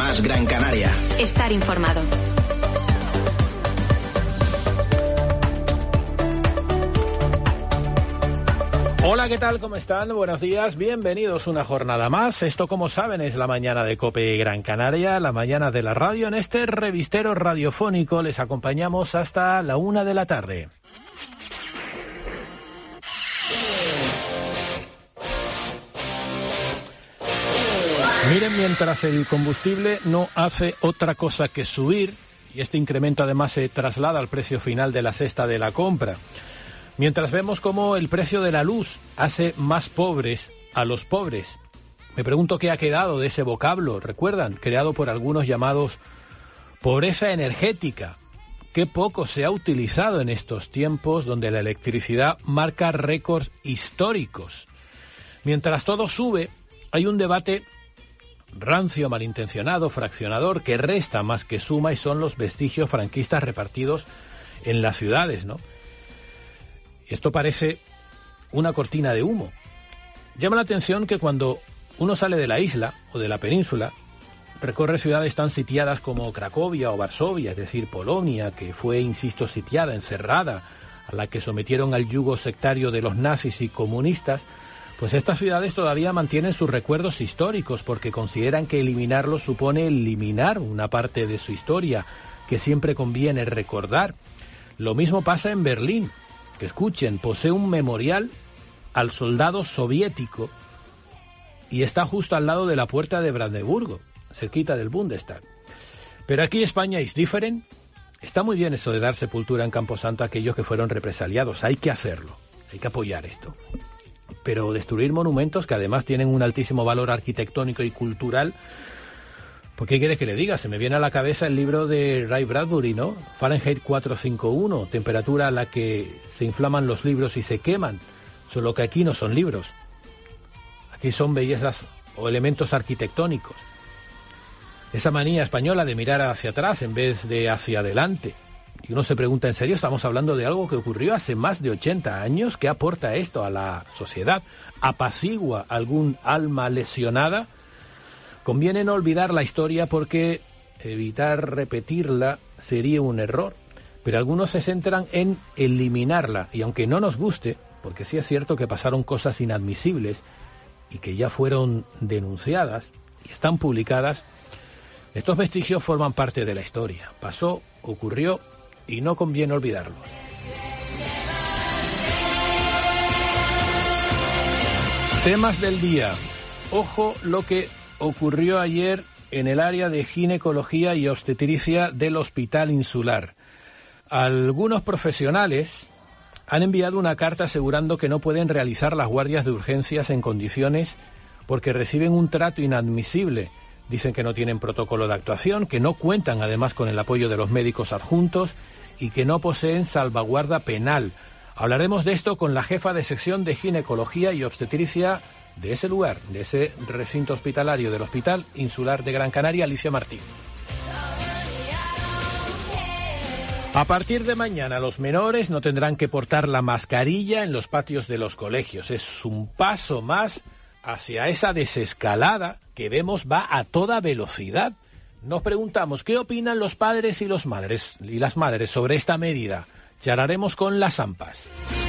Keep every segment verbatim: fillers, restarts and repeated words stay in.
Más Gran Canaria. Estar informado. Hola, ¿qué tal? ¿Cómo están? Buenos días, bienvenidos una jornada más. Esto, como saben, es la mañana de COPE Gran Canaria, la mañana de la radio. En este revistero radiofónico les acompañamos hasta la una de la tarde. Miren, mientras el combustible no hace otra cosa que subir, y este incremento además se traslada al precio final de la cesta de la compra, mientras vemos cómo el precio de la luz hace más pobres a los pobres, me pregunto qué ha quedado de ese vocablo, ¿recuerdan? Creado por algunos llamados pobreza energética. Qué poco se ha utilizado en estos tiempos donde la electricidad marca récords históricos. Mientras todo sube, hay un debate rancio, malintencionado, fraccionador, que resta más que suma, y son los vestigios franquistas repartidos en las ciudades, ¿no? Esto parece una cortina de humo. Llama la atención que cuando uno sale de la isla o de la península, recorre ciudades tan sitiadas como Cracovia o Varsovia, es decir, Polonia, que fue, insisto, sitiada, encerrada, a la que sometieron al yugo sectario de los nazis y comunistas, pues estas ciudades todavía mantienen sus recuerdos históricos porque consideran que eliminarlos supone eliminar una parte de su historia que siempre conviene recordar. Lo mismo pasa en Berlín, que escuchen, posee un memorial al soldado soviético y está justo al lado de la puerta de Brandeburgo, cerquita del Bundestag. Pero aquí España is different. Está muy bien eso de dar sepultura en Camposanto a aquellos que fueron represaliados, hay que hacerlo, hay que apoyar esto. Pero destruir monumentos que además tienen un altísimo valor arquitectónico y cultural, ¿por qué quiere que le diga? Se me viene a la cabeza el libro de Ray Bradbury, ¿no? Fahrenheit cuatrocientos cincuenta y uno, temperatura a la que se inflaman los libros y se queman. Solo que aquí no son libros. Aquí son bellezas o elementos arquitectónicos. Esa manía española de mirar hacia atrás en vez de hacia adelante. Y uno se pregunta, ¿en serio estamos hablando de algo que ocurrió hace más de ochenta años? ¿Qué aporta esto a la sociedad? ¿Apacigua algún alma lesionada? Conviene no olvidar la historia porque evitar repetirla sería un error. Pero algunos se centran en eliminarla. Y aunque no nos guste, porque sí es cierto que pasaron cosas inadmisibles y que ya fueron denunciadas y están publicadas, estos vestigios forman parte de la historia. Pasó, ocurrió, y no conviene olvidarlos. Temas del día. Ojo lo que ocurrió ayer en el área de ginecología y obstetricia del Hospital Insular. Algunos profesionales han enviado una carta asegurando que no pueden realizar las guardias de urgencias en condiciones porque reciben un trato inadmisible. Dicen que no tienen protocolo de actuación, que no cuentan además con el apoyo de los médicos adjuntos y que no poseen salvaguarda penal. Hablaremos de esto con la jefa de sección de ginecología y obstetricia de ese lugar, de ese recinto hospitalario del Hospital Insular de Gran Canaria, Alicia Martín. A partir de mañana los menores no tendrán que portar la mascarilla en los patios de los colegios. Es un paso más hacia esa desescalada que vemos va a toda velocidad. Nos preguntamos, ¿qué opinan los padres y los madres y las madres sobre esta medida? Charlaremos con las AMPAs.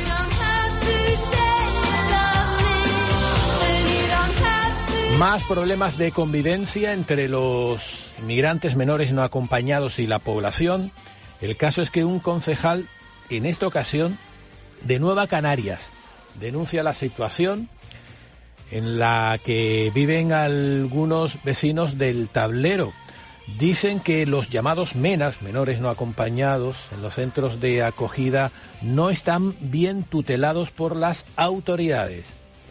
Más problemas de convivencia entre los inmigrantes menores no acompañados y la población. El caso es que un concejal, en esta ocasión, de Nueva Canarias, denuncia la situación en la que viven algunos vecinos del Tablero. Dicen que los llamados MENAs, menores no acompañados, en los centros de acogida no están bien tutelados por las autoridades.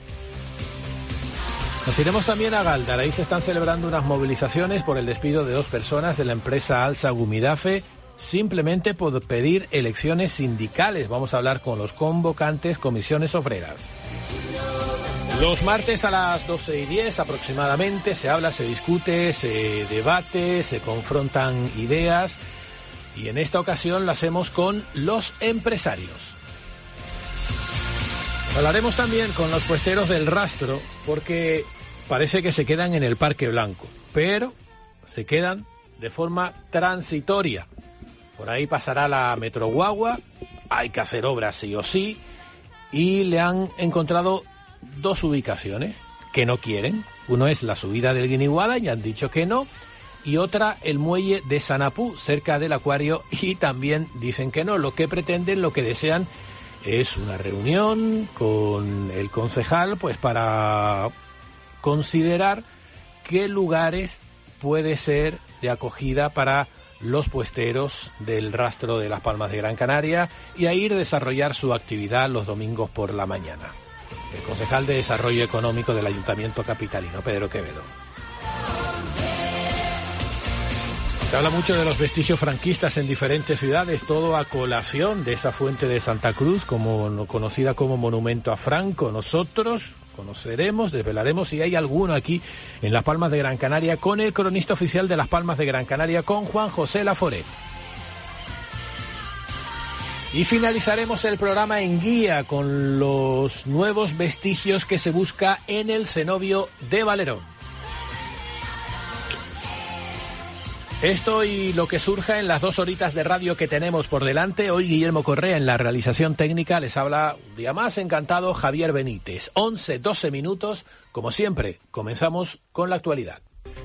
Nos iremos también a Gáldara. Ahí se están celebrando unas movilizaciones por el despido de dos personas de la empresa Alsa Gumidafe, simplemente por pedir elecciones sindicales. Vamos a hablar con los convocantes, comisiones obreras. Los martes a las doce y diez aproximadamente se habla, se discute, se debate, se confrontan ideas y en esta ocasión lo hacemos con los empresarios. Hablaremos también con los puesteros del rastro porque parece que se quedan en el Parque Blanco, pero se quedan de forma transitoria. Por ahí pasará la Metro Guagua, hay que hacer obras sí o sí, y le han encontrado dos ubicaciones que no quieren. Uno es la subida del Guiniguada, y han dicho que no, y otra el muelle de Sanapú, cerca del acuario, y también dicen que no. Lo que pretenden, lo que desean, es una reunión con el concejal, pues para considerar qué lugares puede ser de acogida para los puesteros del rastro de las Palmas de Gran Canaria y a ir a desarrollar su actividad los domingos por la mañana. El concejal de Desarrollo Económico del Ayuntamiento capitalino, Pedro Quevedo. Se habla mucho de los vestigios franquistas en diferentes ciudades, todo a colación de esa fuente de Santa Cruz, como conocida como Monumento a Franco. Nosotros conoceremos, desvelaremos si hay alguno aquí en Las Palmas de Gran Canaria con el cronista oficial de Las Palmas de Gran Canaria, con Juan José Laforet. Y finalizaremos el programa en guía con los nuevos vestigios que se busca en el cenobio de Valerón. Esto y lo que surja en las dos horitas de radio que tenemos por delante. Hoy Guillermo Correa en la realización técnica. Les habla un día más, encantado, Javier Benítez. once, doce minutos. Como siempre, comenzamos con la actualidad.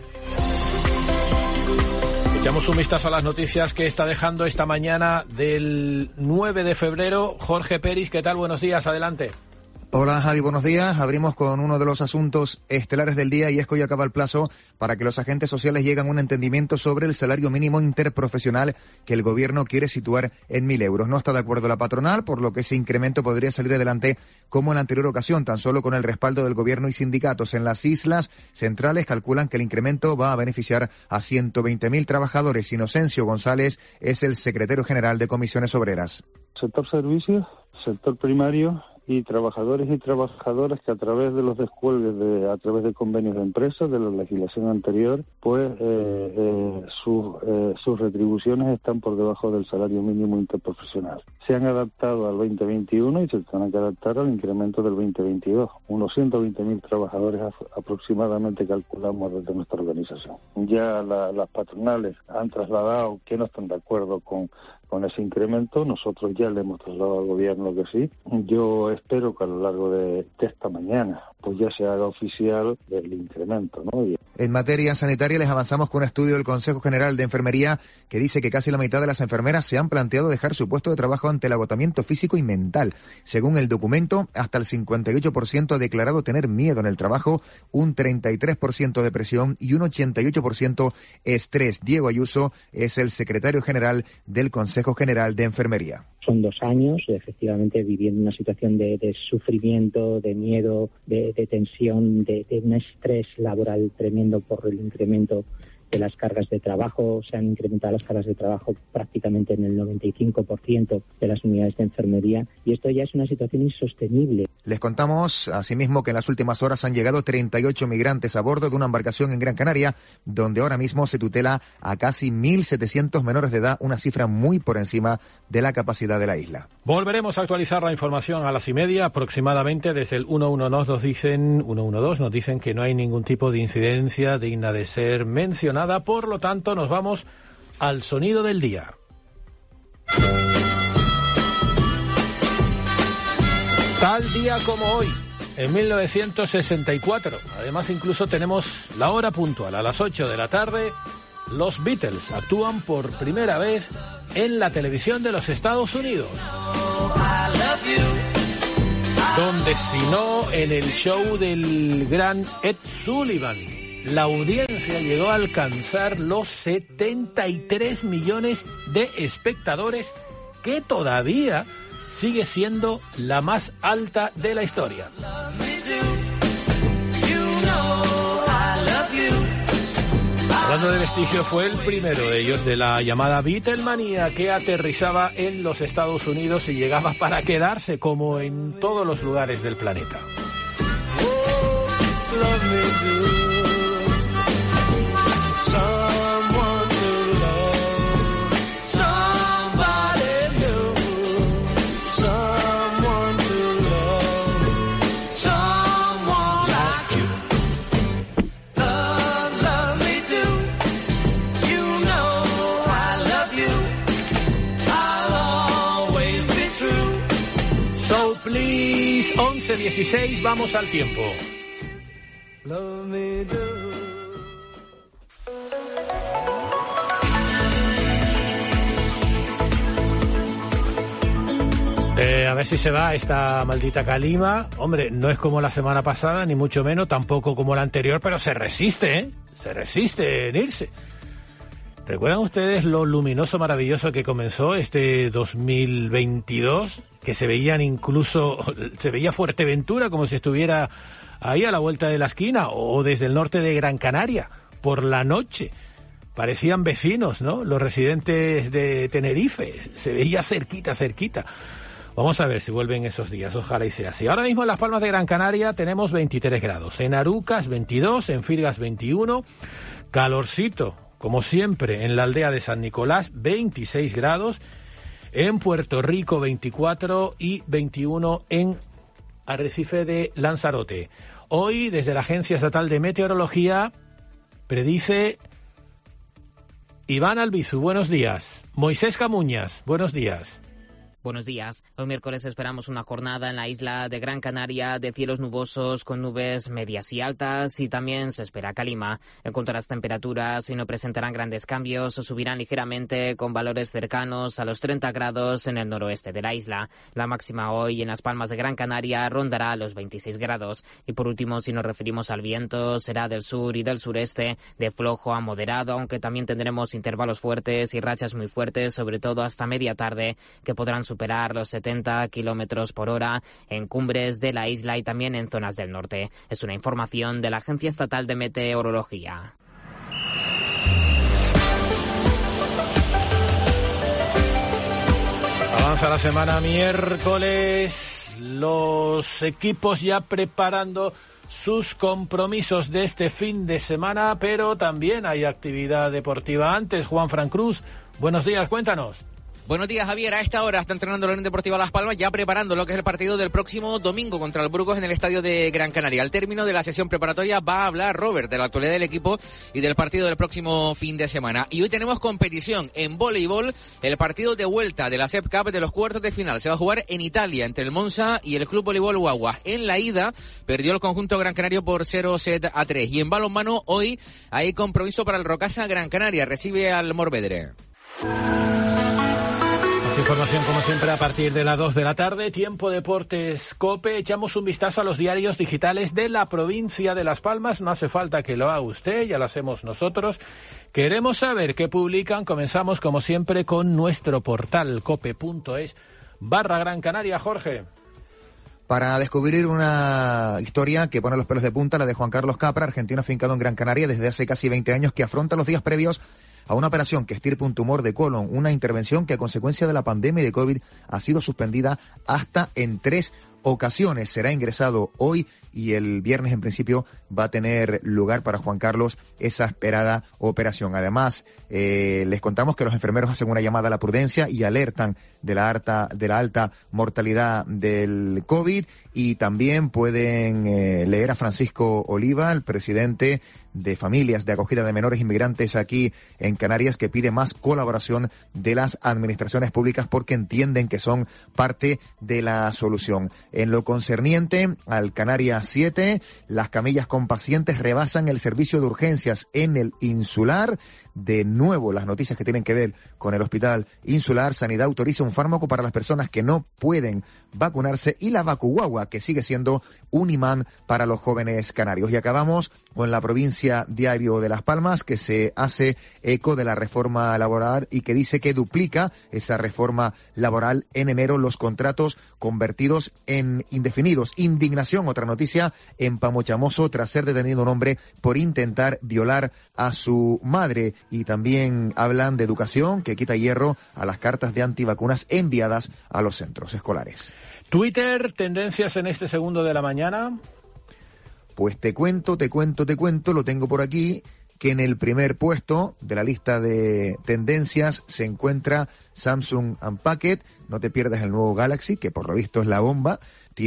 Echamos un vistazo a las noticias que está dejando esta mañana del nueve de febrero. Jorge Peris, ¿qué tal? Buenos días, adelante. Hola Javi, buenos días. Abrimos con uno de los asuntos estelares del día, y es que hoy acaba el plazo para que los agentes sociales lleguen a un entendimiento sobre el salario mínimo interprofesional que el gobierno quiere situar en mil euros. No está de acuerdo la patronal, por lo que ese incremento podría salir adelante como en la anterior ocasión, tan solo con el respaldo del gobierno y sindicatos. En las islas centrales calculan que el incremento va a beneficiar a ciento veinte mil trabajadores. Inocencio González es el secretario general de Comisiones Obreras. Sector servicios, sector primario y trabajadores y trabajadoras que a través de los descuelgues, de, a través de convenios de empresas, de la legislación anterior, pues eh, eh, sus, eh, sus retribuciones están por debajo del salario mínimo interprofesional. Se han adaptado al veinte veintiuno y se tendrán que adaptar al incremento del veinte veintidós. Unos ciento veinte mil trabajadores aproximadamente calculamos desde nuestra organización. Ya la, las patronales han trasladado que no están de acuerdo con con ese incremento. Nosotros ya le hemos trasladado al gobierno que sí. Yo espero que a lo largo de, de esta mañana pues ya se haga oficial el incremento, ¿no? Y... En materia sanitaria les avanzamos con un estudio del Consejo General de Enfermería que dice que casi la mitad de las enfermeras se han planteado dejar su puesto de trabajo ante el agotamiento físico y mental. Según el documento, hasta el cincuenta y ocho por ciento ha declarado tener miedo en el trabajo, un treinta y tres por ciento depresión y un ochenta y ocho por ciento estrés. Diego Ayuso es el secretario general del Consejo General de Enfermería. Son dos años, efectivamente, viviendo una situación de, de sufrimiento, de miedo, de, de tensión, de, de un estrés laboral tremendo por el incremento de las cargas de trabajo. Se han incrementado las cargas de trabajo prácticamente en el noventa y cinco por ciento de las unidades de enfermería, y esto ya es una situación insostenible. Les contamos asimismo que en las últimas horas han llegado treinta y ocho migrantes a bordo de una embarcación en Gran Canaria, donde ahora mismo se tutela a casi mil setecientos menores de edad, una cifra muy por encima de la capacidad de la isla. Volveremos a actualizar la información a las y media aproximadamente. Desde el ciento doce nos dicen, ciento doce nos dicen que no hay ningún tipo de incidencia digna de ser mencionada, por lo tanto nos vamos al sonido del día. Tal día como hoy, en mil novecientos sesenta y cuatro, además incluso tenemos la hora puntual, a las ocho de la tarde, los Beatles actúan por primera vez en la televisión de los Estados Unidos. Donde si no, en el show del gran Ed Sullivan, la audiencia llegó a alcanzar los setenta y tres millones de espectadores, que todavía sigue siendo la más alta de la historia. Hablando de vestigio, fue el primero de ellos de la llamada Beatlemanía, que aterrizaba en los Estados Unidos y llegaba para quedarse, como en todos los lugares del planeta. seis, once, dieciséis, vamos al tiempo. Eh, a ver si se va esta maldita calima. Hombre, no es como la semana pasada, ni mucho menos, tampoco como la anterior, pero se resiste, ¿eh? Se resiste en irse. ¿Recuerdan ustedes lo luminoso, maravilloso que comenzó este dos mil veintidós? Que se veían incluso, se veía Fuerteventura como si estuviera ahí a la vuelta de la esquina, o desde el norte de Gran Canaria, por la noche. Parecían vecinos, ¿no? Los residentes de Tenerife. Se veía cerquita, cerquita. Vamos a ver si vuelven esos días, ojalá y sea así. Ahora mismo en Las Palmas de Gran Canaria tenemos veintitrés grados, en Arucas veintidós, en Firgas veintiuno, calorcito, como siempre, en la aldea de San Nicolás veintiséis grados, en Puerto Rico veinticuatro y veintiuno en Arrecife de Lanzarote. Hoy, desde la Agencia Estatal de Meteorología, predice Iván Albizu, buenos días. Moisés Camuñas, buenos días. Buenos días. Hoy miércoles esperamos una jornada en la isla de Gran Canaria de cielos nubosos con nubes medias y altas, y también se espera calima. En cuanto a las temperaturas, no presentarán grandes cambios, subirán ligeramente con valores cercanos a los treinta grados en el noroeste de la isla. La máxima hoy en Las Palmas de Gran Canaria rondará los veintiséis grados. Y por último, si nos referimos al viento, será del sur y del sureste, de flojo a moderado, aunque también tendremos intervalos fuertes y rachas muy fuertes, sobre todo hasta media tarde, que podrán superar los setenta kilómetros por hora en cumbres de la isla y también en zonas del norte. Es una información de la Agencia Estatal de Meteorología. Avanza la semana miércoles, los equipos ya preparando sus compromisos de este fin de semana, pero también hay actividad deportiva antes. Juan Fran Cruz, buenos días, cuéntanos. Buenos días, Javier. A esta hora está entrenando la Unión Deportiva Las Palmas, ya preparando lo que es el partido del próximo domingo contra el Burgos en el estadio de Gran Canaria. Al término de la sesión preparatoria va a hablar Robert de la actualidad del equipo y del partido del próximo fin de semana. Y hoy tenemos competición en voleibol. El partido de vuelta de la S E P Cup de los cuartos de final se va a jugar en Italia entre el Monza y el Club Voleibol Guagua. En la ida perdió el conjunto gran canario por cero set a tres. Y en balonmano hoy hay compromiso para el Rocasa Gran Canaria. Recibe al Morvedre. Información como siempre a partir de las dos de la tarde, Tiempo Deportes COPE. Echamos un vistazo a los diarios digitales de la provincia de Las Palmas. No hace falta que lo haga usted, ya lo hacemos nosotros. Queremos saber qué publican. Comenzamos como siempre con nuestro portal cope.es barra Gran Canaria. Jorge. Para descubrir una historia que pone los pelos de punta, la de Juan Carlos Capra, argentino afincado en Gran Canaria desde hace casi veinte años, que afronta los días previos a una operación que extirpa un tumor de colon, una intervención que a consecuencia de la pandemia y de COVID ha sido suspendida hasta en tres ocasiones. Será ingresado hoy y el viernes en principio va a tener lugar para Juan Carlos esa esperada operación. Además, eh, les contamos que los enfermeros hacen una llamada a la prudencia y alertan de la alta, de la alta mortalidad del COVID, y también pueden eh, leer a Francisco Oliva, el presidente de familias de acogida de menores inmigrantes aquí en Canarias, que pide más colaboración de las administraciones públicas porque entienden que son parte de la solución. En lo concerniente al Canarias siete, las camillas con pacientes rebasan el servicio de urgencias en el Insular. De nuevo, las noticias que tienen que ver con el Hospital Insular. Sanidad autoriza un fármaco para las personas que no pueden vacunarse, y la Vacuguagua, que sigue siendo un imán para los jóvenes canarios. Y acabamos con la provincia Diario de Las Palmas, que se hace eco de la reforma laboral y que dice que duplica esa reforma laboral en enero los contratos convertidos en indefinidos. Indignación, otra noticia, en Pamochamoso, tras ser detenido un hombre por intentar violar a su madre. Y también hablan de educación, que quita hierro a las cartas de antivacunas enviadas a los centros escolares. Twitter, tendencias en este segundo de la mañana. Pues te cuento, te cuento, te cuento, lo tengo por aquí, que en el primer puesto de la lista de tendencias se encuentra Samsung Unpacked. No te pierdas el nuevo Galaxy, que por lo visto es la bomba.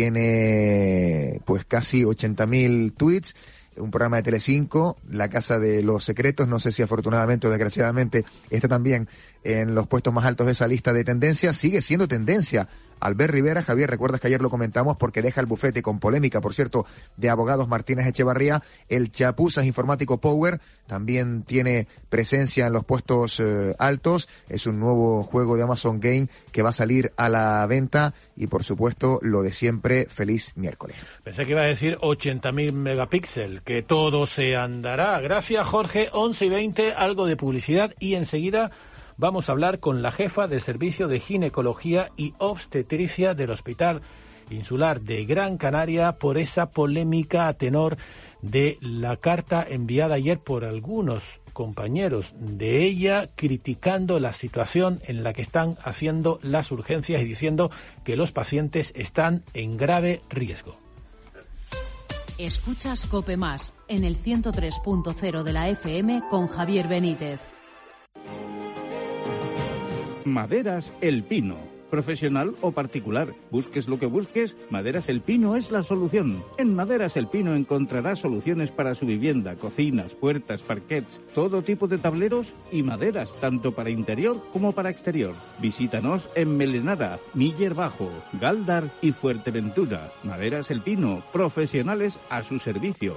Tiene pues casi ochenta mil tweets. Un programa de Telecinco, La Casa de los Secretos, no sé si afortunadamente o desgraciadamente está también en los puestos más altos de esa lista de tendencias. Sigue siendo tendencia Albert Rivera. Javier, recuerdas que ayer lo comentamos porque deja el bufete con polémica, por cierto, de abogados Martínez Echevarría. El chapuzas informático Power también tiene presencia en los puestos eh, altos. Es un nuevo juego de Amazon Game que va a salir a la venta y, por supuesto, lo de siempre, feliz miércoles. Pensé que iba a decir ochenta mil megapíxeles, que todo se andará. Gracias, Jorge. once y veinte, algo de publicidad y enseguida vamos a hablar con la jefa del Servicio de Ginecología y Obstetricia del Hospital Insular de Gran Canaria por esa polémica a tenor de la carta enviada ayer por algunos compañeros de ella criticando la situación en la que están haciendo las urgencias y diciendo que los pacientes están en grave riesgo. Escuchas COPE Más en el ciento tres punto cero de la F M con Javier Benítez. Maderas El Pino. Profesional o particular, busques lo que busques, Maderas El Pino es la solución. En Maderas El Pino encontrarás soluciones para su vivienda, cocinas, puertas, parquets, todo tipo de tableros y maderas, tanto para interior como para exterior. Visítanos en Melenara, Miller Bajo, Galdar y Fuerteventura. Maderas El Pino, profesionales a su servicio.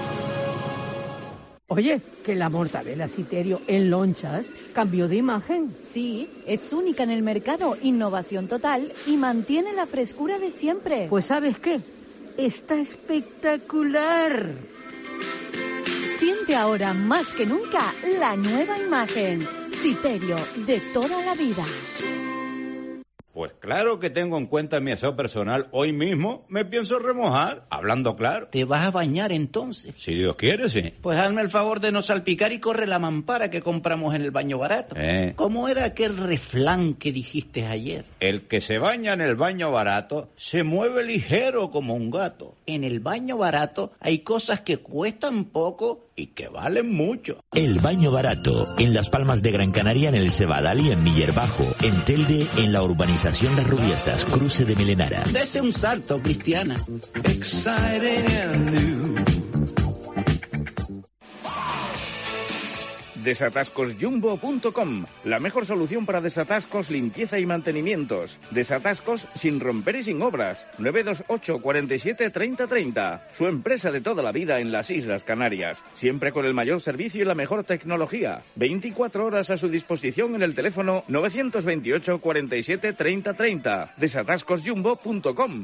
Oye, que la mortadela Citerio en lonchas cambió de imagen. Sí, es única en el mercado, innovación total y mantiene la frescura de siempre. Pues ¿sabes qué? Está espectacular. Siente ahora más que nunca la nueva imagen. Citerio, de toda la vida. Pues claro que tengo en cuenta mi aseo personal. Hoy mismo me pienso remojar, hablando claro. ¿Te vas a bañar entonces? Si Dios quiere, sí. Pues hazme el favor de no salpicar y corre la mampara que compramos en el baño barato. Eh. ¿Cómo era aquel refrán que dijiste ayer? El que se baña en el baño barato se mueve ligero como un gato. En el baño barato hay cosas que cuestan poco y que valen mucho. El baño barato, en Las Palmas de Gran Canaria, en el Cebadal y en Miller Bajo, en Telde, en la urbanización Las Rubiesas, cruce de Melenara. Dese un salto, Cristiana. Exciting and new. desatascos jumbo punto com, la mejor solución para desatascos, limpieza y mantenimientos. Desatascos sin romper y sin obras. nueve dos ocho, cuarenta y siete, treinta, treinta. Su empresa de toda la vida en las Islas Canarias. Siempre con el mayor servicio y la mejor tecnología. veinticuatro horas a su disposición en el teléfono nueve dos ocho, cuarenta y siete, treinta, treinta. desatascos jumbo punto com.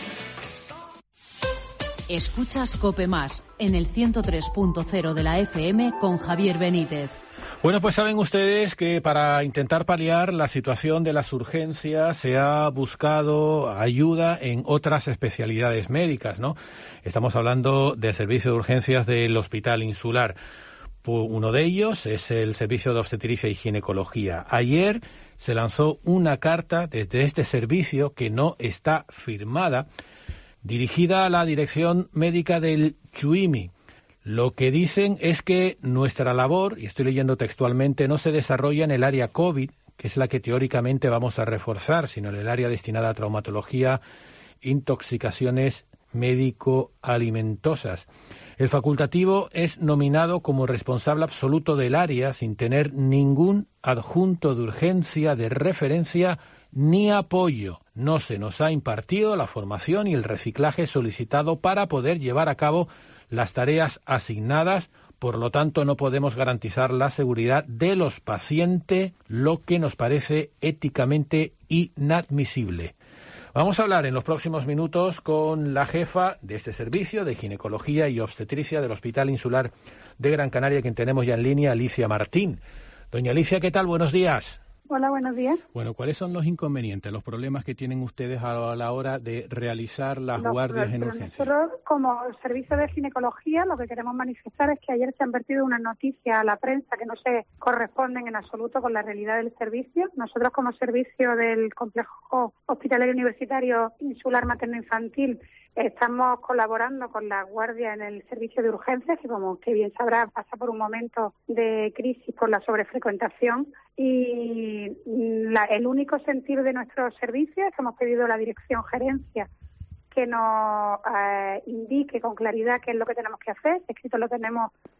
Escuchas COPE Más en el ciento tres punto cero de la F M con Javier Benítez. Bueno, pues saben ustedes que para intentar paliar la situación de las urgencias se ha buscado ayuda en otras especialidades médicas, ¿no? Estamos hablando del servicio de urgencias del Hospital Insular. Uno de ellos es el servicio de obstetricia y ginecología. Ayer se lanzó una carta desde este servicio que no está firmada, dirigida a la dirección médica del Chuimi. Lo que dicen es que nuestra labor, y estoy leyendo textualmente, no se desarrolla en el área COVID, que es la que teóricamente vamos a reforzar, sino en el área destinada a traumatología, intoxicaciones médico-alimentosas. El facultativo es nominado como responsable absoluto del área sin tener ningún adjunto de urgencia, de referencia ni apoyo. No se nos ha impartido la formación y el reciclaje solicitado para poder llevar a cabo las tareas asignadas, por lo tanto no podemos garantizar la seguridad de los pacientes, lo que nos parece éticamente inadmisible. Vamos a hablar en los próximos minutos con la jefa de este servicio de ginecología y obstetricia del Hospital Insular de Gran Canaria, quien tenemos ya en línea, Alicia Martín. Doña Alicia, ¿qué tal? Buenos días. Hola, buenos días. Bueno, ¿cuáles son los inconvenientes, los problemas que tienen ustedes a la hora de realizar las no, guardias pero, en pero urgencia? Nosotros, como servicio de ginecología, lo que queremos manifestar es que ayer se han vertido unas noticias a la prensa que no se corresponden en absoluto con la realidad del servicio. Nosotros, como servicio del Complejo Hospitalario Universitario Insular Materno-Infantil, estamos colaborando con la guardia en el servicio de urgencias, que como que bien sabrá pasa por un momento de crisis por la sobrefrecuentación, y la, el único sentir de nuestro servicio es que hemos pedido a la dirección gerencia que nos eh, indique con claridad qué es lo que tenemos que hacer. Escrito lo tenemos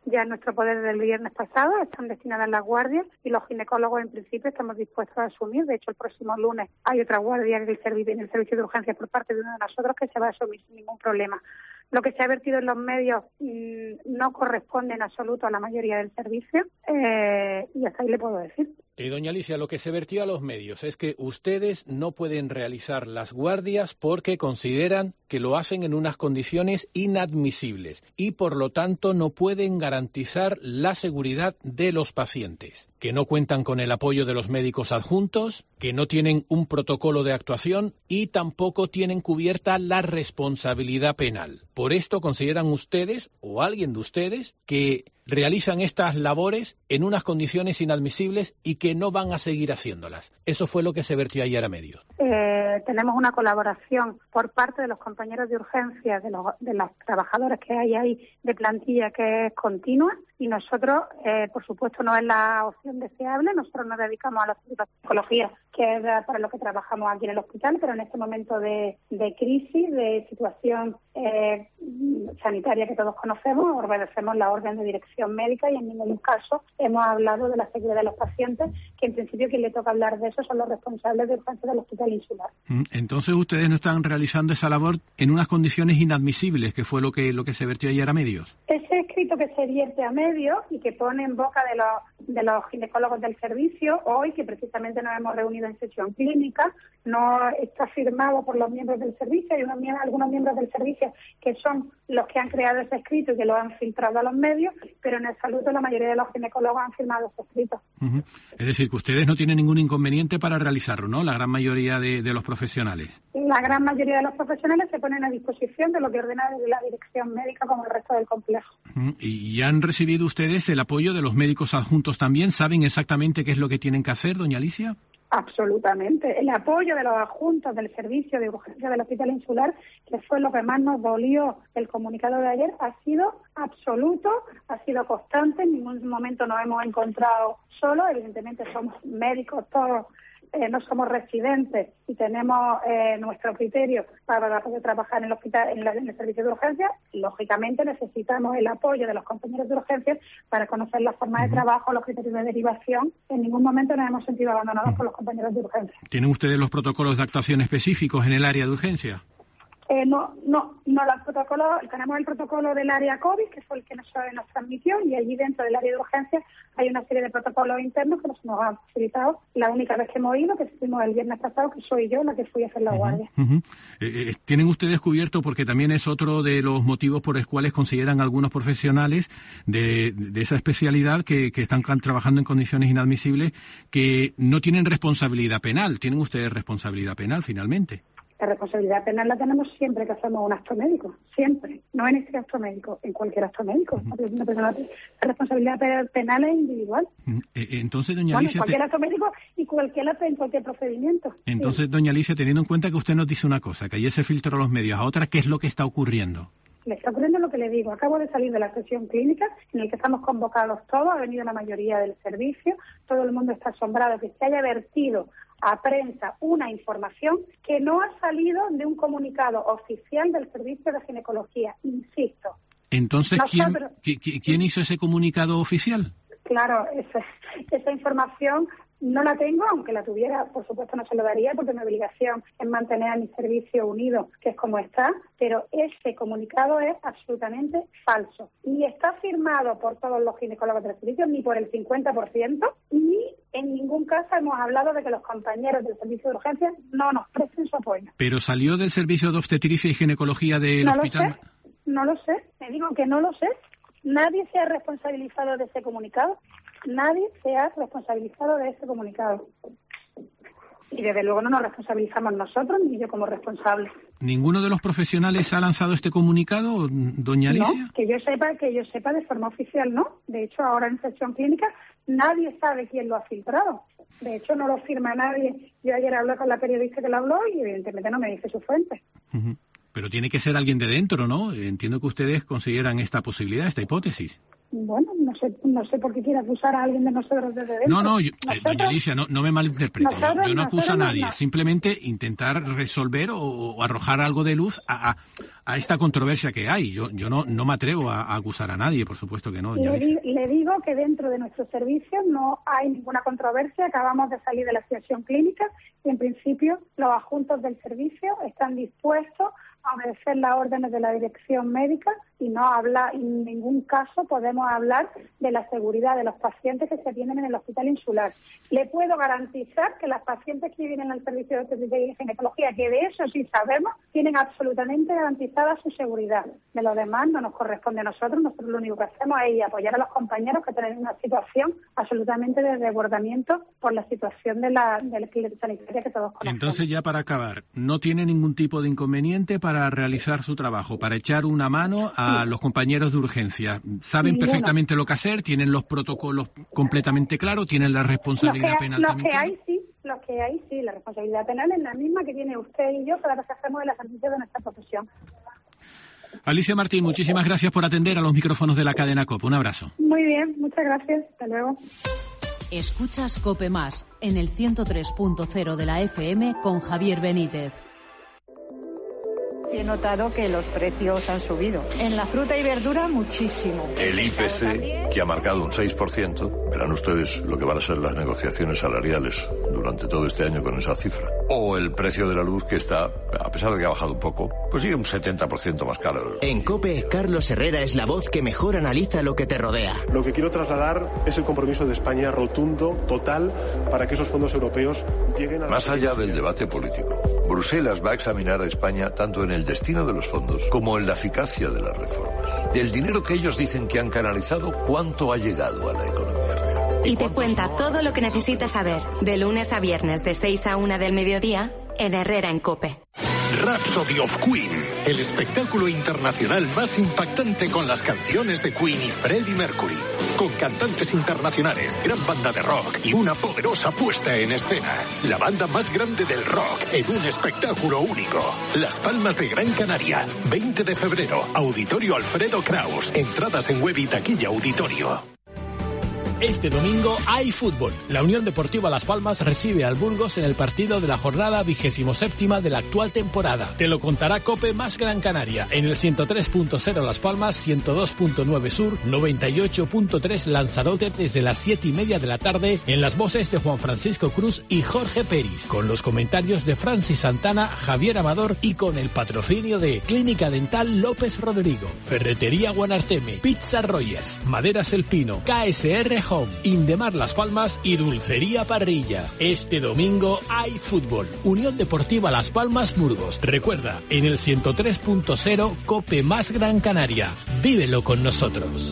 ya en nuestro poder del viernes pasado, están destinadas las guardias y los ginecólogos en principio estamos dispuestos a asumir. De hecho, el próximo lunes hay otra guardia en el servicio, en el servicio de urgencias por parte de uno de nosotros que se va a asumir sin ningún problema. Lo que se ha vertido en los medios mmm, no corresponde en absoluto a la mayoría del servicio eh, y hasta ahí le puedo decir. Eh, doña Alicia, lo que se vertió a los medios es que ustedes no pueden realizar las guardias porque consideran que lo hacen en unas condiciones inadmisibles y por lo tanto no pueden garantizar la seguridad de los pacientes, que no cuentan con el apoyo de los médicos adjuntos, que no tienen un protocolo de actuación y tampoco tienen cubierta la responsabilidad penal. Por esto consideran ustedes o alguien de ustedes que realizan estas labores en unas condiciones inadmisibles y que no van a seguir haciéndolas. Eso fue lo que se vertió ayer a medios. Eh, tenemos una colaboración por parte de los compañeros de urgencia, de los, de los trabajadores que hay ahí de plantilla que es continua y nosotros, eh, por supuesto, no es la opción deseable. Nosotros nos dedicamos a la psicología, que es para lo que trabajamos aquí en el hospital, pero en este momento de, de crisis, de situación eh, sanitaria que todos conocemos, obedecemos la orden de dirección médica y en ningún caso hemos hablado de la seguridad de los pacientes, que en principio quien le toca hablar de eso son los responsables de urgencia del hospital insular. Entonces ustedes no están realizando esa labor en unas condiciones inadmisibles, que fue lo que lo que se vertió ayer a medios. Ese escrito que se vierte a medios y que pone en boca de los, de los ginecólogos del servicio, hoy que precisamente nos hemos reunido en sesión clínica, no está firmado por los miembros del servicio. Hay unos, algunos miembros del servicio que son los que han creado ese escrito y que lo han filtrado a los medios, pero en absoluto la mayoría de los ginecólogos han firmado ese escrito. Uh-huh. Es decir, que ustedes no tienen ningún inconveniente para realizarlo, ¿no? La gran mayoría de, de los profesionales. La gran mayoría de los profesionales se ponen a disposición de lo que ordena la dirección médica como el resto del complejo. Uh-huh. ¿Y han recibido ustedes el apoyo de los médicos adjuntos también? ¿Saben exactamente qué es lo que tienen que hacer, doña Alicia? Absolutamente. El apoyo de los adjuntos del servicio de urgencia del Hospital Insular, que fue lo que más nos dolió el comunicado de ayer, ha sido absoluto, ha sido constante. En ningún momento nos hemos encontrado solos. Evidentemente somos médicos todos, eh, no somos residentes y tenemos eh, nuestro criterio para poder trabajar en el hospital, en, la, en el servicio de urgencia. Lógicamente necesitamos el apoyo de los compañeros de urgencia para conocer la forma de trabajo, los criterios de derivación. En ningún momento nos hemos sentido abandonados por los compañeros de urgencia. ¿Tienen ustedes los protocolos de actuación específicos en el área de urgencia? Eh, no, no, no los protocolos, tenemos el protocolo del área COVID, que fue el que nos, nos transmitió, y allí dentro del área de urgencia hay una serie de protocolos internos que nos, nos han facilitado. La única vez que hemos ido, que estuvimos el viernes pasado, que soy yo la que fui a hacer la uh-huh, guardia. Uh-huh. Eh, ¿Tienen ustedes cubierto, porque también es otro de los motivos por los cuales consideran algunos profesionales de, de esa especialidad que, que están trabajando en condiciones inadmisibles, que no tienen responsabilidad penal? ¿Tienen ustedes responsabilidad penal finalmente? La responsabilidad penal la tenemos siempre que hacemos un acto médico, siempre. No en este acto médico, en cualquier acto médico. Uh-huh. Una persona, la responsabilidad penal es individual. Uh-huh. Entonces, doña bueno, Alicia... en cualquier te... acto médico y cualquier acto en cualquier procedimiento. Entonces, sí. Doña Alicia, teniendo en cuenta que usted nos dice una cosa, que ayer se filtró a los medios, a otra, ¿qué es lo que está ocurriendo? Le está ocurriendo lo que le digo. Acabo de salir de la sesión clínica en la que estamos convocados todos, ha venido la mayoría del servicio, todo el mundo está asombrado que se haya vertido a prensa una información que no ha salido de un comunicado oficial del Servicio de Ginecología, insisto. Entonces, Nosotros, ¿quién, ¿quién hizo ese comunicado oficial? Claro, esa, esa información no la tengo, aunque la tuviera, por supuesto no se lo daría, porque mi obligación es mantener a mi servicio unido, que es como está, pero ese comunicado es absolutamente falso. Ni está firmado por todos los ginecólogos del servicio, ni por el cincuenta por ciento, ni en ningún caso hemos hablado de que los compañeros del servicio de urgencia no nos presten su apoyo. ¿Pero salió del servicio de obstetricia y ginecología del no hospital? Lo sé, no lo sé, te digo que no lo sé. Nadie se ha responsabilizado de ese comunicado. Nadie se ha responsabilizado de ese comunicado. Y desde luego no nos responsabilizamos nosotros, ni yo como responsable. ¿Ninguno de los profesionales ha lanzado este comunicado, doña Alicia? No, que yo sepa, que yo sepa de forma oficial no. De hecho, ahora en sesión clínica nadie sabe quién lo ha filtrado. De hecho, no lo firma nadie. Yo ayer hablé con la periodista que lo habló y evidentemente no me dice su fuente. Uh-huh. Pero tiene que ser alguien de dentro, ¿no? Entiendo que ustedes consideran esta posibilidad, esta hipótesis. Bueno, no sé, no sé por qué quiere acusar a alguien de nosotros desde dentro. No, no, yo, nosotros, eh, doña Alicia, no, no me malinterprete. Nosotros, yo, yo no acuso a nadie, no. simplemente intentar resolver o, o arrojar algo de luz a, a, a esta controversia que hay. Yo, yo no, no me atrevo a, a acusar a nadie, por supuesto que no. Le, di, le digo que dentro de nuestro servicio no hay ninguna controversia. Acabamos de salir de la situación clínica y, en principio, los adjuntos del servicio están dispuestos a obedecer las órdenes de la dirección médica y no habla, en ningún caso podemos hablar de la seguridad de los pacientes que se atienden en el Hospital Insular. Le puedo garantizar que las pacientes que vienen al servicio de ginecología, que de eso sí sabemos, tienen absolutamente garantizada su seguridad. De lo demás no nos corresponde a nosotros. Nosotros lo único que hacemos es apoyar a los compañeros que tienen una situación absolutamente de desbordamiento por la situación de la, de la sanitaria que todos conocemos. Entonces, ya para acabar, ¿no tiene ningún tipo de inconveniente para realizar su trabajo, para echar una mano a sí. los compañeros de urgencia? ¿Saben Ninguno. perfectamente lo que hacer? ¿Tienen los protocolos completamente claros? ¿Tienen la responsabilidad que, penal lo también? Que hay, sí, lo que hay, sí. La responsabilidad penal es la misma que tiene usted y yo para lo que hacemos el ejercicio de nuestra profesión. Alicia Martín, muchísimas gracias por atender a los micrófonos de la cadena COPE. Un abrazo. Muy bien, muchas gracias. Hasta luego. Escuchas COPE Más en el ciento tres punto cero de la F M con Javier Benítez. Sí, he notado que los precios han subido. En la fruta y verdura, muchísimo. El I P C, que ha marcado un seis por ciento, verán ustedes lo que van a ser las negociaciones salariales durante todo este año con esa cifra. O el precio de la luz, que está, a pesar de que ha bajado un poco, pues sigue un setenta por ciento más caro. En COPE, Carlos Herrera es la voz que mejor analiza lo que te rodea. Lo que quiero trasladar es el compromiso de España rotundo, total, para que esos fondos europeos lleguen a... Más allá del debate político, Bruselas va a examinar a España tanto en el destino de los fondos como en la eficacia de las reformas. Del dinero que ellos dicen que han canalizado, ¿cuánto ha llegado a la economía real? Y te cuenta todo lo que necesitas saber, de lunes a viernes de seis a una del mediodía, en Herrera en COPE. Rhapsody of Queen, el espectáculo internacional más impactante con las canciones de Queen y Freddie Mercury. Con cantantes internacionales, gran banda de rock y una poderosa puesta en escena. La banda más grande del rock en un espectáculo único. Las Palmas de Gran Canaria, veinte de febrero, Auditorio Alfredo Kraus. Entradas en web y taquilla auditorio. Este domingo hay fútbol. La Unión Deportiva Las Palmas recibe al Burgos en el partido de la jornada vigésimo séptima de la actual temporada. Te lo contará COPE Más Gran Canaria en el ciento tres punto cero Las Palmas, ciento dos punto nueve Sur, noventa y ocho punto tres Lanzarote desde las siete y media de la tarde en las voces de Juan Francisco Cruz y Jorge Peris, con los comentarios de Francis Santana, Javier Amador y con el patrocinio de Clínica Dental López Rodrigo, Ferretería Guanarteme, Pizza Royes, Maderas El Pino, K S R Home, Indemar Las Palmas y Dulcería Parrilla. Este domingo hay fútbol. Unión Deportiva Las Palmas Burgos. Recuerda, en el ciento tres punto cero COPE Más Gran Canaria. Vívelo con nosotros.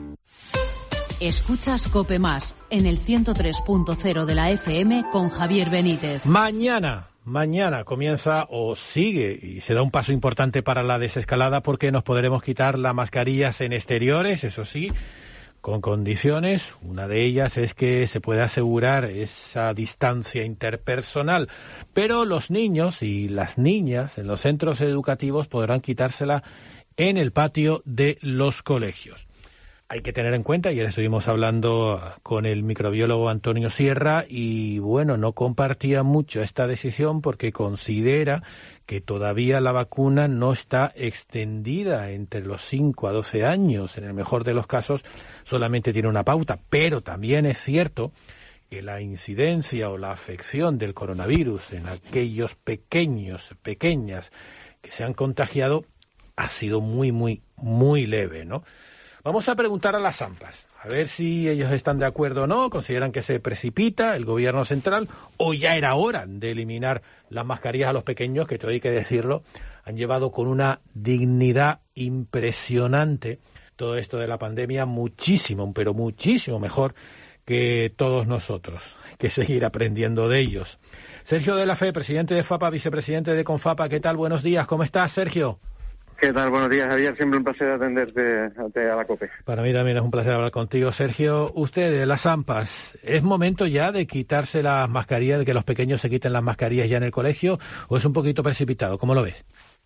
Escuchas COPE Más en el ciento tres punto cero de la F M con Javier Benítez. Mañana. Mañana comienza o sigue y se da un paso importante para la desescalada porque nos podremos quitar las mascarillas en exteriores, eso sí, con condiciones. Una de ellas es que se pueda asegurar esa distancia interpersonal, pero los niños y las niñas en los centros educativos podrán quitársela en el patio de los colegios. Hay que tener en cuenta, ayer estuvimos hablando con el microbiólogo Antonio Sierra y bueno, no compartía mucho esta decisión porque considera que todavía la vacuna no está extendida entre los cinco a doce años. En el mejor de los casos solamente tiene una pauta, pero también es cierto que la incidencia o la afección del coronavirus en aquellos pequeños, pequeñas que se han contagiado ha sido muy, muy, muy leve, ¿no? Vamos a preguntar a las AMPAs, a ver si ellos están de acuerdo o no, consideran que se precipita el gobierno central o ya era hora de eliminar las mascarillas a los pequeños, que todo hay que decirlo, han llevado con una dignidad impresionante todo esto de la pandemia, muchísimo, pero muchísimo mejor que todos nosotros. Hay que seguir aprendiendo de ellos. Sergio de la Fe, presidente de FAPA, vicepresidente de CONFAPA, ¿qué tal? Buenos días, ¿cómo estás, Sergio? ¿Qué tal? Buenos días, Javier. Siempre un placer atenderte a la COPE. Para mí también es un placer hablar contigo, Sergio. Ustedes, las AMPAs, ¿es momento ya de quitarse las mascarillas, de que los pequeños se quiten las mascarillas ya en el colegio, o es un poquito precipitado? ¿Cómo lo ves?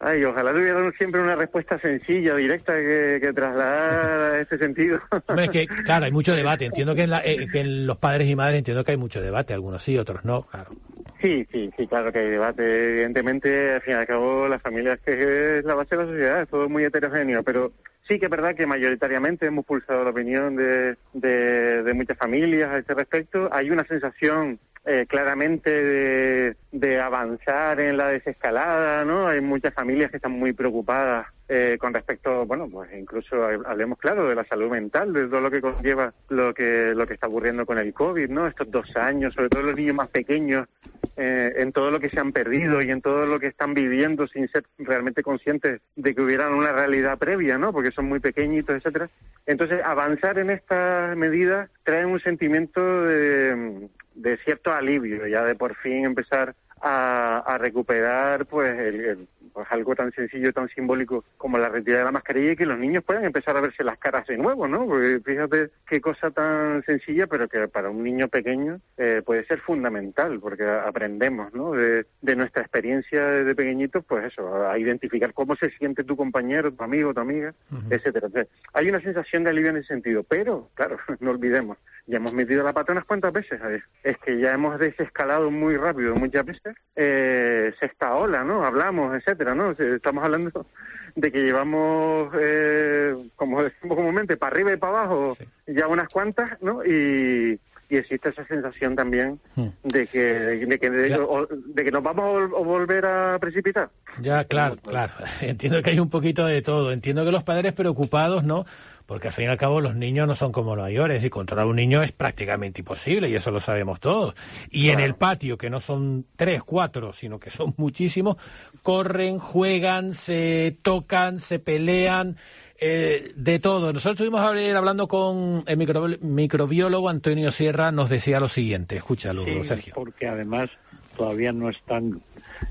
Ay, ojalá tuviera siempre una respuesta sencilla, directa, que, que trasladar a este sentido. Hombre, es que, claro, hay mucho debate. Entiendo que en, la, eh, que en los padres y madres entiendo que hay mucho debate. Algunos sí, otros no, claro. Sí, sí, sí, claro que hay debate. Evidentemente, al fin y al cabo, las familias que es la base de la sociedad, es todo muy heterogéneo, pero sí que es verdad que mayoritariamente hemos pulsado la opinión de, de, de muchas familias a este respecto. Hay una sensación eh, claramente de, de avanzar en la desescalada, ¿no? Hay muchas familias que están muy preocupadas eh, con respecto, bueno, pues incluso hablemos claro de la salud mental, de todo lo que conlleva lo que lo que está ocurriendo con el COVID, ¿no? Estos dos años, sobre todo los niños más pequeños, eh, en todo lo que se han perdido y en todo lo que están viviendo sin ser realmente conscientes de que hubiera una realidad previa, ¿no? Porque son muy pequeñitos, etcétera. Entonces, avanzar en estas medidas trae un sentimiento de, de cierto alivio, ya de por fin empezar a, a recuperar, pues, el, el, pues algo tan sencillo, tan simbólico como la retirada de la mascarilla, y que los niños puedan empezar a verse las caras de nuevo, ¿no? Porque fíjate qué cosa tan sencilla, pero que para un niño pequeño eh, puede ser fundamental, porque aprendemos, ¿no? De, de nuestra experiencia desde pequeñitos, pues eso, a identificar cómo se siente tu compañero, tu amigo, tu amiga, uh-huh. etcétera. Entonces, hay una sensación de alivio en ese sentido, pero, claro, no olvidemos, ya hemos metido la pata unas cuantas veces, ¿sabes? Es que ya hemos desescalado muy rápido muchas veces, eh, sexta ola, ¿no? Hablamos, etcétera, ¿no? Estamos hablando de que llevamos, eh, como decimos comúnmente, para arriba y para abajo, sí. ya unas cuantas, ¿no? Y, y existe esa sensación también hmm. de que de que, de, o, de que nos vamos a, vol- a volver a precipitar. Ya, claro, claro. Entiendo que hay un poquito de todo. Entiendo que los padres preocupados, ¿no? Porque al fin y al cabo los niños no son como los mayores y controlar a un niño es prácticamente imposible y eso lo sabemos todos. Y claro. en el patio, que no son tres, cuatro, sino que son muchísimos, corren, juegan, se tocan, se pelean, eh, de todo. Nosotros estuvimos hablando con el micro, microbiólogo Antonio Sierra, nos decía lo siguiente. Escúchalo, sí, Sergio. Porque además todavía no están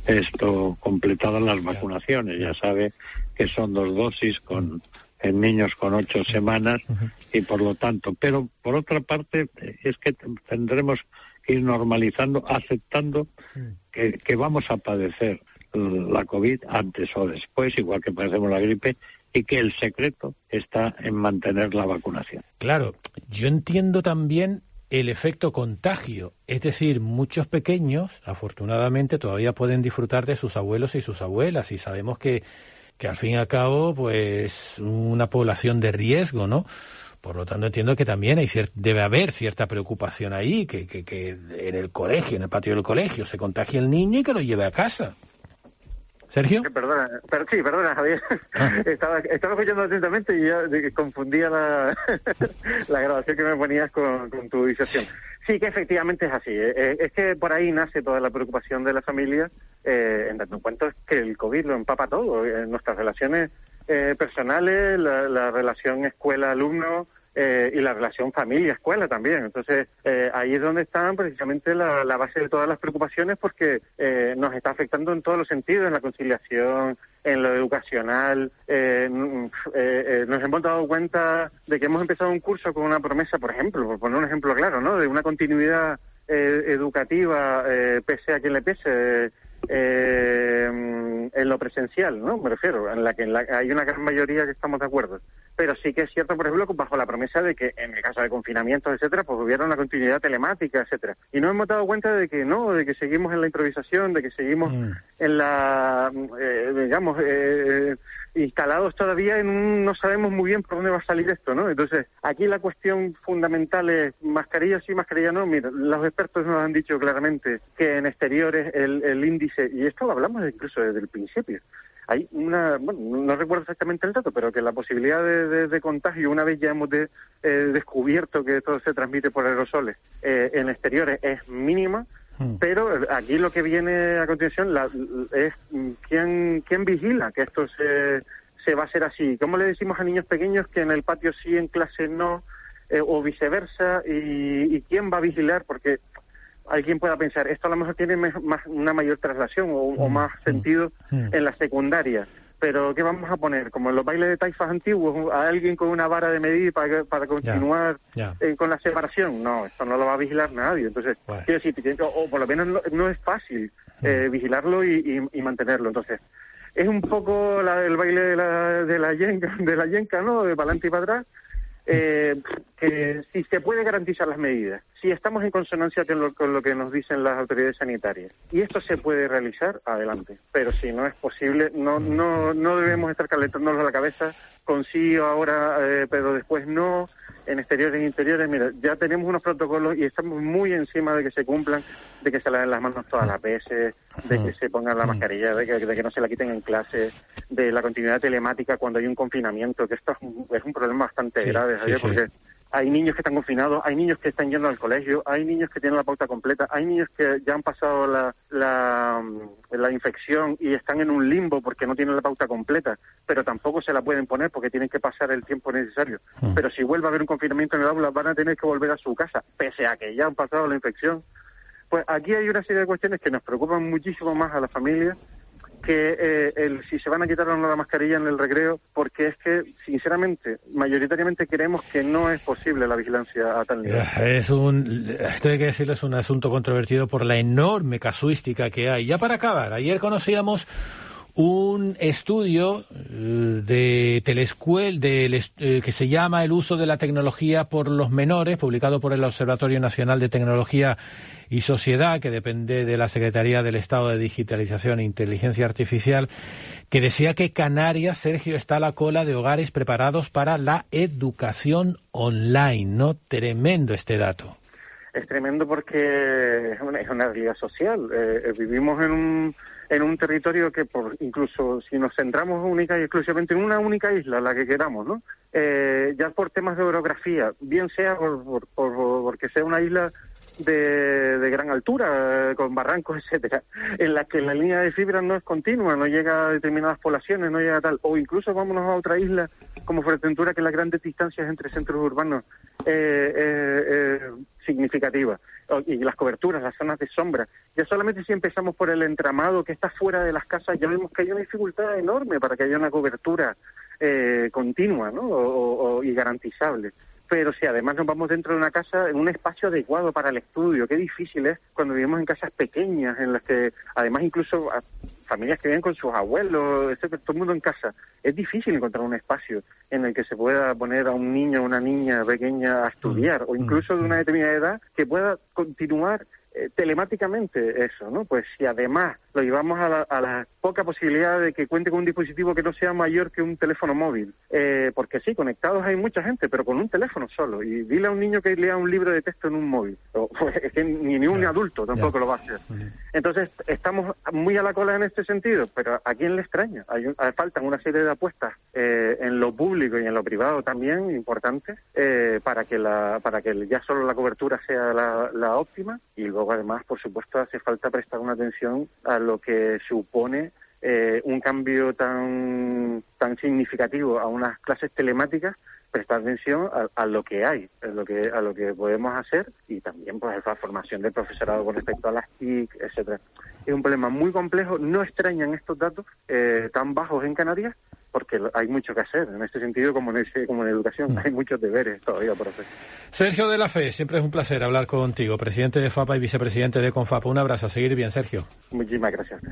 esto completadas las vacunaciones. Ya sabe que son dos dosis con... en niños con ocho semanas uh-huh. y por lo tanto, pero por otra parte es que tendremos que ir normalizando, aceptando uh-huh. que, que vamos a padecer la COVID antes o después, igual que padecemos la gripe, y que el secreto está en mantener la vacunación. Claro, yo entiendo también el efecto contagio, es decir, muchos pequeños, afortunadamente, todavía pueden disfrutar de sus abuelos y sus abuelas, y sabemos que que al fin y al cabo, pues, una población de riesgo, ¿no? Por lo tanto, entiendo que también hay cier- debe haber cierta preocupación ahí, que, que, que en el colegio, en el patio del colegio, se contagie el niño y que lo lleve a casa. ¿Sergio? Perdona, per- sí, perdona, Javier. Ah. Estaba, estaba escuchando atentamente y ya de, confundía la, la grabación que me ponías con, con tu disección. Sí, que efectivamente es así. Eh, es que por ahí nace toda la preocupación de la familia, eh, en tanto en cuanto es que el COVID lo empapa todo. Eh, nuestras relaciones eh, personales, la, la relación escuela-alumno, Eh, y la relación familia-escuela también. Entonces, eh, ahí es donde están precisamente la, la base de todas las preocupaciones, porque eh, nos está afectando en todos los sentidos, en la conciliación, en lo educacional. Eh, eh, eh, nos hemos dado cuenta de que hemos empezado un curso con una promesa, por ejemplo, por poner un ejemplo claro, ¿no?, de una continuidad eh, educativa, eh, pese a quien le pese, eh, en lo presencial, ¿no? Me refiero, en la que en la, hay una gran mayoría que estamos de acuerdo. Pero sí que es cierto, por ejemplo, bajo la promesa de que en el caso de confinamientos, etcétera, pues hubiera una continuidad telemática, etcétera. Y nos hemos dado cuenta de que no, de que seguimos en la improvisación, de que seguimos mm. en la, eh, digamos, eh, instalados todavía en un, no sabemos muy bien por dónde va a salir esto, ¿no? Entonces, aquí la cuestión fundamental es mascarilla sí, mascarilla no. Mira, los expertos nos han dicho claramente que en exteriores el, el índice, y esto lo hablamos incluso desde el principio, hay una, bueno, no recuerdo exactamente el dato, pero que la posibilidad de, de, de contagio, una vez ya hemos de, eh, descubierto que esto se transmite por aerosoles, eh, en exteriores es mínima, mm. pero aquí lo que viene a continuación la, es quién, quién vigila que esto se, se va a hacer así. ¿Cómo le decimos a niños pequeños que en el patio sí, en clase no, eh, o viceversa? Y, ¿Y quién va a vigilar? Porque alguien pueda pensar, esto a lo mejor tiene más, una mayor traslación o, o más sentido en la secundaria, pero ¿qué vamos a poner? Como en los bailes de taifas antiguos, a alguien con una vara de medir para, para continuar yeah, yeah. Eh, con la separación. No, esto no lo va a vigilar nadie. Entonces, bueno. quiero decir, o, o por lo menos no, no es fácil eh, vigilarlo y, y, y mantenerlo. Entonces, es un poco la, el baile de la, de la yenca, de la yenca, ¿no? De para adelante y para atrás. Eh, que si se puede garantizar las medidas, si estamos en consonancia con lo, con lo que nos dicen las autoridades sanitarias y esto se puede realizar, adelante. Pero si no es posible, no no no debemos estar calentándonos la cabeza con sí ahora, eh, pero después no, en exteriores e interiores. Mira, ya tenemos unos protocolos y estamos muy encima de que se cumplan, de que se laven las manos todas las veces, de que se pongan la mascarilla, de que, de que no se la quiten en clase, de la continuidad telemática cuando hay un confinamiento, que esto es un, es un problema bastante sí, grave, Javier, sí, sí. porque hay niños que están confinados, hay niños que están yendo al colegio, hay niños que tienen la pauta completa, hay niños que ya han pasado la, la, la infección y están en un limbo porque no tienen la pauta completa, pero tampoco se la pueden poner porque tienen que pasar el tiempo necesario. Mm. Pero si vuelve a haber un confinamiento en el aula, van a tener que volver a su casa, pese a que ya han pasado la infección. Pues aquí hay una serie de cuestiones que nos preocupan muchísimo más a las familias que eh, el si se van a quitar o no la mascarilla en el recreo, porque es que, sinceramente, mayoritariamente creemos que no es posible la vigilancia a tal nivel. Es un, esto hay que decirlo, es un asunto controvertido por la enorme casuística que hay. Ya para acabar, ayer conocíamos un estudio de Telescuel de, eh, que se llama El uso de la tecnología por los menores, publicado por el Observatorio Nacional de Tecnología y Sociedad, que depende de la Secretaría del Estado de Digitalización e Inteligencia Artificial, que decía que Canarias, Sergio, está a la cola de hogares preparados para la educación online, ¿no? Tremendo este dato. Es tremendo porque es una, es una realidad social. Eh, vivimos en un en un territorio que, por incluso si nos centramos única y exclusivamente en una única isla, la que queramos, ¿no? Eh, ya por temas de orografía, bien sea por, por, por, porque sea una isla de, de gran altura, con barrancos, etcétera, en la que la línea de fibra no es continua, no llega a determinadas poblaciones, no llega a tal, o incluso vámonos a otra isla como Fuerteventura, que las grandes distancias entre centros urbanos eh, eh, eh, significativas, y las coberturas, las zonas de sombra. Ya solamente si empezamos por el entramado que está fuera de las casas, ya vemos que hay una dificultad enorme para que haya una cobertura eh, continua, ¿no? O, o, y garantizable. Pero si además nos vamos dentro de una casa, en un espacio adecuado para el estudio, qué difícil es cuando vivimos en casas pequeñas, en las que además incluso familias que viven con sus abuelos, etcétera, todo el mundo en casa, es difícil encontrar un espacio en el que se pueda poner a un niño o una niña pequeña a estudiar, o incluso de una determinada edad, que pueda continuar eh, telemáticamente eso, ¿no? Pues si además lo llevamos a la, a la poca posibilidad de que cuente con un dispositivo que no sea mayor que un teléfono móvil, eh, porque sí, conectados hay mucha gente, pero con un teléfono solo, y dile a un niño que lea un libro de texto en un móvil, o, pues, es que ni, ni un adulto tampoco lo va a hacer. Entonces, estamos muy a la cola en este sentido, pero ¿a quién le extraña? Hay un, faltan una serie de apuestas eh, en lo público y en lo privado también importantes eh, para que la para que ya solo la cobertura sea la, la óptima, y luego además, por supuesto, hace falta prestar una atención a lo que supone eh, un cambio tan tan significativo a unas clases telemáticas, prestar atención a, a lo que hay, a lo que a lo que podemos hacer, y también pues la formación del profesorado con respecto a las T I C, etcétera. Es un problema muy complejo. No extrañan estos datos eh, tan bajos en Canarias, porque hay mucho que hacer en este sentido, como en, ese, como en educación. Hay muchos deberes todavía por hacer. Sergio de la Fe, siempre es un placer hablar contigo, presidente de FAPA y vicepresidente de Confapa. Un abrazo, a seguir bien, Sergio. Muchísimas gracias.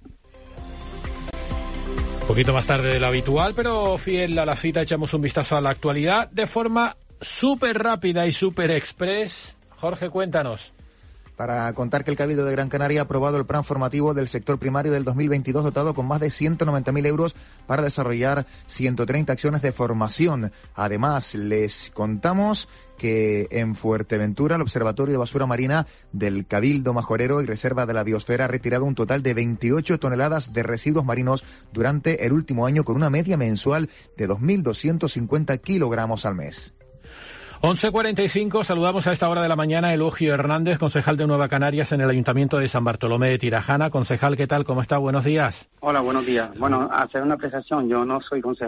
Un poquito más tarde de lo habitual, pero fiel a la cita, echamos un vistazo a la actualidad de forma súper rápida y súper express. Jorge, cuéntanos. Para contar que el Cabildo de Gran Canaria ha aprobado el plan formativo del sector primario del dos mil veintidós, dotado con más de ciento noventa mil euros para desarrollar ciento treinta acciones de formación. Además, les contamos que en Fuerteventura el Observatorio de Basura Marina del Cabildo Majorero y Reserva de la Biosfera ha retirado un total de veintiocho toneladas de residuos marinos durante el último año, con una media mensual de dos mil doscientos cincuenta kilogramos al mes. once cuarenta y cinco, saludamos a esta hora de la mañana a Elogio Hernández, concejal de Nueva Canarias en el Ayuntamiento de San Bartolomé de Tirajana. Concejal, ¿qué tal? ¿Cómo está? Buenos días. Hola, buenos días. Bueno, hacer una apreciación, yo no soy concejal,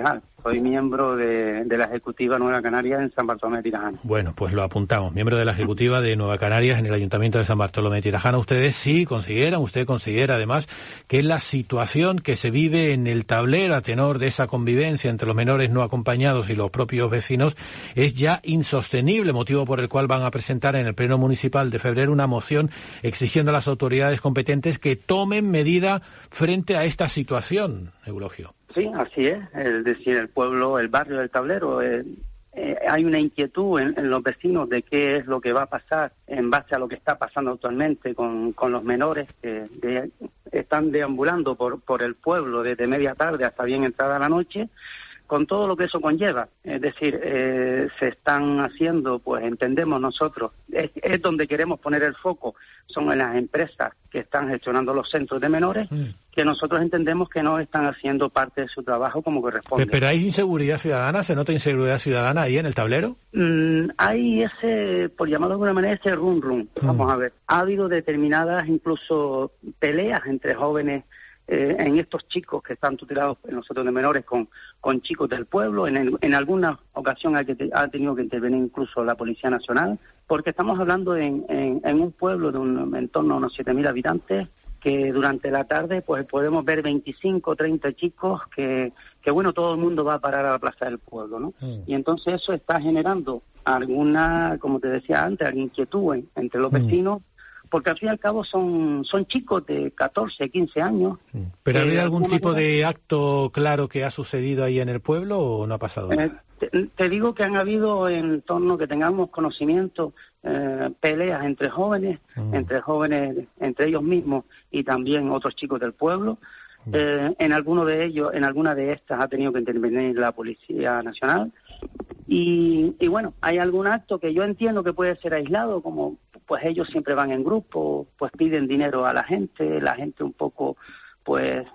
soy miembro de, de la Ejecutiva Nueva Canarias en San Bartolomé de Tirajana. Bueno, pues lo apuntamos. Miembro de la Ejecutiva de Nueva Canarias en el Ayuntamiento de San Bartolomé de Tirajana. Ustedes sí consideran, usted considera además que la situación que se vive en el tablero a tenor de esa convivencia entre los menores no acompañados y los propios vecinos es ya insostenible, motivo por el cual van a presentar en el Pleno Municipal de febrero una moción exigiendo a las autoridades competentes que tomen medida frente a esta situación, Eulogio. Sí, así es. Es decir, el pueblo, el barrio del Tablero, eh, eh, hay una inquietud en, en los vecinos de qué es lo que va a pasar en base a lo que está pasando actualmente con, con los menores que de, están deambulando por, por el pueblo desde media tarde hasta bien entrada la noche, con todo lo que eso conlleva. Es decir, eh, se están haciendo, pues entendemos nosotros, es, es donde queremos poner el foco, son en las empresas que están gestionando los centros de menores, mm. que nosotros entendemos que no están haciendo parte de su trabajo como corresponde. ¿Pero hay inseguridad ciudadana? ¿Se nota inseguridad ciudadana ahí en el tablero? Mm, hay ese, por llamarlo de alguna manera, ese rum rum. Mm. Vamos a ver. Ha habido determinadas incluso peleas entre jóvenes Eh, en estos chicos que están tutelados en los centros de menores con, con chicos del pueblo. En, el, en alguna ocasión ha, que te, ha tenido que intervenir incluso la Policía Nacional, porque estamos hablando en, en, en un pueblo de un, en torno a unos siete mil habitantes, que durante la tarde pues podemos ver veinticinco o treinta chicos que, que, bueno, todo el mundo va a parar a la plaza del pueblo, ¿no? Mm. Y entonces eso está generando alguna, como te decía antes, alguna inquietud en, entre los mm. vecinos, porque al fin y al cabo son son chicos de catorce, quince años. ¿Pero ha habido algún tipo manera... de acto claro que ha sucedido ahí en el pueblo o no ha pasado nada? Eh, te, te digo que han habido, en torno que tengamos conocimiento, eh, peleas entre jóvenes, mm. entre jóvenes, entre ellos mismos y también otros chicos del pueblo. Mm. Eh, en alguno de ellos, en alguna de estas ha tenido que intervenir la Policía Nacional. Y, y bueno, hay algún acto que yo entiendo que puede ser aislado, como pues ellos siempre van en grupo, pues piden dinero a la gente, la gente un poco pues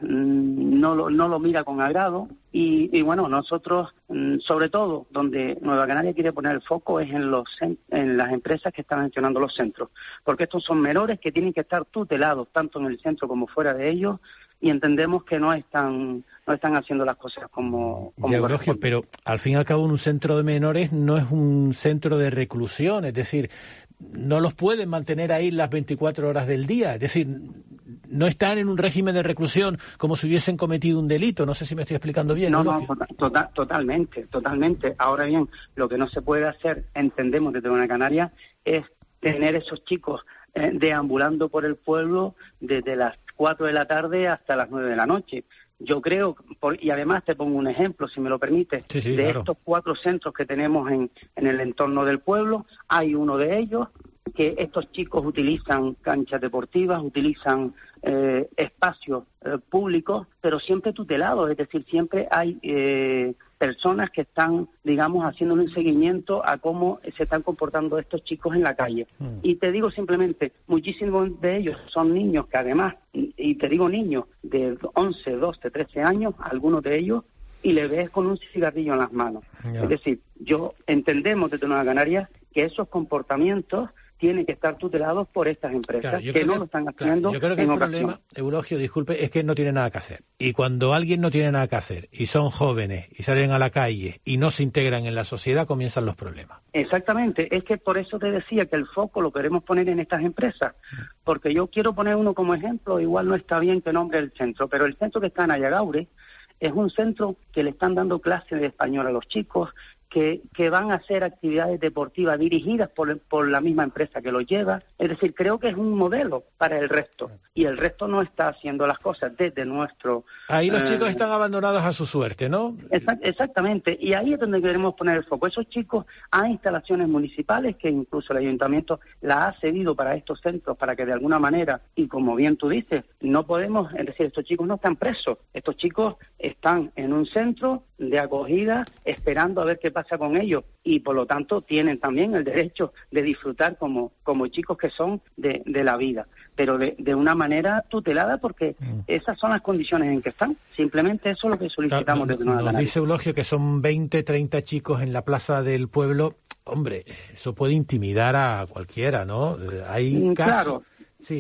no lo, no lo mira con agrado y, y bueno, nosotros sobre todo donde Nueva Canaria quiere poner el foco es en los en las empresas que están gestionando los centros, porque estos son menores que tienen que estar tutelados tanto en el centro como fuera de ellos, y entendemos que no están no están haciendo las cosas como, como ya, Eulogio, pero al fin y al cabo un centro de menores no es un centro de reclusión, es decir, no los pueden mantener ahí las veinticuatro horas del día, es decir, no están en un régimen de reclusión como si hubiesen cometido un delito. No sé si me estoy explicando bien. No, no, total, totalmente, totalmente. Ahora bien, lo que no se puede hacer, entendemos desde Nueva Canaria, es tener esos chicos eh, deambulando por el pueblo desde las cuatro de la tarde hasta las nueve de la noche. Yo creo, por, y además te pongo un ejemplo, si me lo permite, sí, sí, de claro. estos cuatro centros que tenemos en, en el entorno del pueblo, hay uno de ellos que estos chicos utilizan canchas deportivas, utilizan eh, espacios eh, públicos, pero siempre tutelados, es decir, siempre hay eh, personas que están, digamos, haciendo un seguimiento a cómo se están comportando estos chicos en la calle. Mm. Y te digo simplemente, muchísimos de ellos son niños que además, y te digo niños de once, doce, trece años, algunos de ellos, y le ves con un cigarrillo en las manos. Yeah. Es decir, yo entendemos desde Nueva Canarias que esos comportamientos tienen que estar tutelados por estas empresas, claro, que no que, lo están haciendo. Claro, yo creo que en el ocasión. problema, Eulogio, disculpe, es que no tiene nada que hacer. Y cuando alguien no tiene nada que hacer, y son jóvenes, y salen a la calle, y no se integran en la sociedad, comienzan los problemas. Exactamente, es que por eso te decía que el foco lo queremos poner en estas empresas, porque yo quiero poner uno como ejemplo, igual no está bien que nombre el centro, pero el centro que está en Ayagaure es un centro que le están dando clases de español a los chicos, que, que van a hacer actividades deportivas dirigidas por, por la misma empresa que lo lleva. Es decir, creo que es un modelo para el resto, y el resto no está haciendo las cosas desde nuestro... Ahí los eh, chicos están abandonados a su suerte, ¿no? Exact, exactamente, y ahí es donde queremos poner el foco. Esos chicos, hay instalaciones municipales que incluso el ayuntamiento la ha cedido para estos centros, para que de alguna manera, y como bien tú dices, no podemos, es decir, estos chicos no están presos, estos chicos están en un centro de acogida esperando a ver qué pasa con ellos, y por lo tanto tienen también el derecho de disfrutar como, como chicos que son de, de la vida, pero de, de una manera tutelada, porque mm. esas son las condiciones en que están. Simplemente eso es lo que solicitamos claro, desde Nueva Canaria. Nos dice Eulogio que son veinte, treinta chicos en la plaza del pueblo. Hombre, eso puede intimidar a cualquiera, ¿no? Hay casos... Claro. Sí, dígame.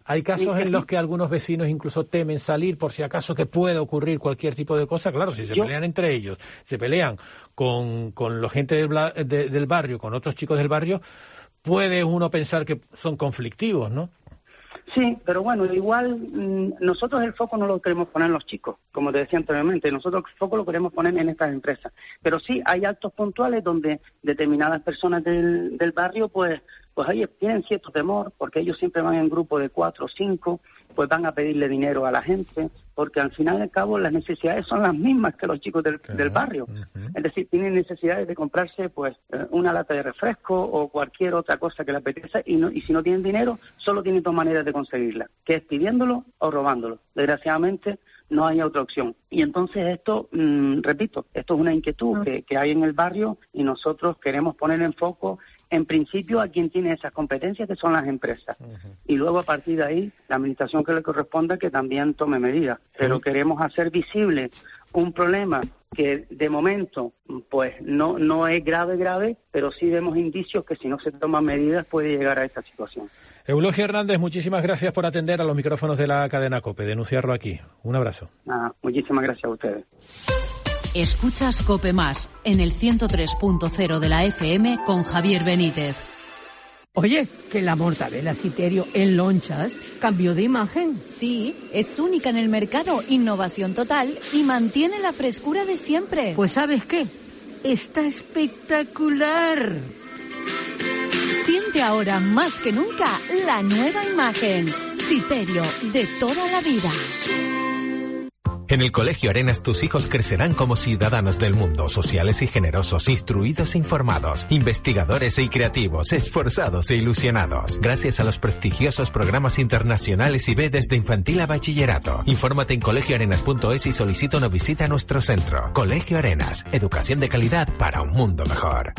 Hay casos en los que algunos vecinos incluso temen salir por si acaso que puede ocurrir cualquier tipo de cosa. Claro, si se Yo... pelean entre ellos, se pelean con, con la gente del, de, del barrio, con otros chicos del barrio, puede uno pensar que son conflictivos, ¿no? Sí, pero bueno, igual mmm, nosotros el foco no lo queremos poner en los chicos, como te decía anteriormente, nosotros el foco lo queremos poner en estas empresas. Pero sí, hay actos puntuales donde determinadas personas del, del barrio, pues, pues ahí tienen cierto temor, porque ellos siempre van en grupo de cuatro o cinco, pues van a pedirle dinero a la gente, porque al final y al cabo las necesidades son las mismas que los chicos del, del barrio. Uh-huh. Es decir, tienen necesidades de comprarse pues una lata de refresco o cualquier otra cosa que les apetece, y, no, y si no tienen dinero, solo tienen dos maneras de conseguirla, que es pidiéndolo o robándolo. Desgraciadamente no hay otra opción. Y entonces esto, mmm, repito, esto es una inquietud que, que hay en el barrio y nosotros queremos poner en foco en principio a quien tiene esas competencias, que son las empresas. Uh-huh. Y luego a partir de ahí, la administración que le corresponda que también tome medidas. Pero uh-huh. queremos hacer visible un problema que de momento pues no, no es grave, grave, pero sí vemos indicios que si no se toman medidas puede llegar a esta situación. Eulogio Hernández, muchísimas gracias por atender a los micrófonos de la cadena COPE, denunciarlo aquí. Un abrazo. Ah, muchísimas gracias a ustedes. Escuchas COPE Más en el ciento tres punto cero de la F M con Javier Benítez. Oye, que la mortadela Citerio en lonchas cambió de imagen. Sí, es única en el mercado, innovación total y mantiene la frescura de siempre. Pues ¿sabes qué? Está espectacular. Siente ahora más que nunca la nueva imagen. Citerio, de toda la vida. En el Colegio Arenas tus hijos crecerán como ciudadanos del mundo, sociales y generosos, instruidos e informados, investigadores y creativos, esforzados e ilusionados. Gracias a los prestigiosos programas internacionales I B desde infantil a bachillerato. Infórmate en colegio arenas punto es y solicita una visita a nuestro centro. Colegio Arenas, educación de calidad para un mundo mejor.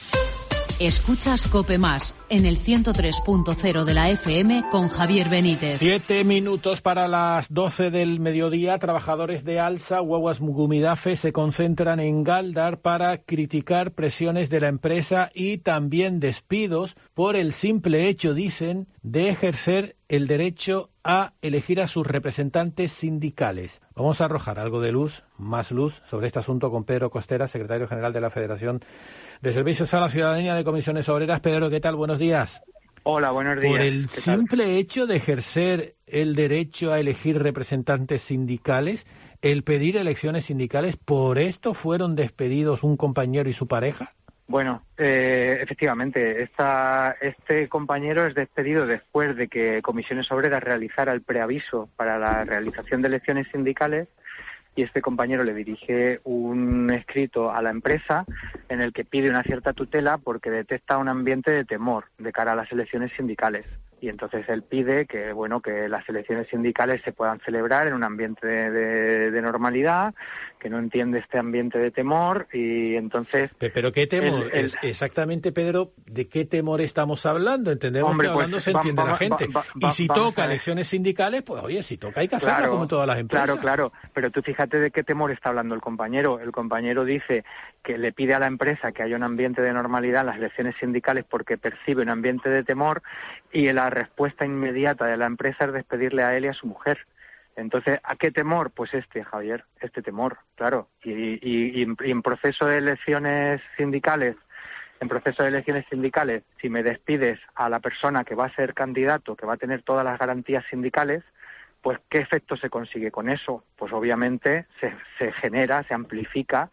Escuchas COPE Más en el ciento tres punto cero de la F M con Javier Benítez. Siete minutos para las doce del mediodía. Trabajadores de Alsa, Guaguas Gumidafe, se concentran en Galdar para criticar presiones de la empresa y también despidos por el simple hecho, dicen, de ejercer el derecho a elegir a sus representantes sindicales. Vamos a arrojar algo de luz, más luz, sobre este asunto con Pedro Costera, secretario general de la Federación de Servicios a la Ciudadanía de Comisiones Obreras. Pedro, ¿qué tal? Buenos días. Hola, buenos días. Por el simple hecho de ejercer el derecho a elegir representantes sindicales, el pedir elecciones sindicales, ¿por esto fueron despedidos un compañero y su pareja? Bueno, eh, efectivamente, esta, este compañero es despedido después de que Comisiones Obreras realizara el preaviso para la realización de elecciones sindicales, y este compañero le dirige un escrito a la empresa en el que pide una cierta tutela porque detecta un ambiente de temor de cara a las elecciones sindicales. Y entonces él pide que, bueno, que las elecciones sindicales se puedan celebrar en un ambiente de, de, de normalidad, que no entiende este ambiente de temor, y entonces... Pero ¿qué temor? El, el... Exactamente, Pedro, ¿de qué temor estamos hablando? Entendemos Hombre, que hablando pues, se entiende va, la gente. Va, va, y si toca elecciones sindicales, pues oye, si toca hay que hacerlo, claro, como todas las empresas. Claro, claro, pero tú fíjate de qué temor está hablando el compañero. El compañero dice que le pide a la empresa que haya un ambiente de normalidad en las elecciones sindicales porque percibe un ambiente de temor, y la respuesta inmediata de la empresa es despedirle a él y a su mujer. Entonces, ¿a qué temor? Pues este, Javier, este temor, claro. Y, y, y, en, y en proceso de elecciones sindicales, en proceso de elecciones sindicales, si me despides a la persona que va a ser candidato, que va a tener todas las garantías sindicales, pues ¿qué efecto se consigue con eso? Pues obviamente se, se genera, se amplifica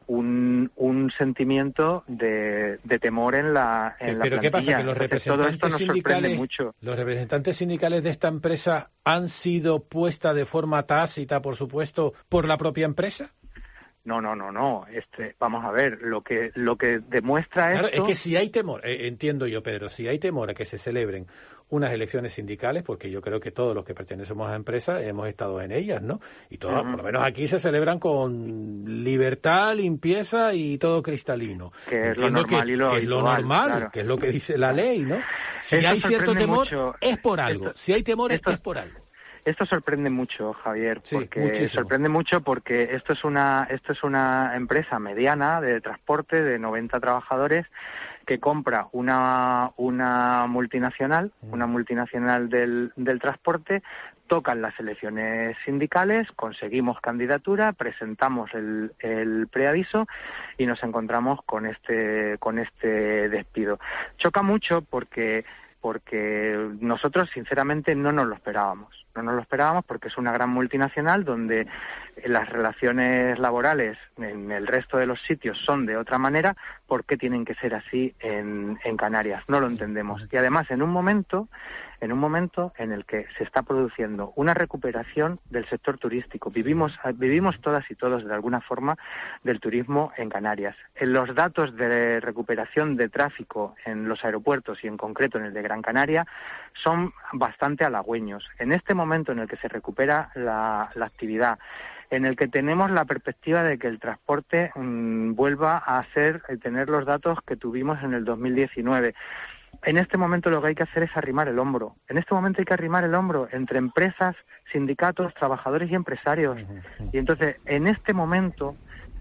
un, un sentimiento de, de temor en la, en la Pero plantilla. ¿qué pasa? Que los Entonces, todo esto representantes nos sorprende sindicales, mucho. los representantes sindicales de esta empresa han sido puestas de forma tácita, por supuesto, por la propia empresa. No, no, no, no. Este, vamos a ver, lo que lo que demuestra claro, esto... es que si hay temor, eh, entiendo yo, Pedro, si hay temor a que se celebren unas elecciones sindicales, porque yo creo que todos los que pertenecemos a empresas hemos estado en ellas, ¿no? Y todas, uh-huh. por lo menos aquí se celebran con libertad, limpieza y todo cristalino. Que es lo normal que, y lo que es lo habitual, normal, claro. que es lo que dice la ley, ¿no? Si Esto hay cierto temor, mucho. es por algo. Esto, si hay temor, esto, es por algo. Esto sorprende mucho, Javier, sí, porque muchísimo. sorprende mucho porque esto es una esto es una empresa mediana de transporte de noventa trabajadores que compra una, una multinacional, una multinacional del, del transporte, tocan las elecciones sindicales, conseguimos candidatura, presentamos el, el preaviso y nos encontramos con este, con este despido. Choca mucho porque porque nosotros sinceramente no nos lo esperábamos. No nos lo esperábamos porque es una gran multinacional donde las relaciones laborales en el resto de los sitios son de otra manera. ¿Por qué tienen que ser así en, en Canarias? No lo entendemos. Y además en un momento, en un momento en el que se está produciendo una recuperación del sector turístico. Vivimos, vivimos todas y todos de alguna forma del turismo en Canarias. En los datos de recuperación de tráfico en los aeropuertos y en concreto en el de Gran Canaria son bastante halagüeños. En este momento en el que se recupera la, la actividad, en el que tenemos la perspectiva de que el transporte mmm, vuelva a ser, tener los datos que tuvimos en el dos mil diecinueve. En este momento lo que hay que hacer es arrimar el hombro. En este momento hay que arrimar el hombro entre empresas, sindicatos, trabajadores y empresarios. Y entonces, en este momento,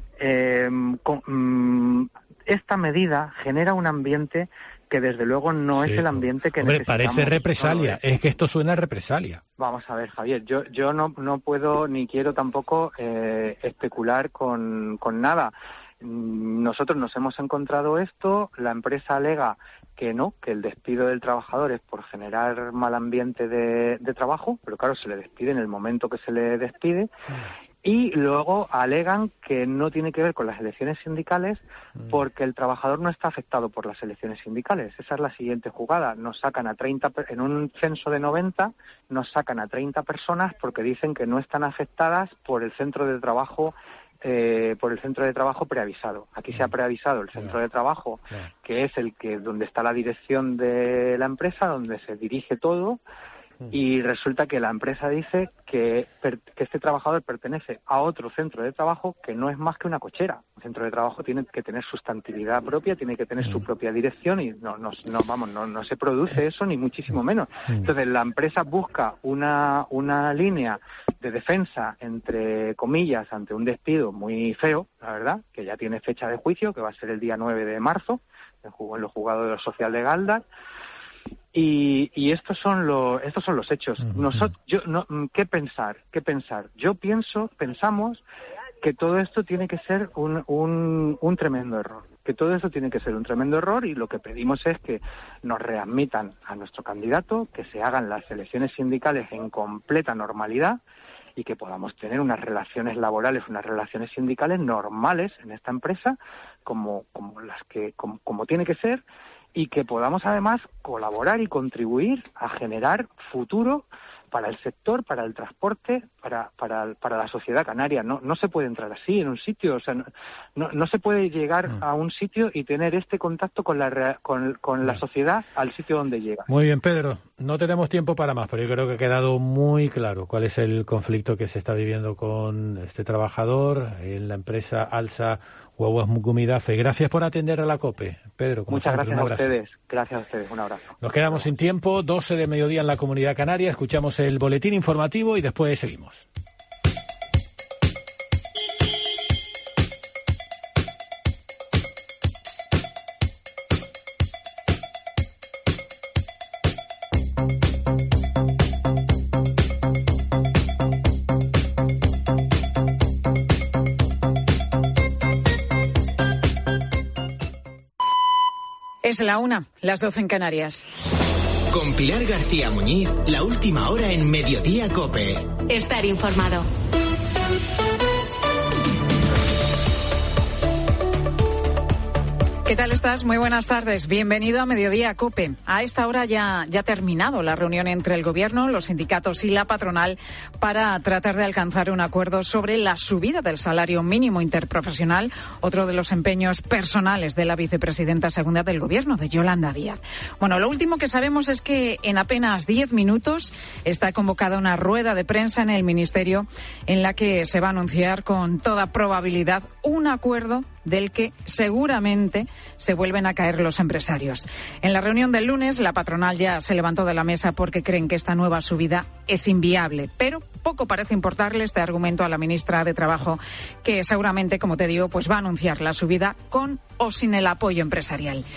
eh, con, mmm, esta medida genera un ambiente que desde luego no sí, es el ambiente que hombre, necesitamos. Parece represalia, es que esto suena a represalia. Vamos a ver, Javier, yo yo no no puedo ni quiero tampoco eh, especular con, con nada. Nosotros nos hemos encontrado esto, la empresa alega que no, que el despido del trabajador es por generar mal ambiente de, de trabajo, pero claro, se le despide en el momento que se le despide. Y luego alegan que no tiene que ver con las elecciones sindicales porque el trabajador no está afectado por las elecciones sindicales. Esa es la siguiente jugada. Nos sacan a treinta, en un censo de noventa, nos sacan a treinta personas porque dicen que no están afectadas por el centro de trabajo eh, por el centro de trabajo preavisado. Aquí se ha preavisado el centro de trabajo, que es el que donde está la dirección de la empresa, donde se dirige todo. Y resulta que la empresa dice que, per, que este trabajador pertenece a otro centro de trabajo que no es más que una cochera. El centro de trabajo tiene que tener sustantividad propia, tiene que tener su propia dirección y no, no, no vamos, no, no se produce eso ni muchísimo menos. Entonces la empresa busca una, una línea de defensa, entre comillas, ante un despido muy feo, la verdad, que ya tiene fecha de juicio, que va a ser el día nueve de marzo, en los juzgados de lo social de Galdas. Y, y estos son los estos son los hechos. Nosotros, yo, no, ¿qué pensar? ¿Qué pensar? Yo pienso, pensamos que todo esto tiene que ser un, un, un tremendo error. Que todo esto tiene que ser un tremendo error y lo que pedimos es que nos readmitan a nuestro candidato, que se hagan las elecciones sindicales en completa normalidad y que podamos tener unas relaciones laborales, unas relaciones sindicales normales en esta empresa, como, como las que como, como tiene que ser. Y que podamos además colaborar y contribuir a generar futuro para el sector, para el transporte, para para, para la sociedad canaria. No no se puede entrar así en un sitio, o sea, no, no, no se puede llegar mm. a un sitio y tener este contacto con la con, con la sociedad al sitio donde llega. Muy bien, Pedro, no tenemos tiempo para más, pero yo creo que ha quedado muy claro cuál es el conflicto que se está viviendo con este trabajador en la empresa Alsa Guaguas Mucumidafe. Gracias por atender a la COPE, Pedro. Como Muchas siempre, gracias a ustedes. Gracias a ustedes. Un abrazo. Nos quedamos sin tiempo. doce de mediodía en la Comunidad Canaria. Escuchamos el boletín informativo y después seguimos. Es la una, las doce en Canarias. Con Pilar García Muñiz, la última hora en Mediodía COPE. Estar informado. ¿Qué tal estás? Muy buenas tardes. Bienvenido a Mediodía COPE. A esta hora ya, ya ha terminado la reunión entre el Gobierno, los sindicatos y la patronal para tratar de alcanzar un acuerdo sobre la subida del salario mínimo interprofesional, otro de los empeños personales de la vicepresidenta segunda del Gobierno, de Yolanda Díaz. Bueno, lo último que sabemos es que en apenas diez minutos está convocada una rueda de prensa en el Ministerio en la que se va a anunciar con toda probabilidad un acuerdo del que seguramente se vuelven a caer los empresarios. En la reunión del lunes, la patronal ya se levantó de la mesa porque creen que esta nueva subida es inviable, pero poco parece importarle este argumento a la ministra de Trabajo, que seguramente, como te digo, pues va a anunciar la subida con o sin el apoyo empresarial.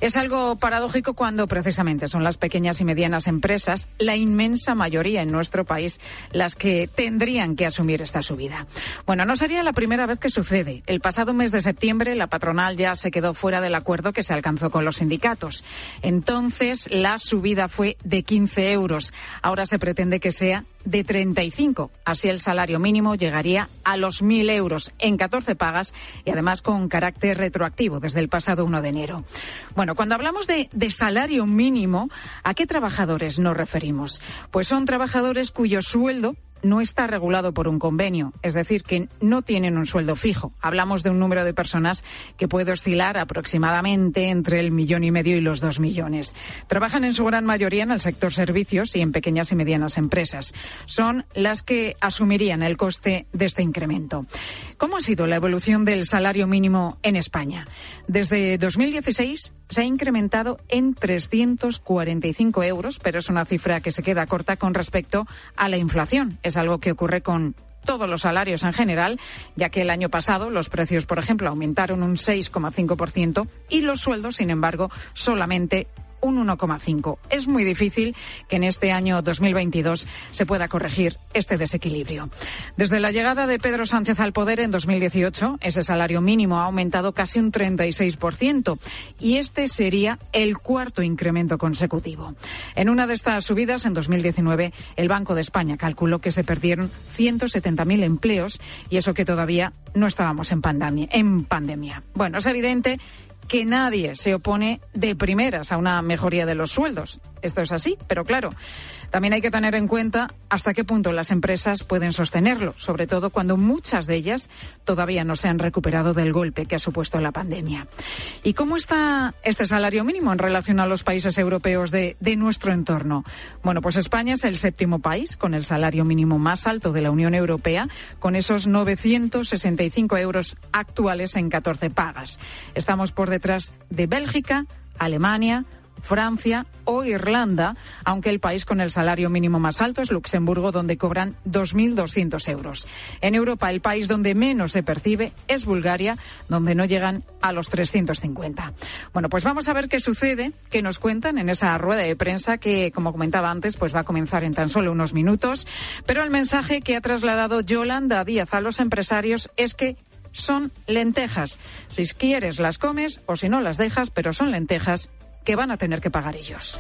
Es algo paradójico cuando precisamente son las pequeñas y medianas empresas, la inmensa mayoría en nuestro país, las que tendrían que asumir esta subida. Bueno, no sería la primera vez que sucede. El pasado mes de septiembre la patronal ya se quedó fuera del acuerdo que se alcanzó con los sindicatos. Entonces la subida fue de quince euros. Ahora se pretende que sea de treinta y cinco. Así el salario mínimo llegaría a los mil euros en catorce pagas y además con carácter retroactivo desde el pasado uno de enero. Bueno, cuando hablamos de, de salario mínimo, ¿a qué trabajadores nos referimos? Pues son trabajadores cuyo sueldo no está regulado por un convenio, es decir, que no tienen un sueldo fijo. Hablamos de un número de personas que puede oscilar aproximadamente entre el millón y medio y los dos millones. Trabajan en su gran mayoría en el sector servicios y en pequeñas y medianas empresas. Son las que asumirían el coste de este incremento. ¿Cómo ha sido la evolución del salario mínimo en España? Desde dos mil dieciséis se ha incrementado en trescientos cuarenta y cinco euros, pero es una cifra que se queda corta con respecto a la inflación. Es algo que ocurre con todos los salarios en general, ya que el año pasado los precios, por ejemplo, aumentaron un seis coma cinco por ciento y los sueldos, sin embargo, solamente un uno coma cinco. Es muy difícil que en este año dos mil veintidós se pueda corregir este desequilibrio. Desde la llegada de Pedro Sánchez al poder en dos mil dieciocho, ese salario mínimo ha aumentado casi un treinta y seis por ciento y este sería el cuarto incremento consecutivo. En una de estas subidas, en dos mil diecinueve, el Banco de España calculó que se perdieron ciento setenta mil empleos y eso que todavía no estábamos en pandemia. En pandemia. Bueno, es evidente que nadie se opone de primeras a una mejoría de los sueldos. Esto es así, pero claro, también hay que tener en cuenta hasta qué punto las empresas pueden sostenerlo, sobre todo cuando muchas de ellas todavía no se han recuperado del golpe que ha supuesto la pandemia. ¿Y cómo está este salario mínimo en relación a los países europeos de, de nuestro entorno? Bueno, pues España es el séptimo país con el salario mínimo más alto de la Unión Europea, con esos novecientos sesenta y cinco euros actuales en catorce pagas. Estamos por detrás de Bélgica, Alemania, Francia o Irlanda, aunque el país con el salario mínimo más alto es Luxemburgo, donde cobran dos mil doscientos euros. En Europa, el país donde menos se percibe es Bulgaria, donde no llegan a los trescientos cincuenta. Bueno, pues vamos a ver qué sucede, qué nos cuentan en esa rueda de prensa que, como comentaba antes, pues va a comenzar en tan solo unos minutos. Pero el mensaje que ha trasladado Yolanda Díaz a los empresarios es que son lentejas. Si quieres las comes o si no las dejas, pero son lentejas que van a tener que pagar ellos.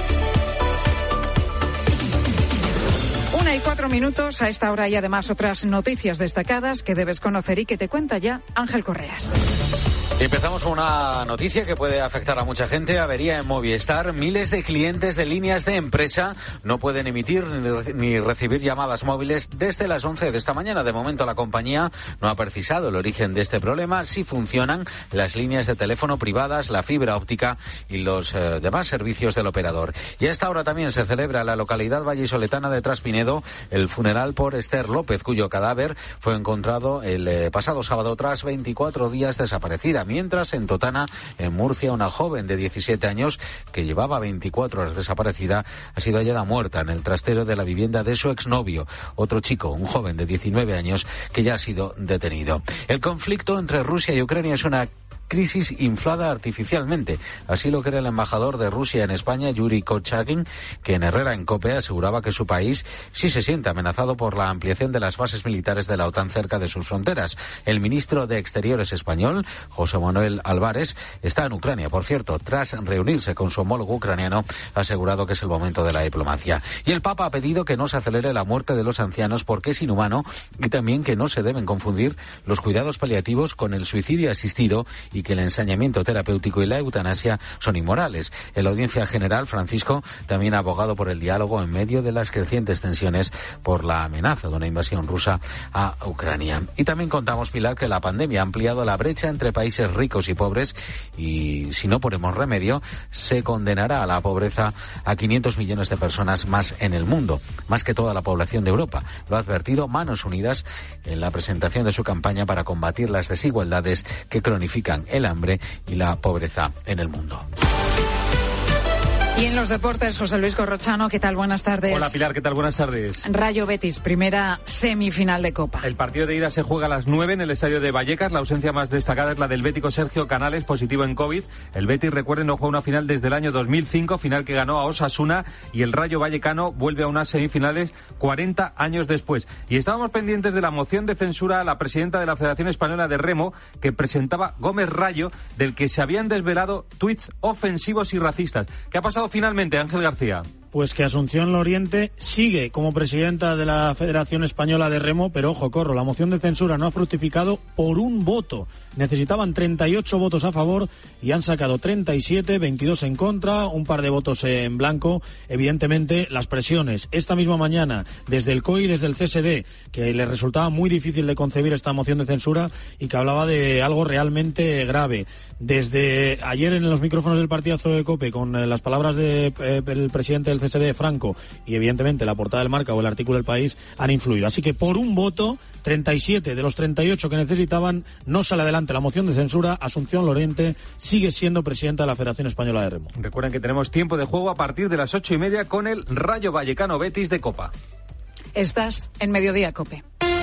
Una y cuatro minutos. A esta hora hay además otras noticias destacadas que debes conocer y que te cuenta ya Ángel Correas. Empezamos con una noticia que puede afectar a mucha gente. Avería en Movistar. Miles de clientes de líneas de empresa no pueden emitir ni recibir llamadas móviles desde las once de esta mañana. De momento la compañía no ha precisado el origen de este problema. Sí funcionan las líneas de teléfono privadas, la fibra óptica y los eh, demás servicios del operador. Y a esta hora también se celebra en la localidad vallisoletana de Traspinedo el funeral por Esther López, cuyo cadáver fue encontrado el eh, pasado sábado tras veinticuatro días desaparecida. Mientras en Totana, en Murcia, una joven de diecisiete años que llevaba veinticuatro horas desaparecida ha sido hallada muerta en el trastero de la vivienda de su exnovio, otro chico, un joven de diecinueve años que ya ha sido detenido. El conflicto entre Rusia y Ucrania es una crisis inflada artificialmente. Así lo cree el embajador de Rusia en España, Yuri Kochagin, que en Herrera en COPE aseguraba que su país sí se siente amenazado por la ampliación de las bases militares de la OTAN cerca de sus fronteras. El ministro de Exteriores español, José Manuel Álvarez, está en Ucrania, por cierto, tras reunirse con su homólogo ucraniano, ha asegurado que es el momento de la diplomacia. Y el Papa ha pedido que no se acelere la muerte de los ancianos porque es inhumano y también que no se deben confundir los cuidados paliativos con el suicidio asistido y que el ensañamiento terapéutico y la eutanasia son inmorales. En la audiencia general, Francisco también ha abogado por el diálogo en medio de las crecientes tensiones por la amenaza de una invasión rusa a Ucrania. Y también contamos, Pilar, que la pandemia ha ampliado la brecha entre países ricos y pobres y, si no ponemos remedio, se condenará a la pobreza a quinientos millones de personas más en el mundo, más que toda la población de Europa. Lo ha advertido Manos Unidas en la presentación de su campaña para combatir las desigualdades que cronifican el hambre y la pobreza en el mundo. Y en los deportes, José Luis Corrochano, ¿qué tal? Buenas tardes. Hola Pilar, ¿qué tal? Buenas tardes. Rayo Betis, primera semifinal de Copa. El partido de ida se juega a las nueve en el estadio de Vallecas. La ausencia más destacada es la del bético Sergio Canales, positivo en COVID. El Betis, recuerden, no juega una final desde el año dos mil cinco, final que ganó a Osasuna, y el Rayo Vallecano vuelve a unas semifinales cuarenta años después. Y estábamos pendientes de la moción de censura a la presidenta de la Federación Española de Remo, que presentaba Gómez Rayo, del que se habían desvelado tuits ofensivos y racistas. ¿Qué ha pasado finalmente, Ángel García? Pues que Asunción Loriente sigue como presidenta de la Federación Española de Remo, pero ojo, Corro, la moción de censura no ha fructificado por un voto. Necesitaban treinta y ocho votos a favor y han sacado treinta y siete, veintidós en contra, un par de votos en blanco. Evidentemente, las presiones esta misma mañana desde el C O I y desde el C S D, que les resultaba muy difícil de concebir esta moción de censura y que hablaba de algo realmente grave. Desde ayer en los micrófonos del partidazo de COPE, con eh, las palabras del de, eh, presidente del C S D, Franco, y evidentemente la portada del Marca o el artículo del País han influido. Así que por un voto, treinta y siete de los treinta y ocho que necesitaban, no sale adelante la moción de censura. Asunción Loriente sigue siendo presidenta de la Federación Española de Remo. Recuerden que tenemos tiempo de juego a partir de las ocho y media con el Rayo Vallecano Betis de Copa. Estás en Mediodía COPE.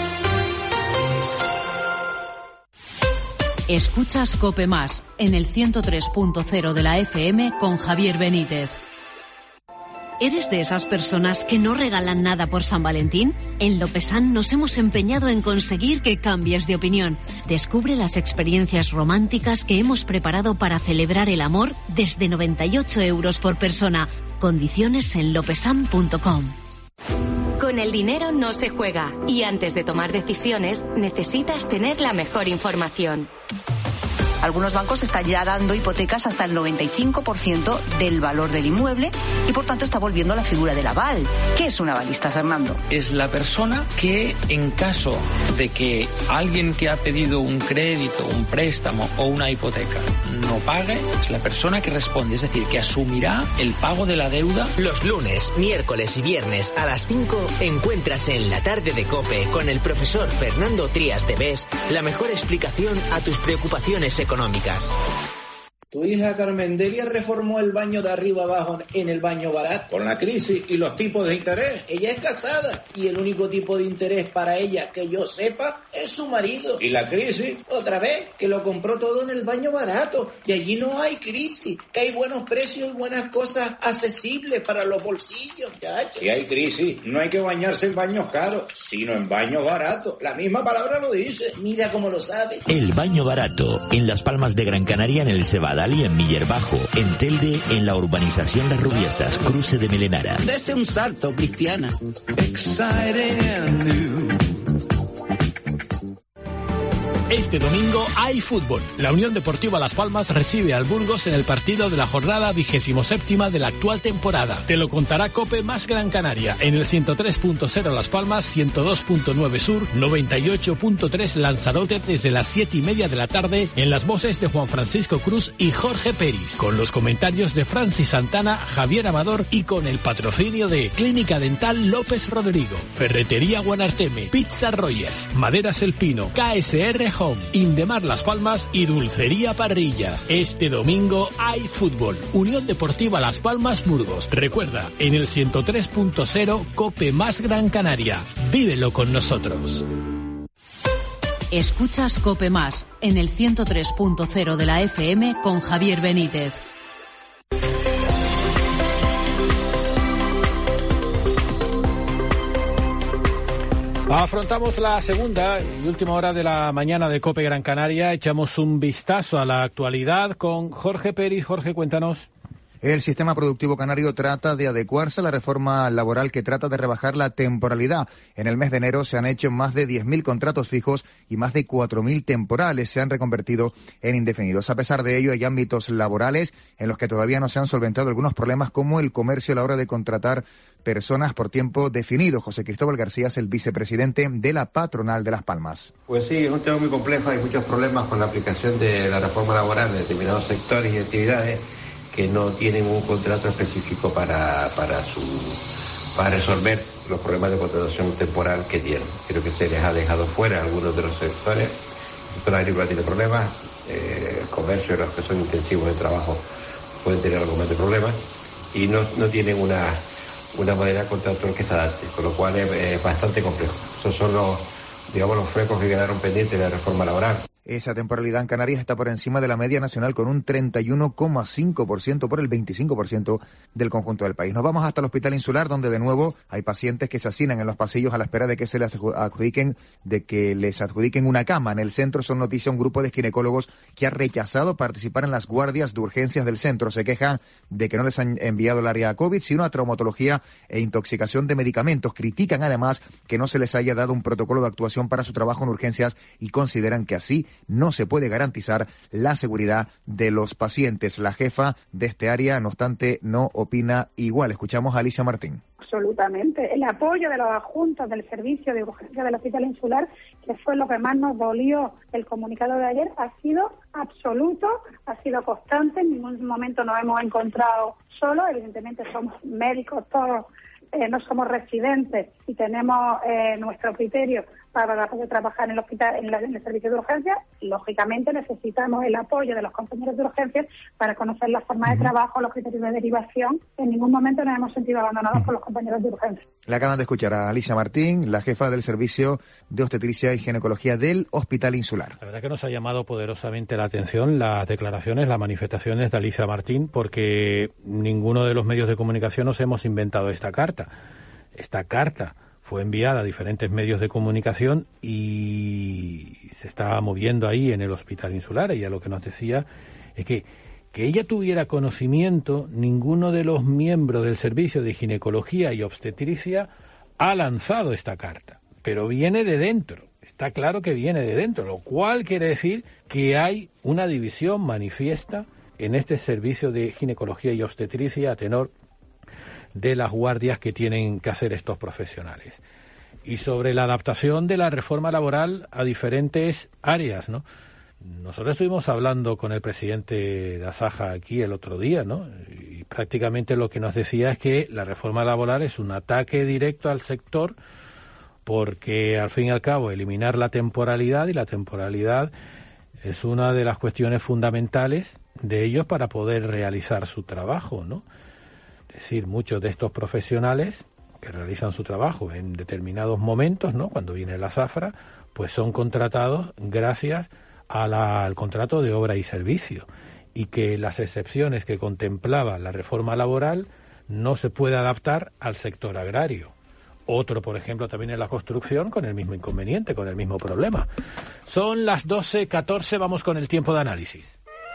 Escuchas COPE Más en el ciento tres punto cero de la F M con Javier Benítez. ¿Eres de esas personas que no regalan nada por San Valentín? En Lopesan nos hemos empeñado en conseguir que cambies de opinión. Descubre las experiencias románticas que hemos preparado para celebrar el amor desde noventa y ocho euros por persona. Condiciones en lopesan punto com. Con el dinero no se juega y antes de tomar decisiones necesitas tener la mejor información. Algunos bancos están ya dando hipotecas hasta el noventa y cinco por ciento del valor del inmueble y por tanto está volviendo la figura del aval. ¿Qué es un avalista, Fernando? Es la persona que, en caso de que alguien que ha pedido un crédito, un préstamo o una hipoteca no pague, es la persona que responde, es decir, que asumirá el pago de la deuda. Los lunes, miércoles y viernes a las cinco encuentras en La Tarde de COPE con el profesor Fernando Trías de Bes la mejor explicación a tus preocupaciones económicas. económicas. Tu hija Carmen Delia reformó el baño de arriba abajo en el baño barato. Con la crisis y los tipos de interés. Ella es casada y el único tipo de interés para ella que yo sepa es su marido. ¿Y la crisis? Otra vez, que lo compró todo en el baño barato. Y allí no hay crisis, que hay buenos precios y buenas cosas accesibles para los bolsillos, chacho. Si hay crisis, no hay que bañarse en baños caros, sino en baños baratos. La misma palabra lo dice. Mira cómo lo sabe. El baño barato, en Las Palmas de Gran Canaria, en el Cebadal y en Miller Bajo, en Telde, en la urbanización Las Rubiesas, cruce de Melenara. Dese un salto, Cristiana. Este domingo hay fútbol. La Unión Deportiva Las Palmas recibe al Burgos en el partido de la jornada vigésimo séptima de la actual temporada. Te lo contará COPE Más Gran Canaria en el ciento tres punto cero Las Palmas, ciento dos punto nueve Sur, noventa y ocho punto tres Lanzarote desde las siete y media de la tarde en las voces de Juan Francisco Cruz y Jorge Peris, con los comentarios de Francis Santana, Javier Amador y con el patrocinio de Clínica Dental López Rodrigo, Ferretería Guanarteme, Pizza Rogers, Maderas El Pino, K S R Home, Indemar Las Palmas y Dulcería Parrilla. Este domingo hay fútbol. Unión Deportiva Las Palmas Burgos. Recuerda, en el ciento tres punto cero COPE Más Gran Canaria. Vívelo con nosotros. Escuchas COPE Más en el ciento tres punto cero de la F M con Javier Benítez. Afrontamos la segunda y última hora de la mañana de COPE Gran Canaria. Echamos un vistazo a la actualidad con Jorge Peris. Jorge, cuéntanos. El sistema productivo canario trata de adecuarse a la reforma laboral que trata de rebajar la temporalidad. En el mes de enero se han hecho más de diez mil contratos fijos y más de cuatro mil temporales se han reconvertido en indefinidos. A pesar de ello, hay ámbitos laborales en los que todavía no se han solventado algunos problemas, como el comercio a la hora de contratar personas por tiempo definido. José Cristóbal García es el vicepresidente de la patronal de Las Palmas. Pues sí, es un tema muy complejo. Hay muchos problemas con la aplicación de la reforma laboral de determinados sectores y actividades que no tienen un contrato específico para, para, su, para resolver los problemas de contratación temporal que tienen. Creo que se les ha dejado fuera algunos de los sectores. El sector agrícola tiene problemas, eh, el comercio y los que son intensivos de trabajo pueden tener algo más de problemas, y no, no tienen una, una modalidad contractual que se adapte, con lo cual es, es bastante complejo. Esos son los, digamos, los flecos que quedaron pendientes de la reforma laboral. Esa temporalidad en Canarias está por encima de la media nacional con un treinta y uno coma cinco por ciento por el veinticinco por ciento del conjunto del país. Nos vamos hasta el Hospital Insular, donde de nuevo hay pacientes que se hacinan en los pasillos a la espera de que se les adjudiquen, de que les adjudiquen una cama. En el centro son noticia un grupo de ginecólogos que ha rechazado participar en las guardias de urgencias del centro. Se quejan de que no les han enviado el área COVID, sino a traumatología e intoxicación de medicamentos. Critican además que no se les haya dado un protocolo de actuación para su trabajo en urgencias y consideran que así no se puede garantizar la seguridad de los pacientes. La jefa de este área, no obstante, no opina igual. Escuchamos a Alicia Martín. Absolutamente. El apoyo de los adjuntos del servicio de urgencia del Hospital Insular, que fue lo que más nos dolió el comunicado de ayer, ha sido absoluto, ha sido constante. En ningún momento nos hemos encontrado solos. Evidentemente somos médicos todos, eh, no somos residentes y tenemos eh, nuestro criterio para poder trabajar en el hospital, en, la, en el servicio de urgencia. Lógicamente necesitamos el apoyo de los compañeros de urgencias para conocer las formas uh-huh. de trabajo, los criterios de derivación. En ningún momento nos hemos sentido abandonados uh-huh. por los compañeros de urgencia. Le acaban de escuchar a Alicia Martín, la jefa del servicio de obstetricia y ginecología del Hospital Insular. La verdad que nos ha llamado poderosamente la atención las declaraciones, las manifestaciones de Alicia Martín, porque ninguno de los medios de comunicación nos hemos inventado esta carta. Esta carta fue enviada a diferentes medios de comunicación y se estaba moviendo ahí en el Hospital Insular. Ella lo que nos decía es que que ella tuviera conocimiento, ninguno de los miembros del servicio de ginecología y obstetricia ha lanzado esta carta, pero viene de dentro, está claro que viene de dentro, lo cual quiere decir que hay una división manifiesta en este servicio de ginecología y obstetricia a tenor de las guardias que tienen que hacer estos profesionales. Y sobre la adaptación de la reforma laboral a diferentes áreas, ¿no? Nosotros estuvimos hablando con el presidente de Asaja aquí el otro día, ¿no? Y prácticamente lo que nos decía es que la reforma laboral es un ataque directo al sector porque, al fin y al cabo, eliminar la temporalidad, y la temporalidad es una de las cuestiones fundamentales de ellos para poder realizar su trabajo, ¿no? Es decir, muchos de estos profesionales que realizan su trabajo en determinados momentos, ¿no? Cuando viene la zafra, pues son contratados gracias a la, al contrato de obra y servicio, y que las excepciones que contemplaba la reforma laboral no se puede adaptar al sector agrario. Otro, por ejemplo, también en la construcción, con el mismo inconveniente, con el mismo problema. Son las doce catorce, vamos con el tiempo de análisis.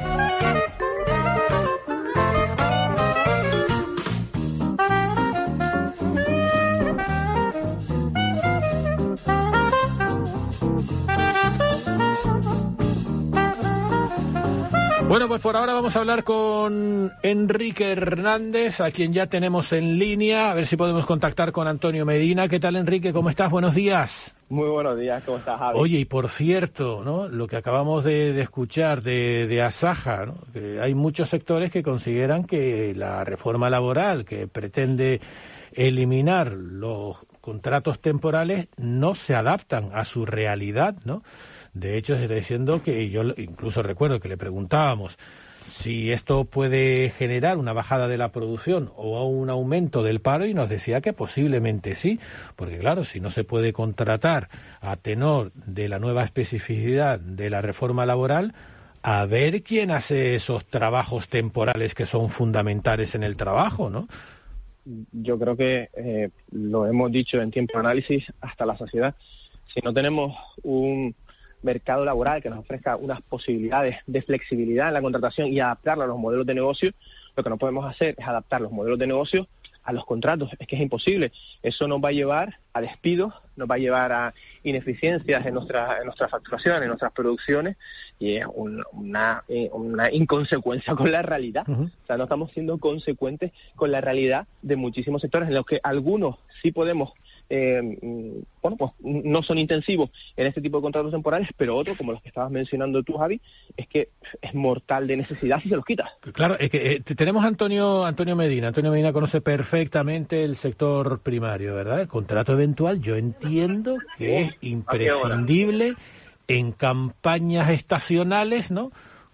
Bueno, pues por ahora vamos a hablar con Enrique Hernández, a quien ya tenemos en línea, a ver si podemos contactar con Antonio Medina. ¿Qué tal, Enrique? ¿Cómo estás? Buenos días. Muy buenos días, ¿cómo estás, Javi? Oye, y por cierto, ¿no? Lo que acabamos de, de escuchar de, de Asaja, ¿no? Que hay muchos sectores que consideran que la reforma laboral que pretende eliminar los contratos temporales no se adaptan a su realidad, ¿no? De hecho, se está diciendo que yo incluso recuerdo que le preguntábamos si esto puede generar una bajada de la producción o un aumento del paro, y nos decía que posiblemente sí, porque claro, si no se puede contratar a tenor de la nueva especificidad de la reforma laboral, a ver quién hace esos trabajos temporales que son fundamentales en el trabajo, ¿no? Yo creo que eh, lo hemos dicho en tiempo de análisis hasta la saciedad. Si no tenemos un mercado laboral que nos ofrezca unas posibilidades de flexibilidad en la contratación y adaptarla a los modelos de negocio, lo que no podemos hacer es adaptar los modelos de negocio a los contratos. Es que es imposible. Eso nos va a llevar a despidos, nos va a llevar a ineficiencias en nuestra, en nuestra facturación, en nuestras producciones, y es un, una, una inconsecuencia con la realidad. Uh-huh. O sea, no estamos siendo consecuentes con la realidad de muchísimos sectores en los que algunos sí podemos Eh, bueno, pues no son intensivos en este tipo de contratos temporales, pero otros, como los que estabas mencionando tú, Javi, es que es mortal de necesidad si se los quita. Claro, es que eh, tenemos a Antonio, Antonio Medina. Antonio Medina conoce perfectamente el sector primario, ¿verdad? El contrato eventual, yo entiendo que es imprescindible en campañas estacionales, ¿no?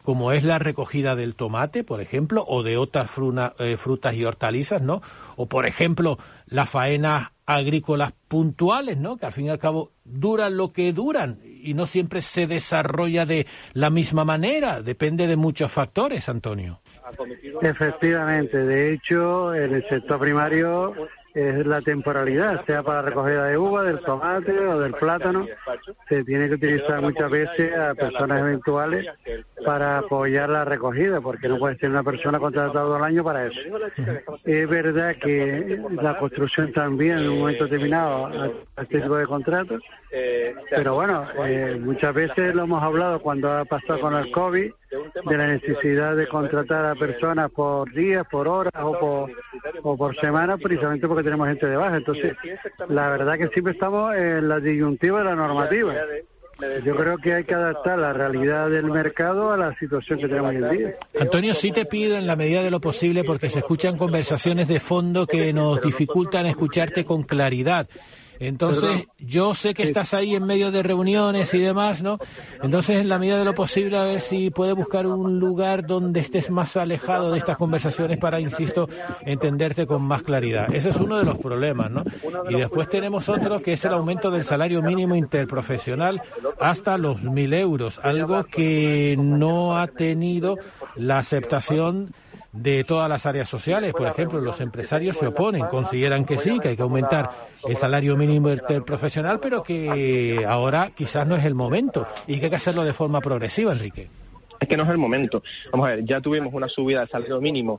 como es la recogida del tomate, por ejemplo, o de otras fruna, eh, frutas y hortalizas, ¿no? O, por ejemplo, las faenas agrícolas puntuales, ¿no? Que al fin y al cabo duran lo que duran y no siempre se desarrolla de la misma manera, depende de muchos factores, Antonio. Efectivamente, de hecho, en el sector primario es la temporalidad, sea para la recogida de uva, del tomate o del plátano. Se tiene que utilizar muchas veces a personas eventuales para apoyar la recogida, porque no puede ser una persona contratada todo el año para eso. Es verdad que la construcción también en un momento determinado a este tipo de contratos, pero bueno, eh, muchas veces lo hemos hablado cuando ha pasado con el COVID, de la necesidad de contratar a personas por días, por horas o por, o por semana, precisamente porque tenemos gente de baja. Entonces, la verdad que siempre estamos en la disyuntiva de la normativa. Yo creo que hay que adaptar la realidad del mercado a la situación que tenemos hoy en día. Antonio, sí te pido en la medida de lo posible, porque se escuchan conversaciones de fondo que nos dificultan escucharte con claridad. Entonces, Perdón. yo sé que estás ahí en medio de reuniones y demás, ¿no? Entonces, en la medida de lo posible, a ver si puedes buscar un lugar donde estés más alejado de estas conversaciones para, insisto, entenderte con más claridad. Ese es uno de los problemas, ¿no? Y después tenemos otro, que es el aumento del salario mínimo interprofesional hasta los mil euros, algo que no ha tenido la aceptación de todas las áreas sociales. Por ejemplo, los empresarios se oponen, consideran que sí, que hay que aumentar el salario mínimo interprofesional, pero que ahora quizás no es el momento y que hay que hacerlo de forma progresiva, Enrique. Es que no es el momento. Vamos a ver, ya tuvimos una subida del salario mínimo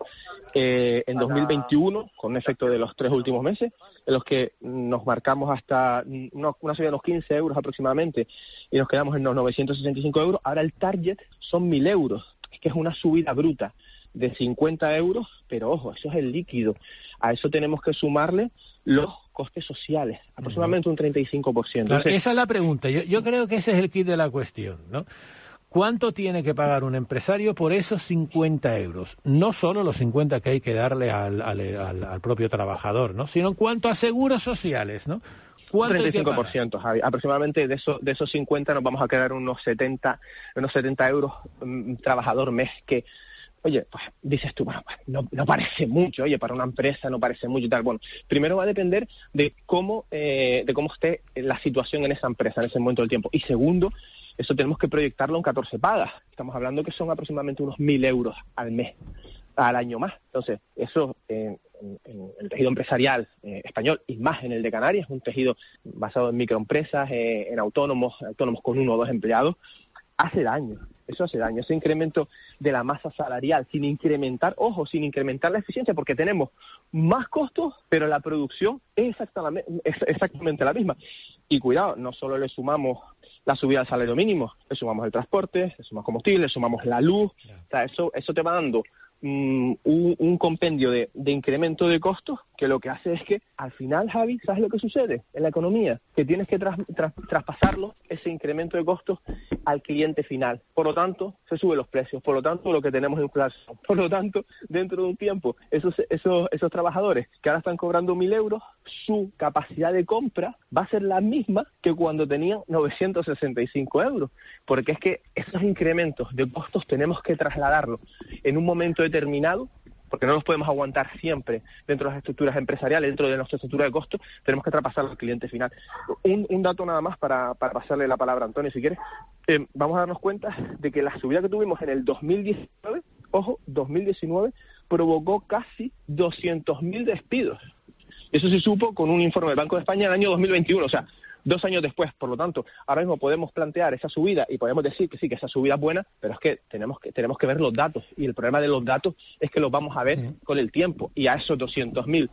eh, en dos mil veintiuno, con un efecto de los tres últimos meses, en los que nos marcamos hasta una, una subida de unos quince euros aproximadamente y nos quedamos en los novecientos sesenta y cinco euros. Ahora el target son mil euros, es que es una subida bruta de cincuenta euros, pero ojo, eso es el líquido. A eso tenemos que sumarle los costes sociales, aproximadamente un treinta y cinco por ciento. Claro, esa es la pregunta. Yo, yo creo que ese es el kit de la cuestión, ¿no? ¿Cuánto tiene que pagar un empresario por esos cincuenta euros? No solo los cincuenta que hay que darle al, al, al, al propio trabajador, ¿no? Sino en cuanto a seguros sociales, ¿no? ¿Cuánto treinta y cinco por ciento, Javi. Aproximadamente de esos de esos cincuenta nos vamos a quedar unos setenta, unos setenta euros um, trabajador mes, que oye, pues dices tú, bueno, pues, no, no parece mucho, oye, para una empresa no parece mucho y tal. Bueno, primero va a depender de cómo eh, de cómo esté la situación en esa empresa en ese momento del tiempo. Y segundo, eso tenemos que proyectarlo en catorce pagas. Estamos hablando que son aproximadamente unos mil euros al mes, al año más. Entonces, eso eh, en, en el tejido empresarial eh, español y más en el de Canarias, un tejido basado en microempresas, eh, en autónomos, autónomos con uno o dos empleados, hace daño. Eso hace daño, ese incremento de la masa salarial, sin incrementar, ojo, sin incrementar la eficiencia, porque tenemos más costos, pero la producción es exactamente, es exactamente la misma. Y cuidado, no solo le sumamos la subida del salario mínimo, le sumamos el transporte, le sumamos combustible, le sumamos la luz, o sea, eso, eso te va dando um, un, un compendio de, de incremento de costos, que lo que hace es que, al final, Javi, ¿sabes lo que sucede en la economía? Que tienes que tras, tras, traspasarlo, ese incremento de costos, al cliente final. Por lo tanto, se suben los precios. Por lo tanto, lo que tenemos es inflación. Por lo tanto, dentro de un tiempo, esos, esos, esos trabajadores que ahora están cobrando mil euros, su capacidad de compra va a ser la misma que cuando tenían novecientos sesenta y cinco euros. Porque es que esos incrementos de costos tenemos que trasladarlos en un momento determinado, porque no los podemos aguantar siempre dentro de las estructuras empresariales, dentro de nuestra estructura de costos, tenemos que traspasarlo al cliente final. Un, un dato nada más para, para pasarle la palabra a Antonio, si quieres. Eh, vamos a darnos cuenta de que la subida que tuvimos en el dos mil diecinueve, ojo, dos mil diecinueve, provocó casi doscientos mil despidos. Eso se supo con un informe del Banco de España en el año dos mil veintiuno, o sea, dos años después. Por lo tanto, ahora mismo podemos plantear esa subida y podemos decir que sí, que esa subida es buena, pero es que tenemos que tenemos que ver los datos, y el problema de los datos es que los vamos a ver uh-huh. con el tiempo, y a esos doscientos mil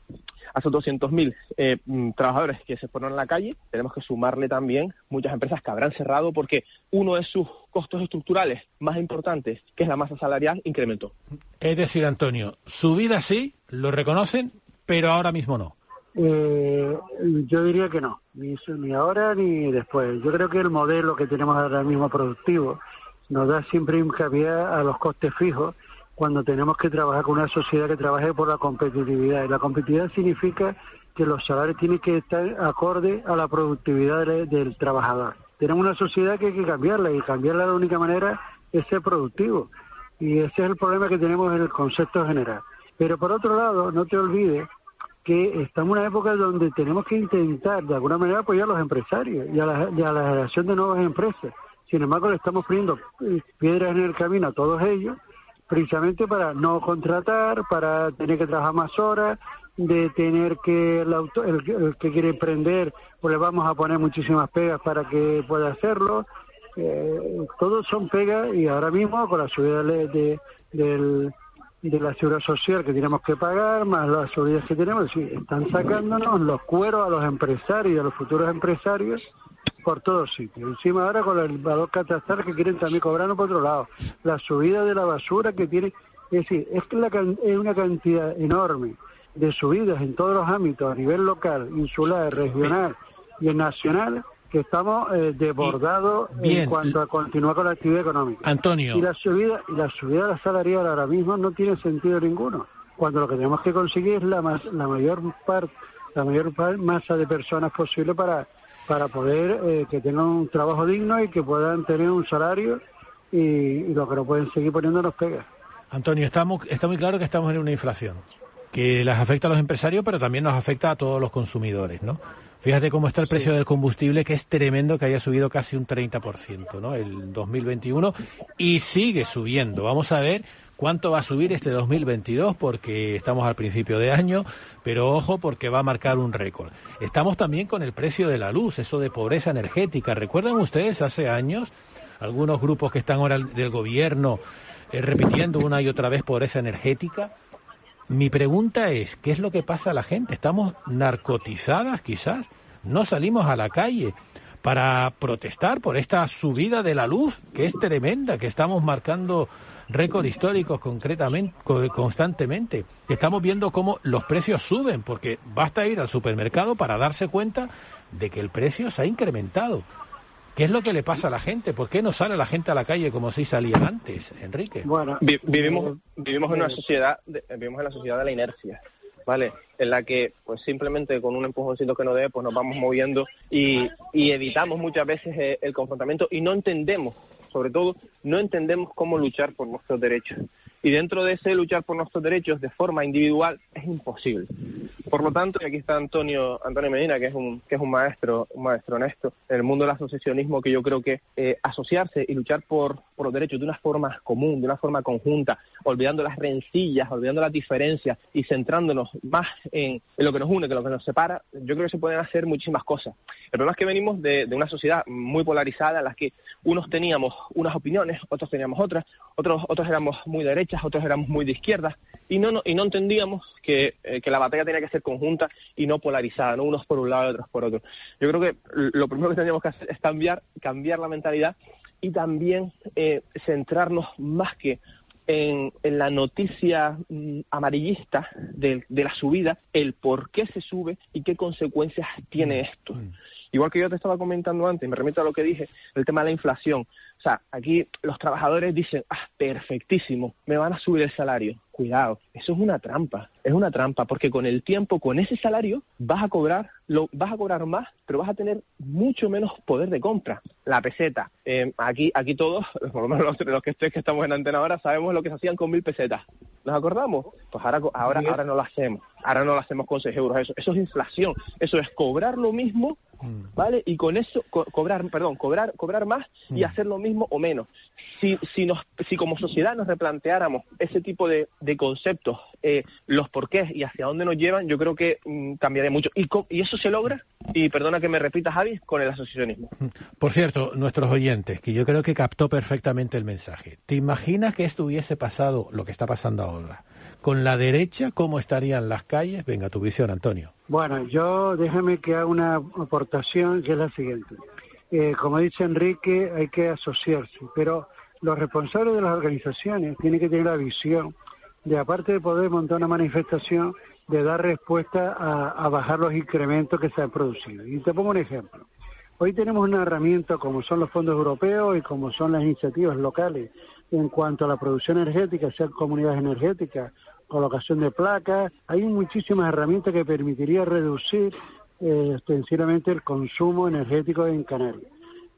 a esos doscientos mil eh, trabajadores que se fueron a la calle, tenemos que sumarle también muchas empresas que habrán cerrado porque uno de sus costos estructurales más importantes, que es la masa salarial, incrementó. Es decir, Antonio, subida sí, lo reconocen, pero ahora mismo no. Eh, yo diría que no, ni, ni ahora ni después. Yo creo que el modelo que tenemos ahora mismo productivo nos da siempre hincapié a los costes fijos cuando tenemos que trabajar con una sociedad que trabaje por la competitividad. Y la competitividad significa que los salarios tienen que estar acorde a la productividad del, del trabajador. Tenemos una sociedad que hay que cambiarla, y cambiarla de la única manera es ser productivo. Y ese es el problema que tenemos en el concepto general. Pero por otro lado, no te olvides que estamos en una época donde tenemos que intentar de alguna manera apoyar a los empresarios y a la, y a la generación de nuevas empresas. Sin embargo, le estamos poniendo piedras en el camino a todos ellos, precisamente para no contratar, para tener que trabajar más horas, de tener que el, auto, el, el que quiere emprender, pues le vamos a poner muchísimas pegas para que pueda hacerlo. Eh, todos son pegas, y ahora mismo con la subida de, de, del, de la seguridad social que tenemos que pagar, más las subidas que tenemos, sí, están sacándonos los cueros a los empresarios y a los futuros empresarios por todos sitios. Encima ahora con el valor catastral que quieren también cobrarnos por otro lado, la subida de la basura que tiene, es decir, es que la, es una cantidad enorme de subidas en todos los ámbitos, a nivel local, insular, regional y nacional, que estamos eh, desbordados en cuanto a continuar con la actividad económica. Antonio. Y la subida y la subida de la salarial ahora mismo no tiene sentido ninguno, cuando lo que tenemos que conseguir es la, más, la mayor parte, la mayor par, masa de personas posible para para poder eh, que tengan un trabajo digno y que puedan tener un salario y, y lo que no pueden seguir poniéndonos pegas. Antonio, estamos, está muy claro que estamos en una inflación que las afecta a los empresarios, pero también nos afecta a todos los consumidores, ¿no? Fíjate cómo está el precio sí. del combustible, que es tremendo, que haya subido casi un treinta por ciento, ¿no? El dos mil veintiuno, y sigue subiendo. Vamos a ver cuánto va a subir este dos mil veintidós, porque estamos al principio de año, pero ojo, porque va a marcar un récord. Estamos también con el precio de la luz, eso de pobreza energética. ¿Recuerdan ustedes hace años algunos grupos que están ahora del gobierno eh, repitiendo una y otra vez pobreza energética? Mi pregunta es, ¿qué es lo que pasa a la gente? ¿Estamos narcotizadas quizás? ¿No salimos a la calle para protestar por esta subida de la luz, que es tremenda, que estamos marcando récord históricos concretamente, constantemente? Estamos viendo cómo los precios suben, porque basta ir al supermercado para darse cuenta de que el precio se ha incrementado. ¿Qué es lo que le pasa a la gente? ¿Por qué no sale la gente a la calle como si salía antes, Enrique? Bueno, Vi- vivimos vivimos en una sociedad de, vivimos en la sociedad de la inercia, ¿vale? En la que pues simplemente con un empujoncito que nos dé, pues nos vamos moviendo y, y evitamos muchas veces el, el confrontamiento y no entendemos, sobre todo, no entendemos cómo luchar por nuestros derechos. Y dentro de ese luchar por nuestros derechos de forma individual es imposible. Por lo tanto, y aquí está Antonio Antonio Medina, que es un que es un maestro un maestro honesto en el mundo del asociacionismo, que yo creo que eh, asociarse y luchar por, por los derechos de una forma común, de una forma conjunta, olvidando las rencillas, olvidando las diferencias y centrándonos más en, en lo que nos une que lo que nos separa, yo creo que se pueden hacer muchísimas cosas. El problema es que venimos de, de una sociedad muy polarizada en la que unos teníamos unas opiniones, otros teníamos otras, otros otros éramos muy derechas, otros éramos muy de izquierda, y no, no y no entendíamos que, eh, que la batalla tenía que ser conjunta y no polarizada, no unos por un lado y otros por otro. Yo creo que lo primero que tendríamos que hacer es cambiar, cambiar la mentalidad y también eh, centrarnos más que en, en la noticia mm, amarillista de, de la subida, el por qué se sube y qué consecuencias tiene esto. Igual que yo te estaba comentando antes, me remito a lo que dije, el tema de la inflación. O sea, aquí los trabajadores dicen, ah, perfectísimo, me van a subir el salario. Cuidado, eso es una trampa, es una trampa, porque con el tiempo, con ese salario, vas a cobrar, lo, vas a cobrar más, pero vas a tener mucho menos poder de compra. La peseta, eh, aquí aquí todos, por lo menos los, los que, que estamos en Antena ahora, sabemos lo que se hacían con mil pesetas. ¿Nos acordamos? Pues ahora ahora ahora no lo hacemos, ahora no lo hacemos con seis euros. Eso, eso es inflación, eso es cobrar lo mismo, ¿vale? Y con eso, co- cobrar, perdón, cobrar cobrar más y hacer lo mismo o menos. Si si nos si como sociedad nos replanteáramos ese tipo de, de conceptos, eh, los porqués y hacia dónde nos llevan, yo creo que mm, cambiaría mucho. Y, co- y eso se logra, y perdona que me repita, Javi, con el asociacionismo. Por cierto, nuestros oyentes, que yo creo que captó perfectamente el mensaje. ¿Te imaginas que esto hubiese pasado, lo que está pasando ahora, con la derecha? ¿Cómo estarían las calles? Venga, tu visión, Antonio. Bueno, yo déjame que haga una aportación, que es la siguiente. Eh, como dice Enrique, hay que asociarse, pero los responsables de las organizaciones tienen que tener la visión de, aparte de poder montar una manifestación, de dar respuesta a, a bajar los incrementos que se han producido. Y te pongo un ejemplo. Hoy tenemos una herramienta como son los fondos europeos y como son las iniciativas locales en cuanto a la producción energética, sean comunidades energéticas, colocación de placas. Hay muchísimas herramientas que permitirían reducir eh, extensivamente el consumo energético en Canarias.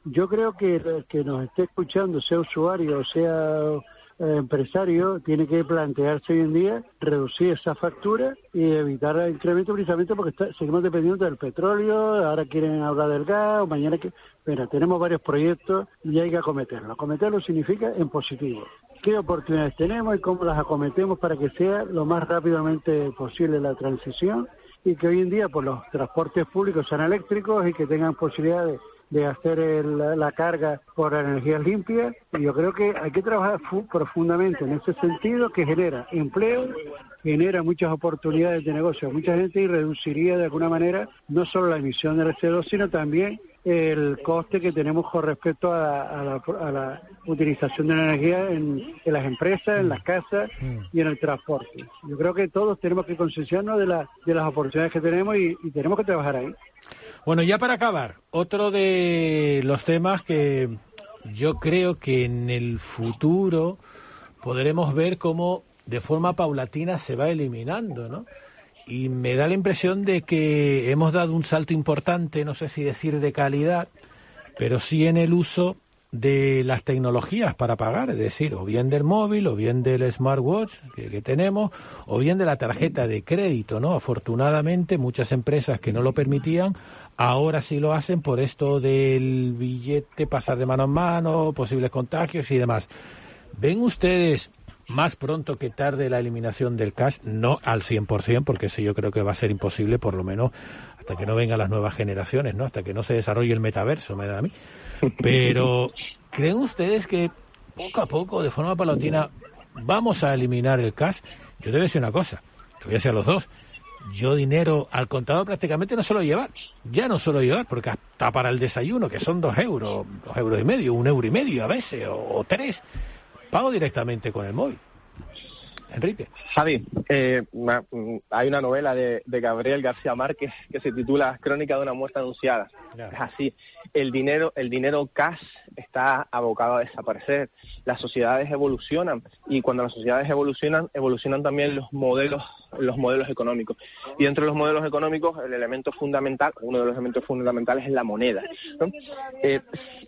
Yo creo que el que nos esté escuchando, sea usuario o sea eh, empresario, tiene que plantearse hoy en día reducir esa factura y evitar el incremento, precisamente porque está, seguimos dependiendo del petróleo, ahora quieren hablar del gas, o mañana que... Mira, tenemos varios proyectos y hay que acometerlos. Acometerlo significa en positivo. ¿Qué oportunidades tenemos y cómo las acometemos para que sea lo más rápidamente posible la transición? Y que hoy en día pues los transportes públicos sean eléctricos y que tengan posibilidades de hacer el, la carga por energías limpias. Y yo creo que hay que trabajar fu- profundamente en ese sentido, que genera empleo, genera muchas oportunidades de negocio a mucha gente y reduciría de alguna manera no solo la emisión del C O dos, sino también el coste que tenemos con respecto a, a, la, a la utilización de la energía en, en las empresas, en las casas y en el transporte. Yo creo que todos tenemos que concienciarnos de, la, de las oportunidades que tenemos y, y tenemos que trabajar ahí. Bueno, ya para acabar, otro de los temas que yo creo que en el futuro podremos ver cómo de forma paulatina se va eliminando, ¿no? Y me da la impresión de que hemos dado un salto importante, no sé si decir de calidad, pero sí en el uso de las tecnologías para pagar, es decir, o bien del móvil, o bien del smartwatch que, que tenemos, o bien de la tarjeta de crédito, ¿no? Afortunadamente, muchas empresas que no lo permitían, ahora sí lo hacen por esto del billete, pasar de mano en mano, posibles contagios y demás. ¿Ven ustedes más pronto que tarde la eliminación del cash? No al cien por ciento, porque eso yo creo que va a ser imposible, por lo menos hasta que no vengan las nuevas generaciones, ¿no? Hasta que no se desarrolle el metaverso, me da a mí. Pero, ¿creen ustedes que poco a poco, de forma paulatina, vamos a eliminar el cash? Yo te voy a decir una cosa, te voy a decir a los dos. Yo dinero al contado prácticamente no suelo llevar, ya no suelo llevar, porque hasta para el desayuno, que son dos euros, dos euros y medio, un euro y medio a veces, o, o tres, pago directamente con el móvil. Enrique. Javi, eh, hay una novela de, de Gabriel García Márquez que se titula Crónica de una muerte anunciada. Yeah. Es así, el dinero, el dinero cash está abocado a desaparecer. Las sociedades evolucionan y cuando las sociedades evolucionan, evolucionan también los modelos, los modelos económicos. Y dentro de los modelos económicos, el elemento fundamental, uno de los elementos fundamentales es la moneda, ¿no? Eh,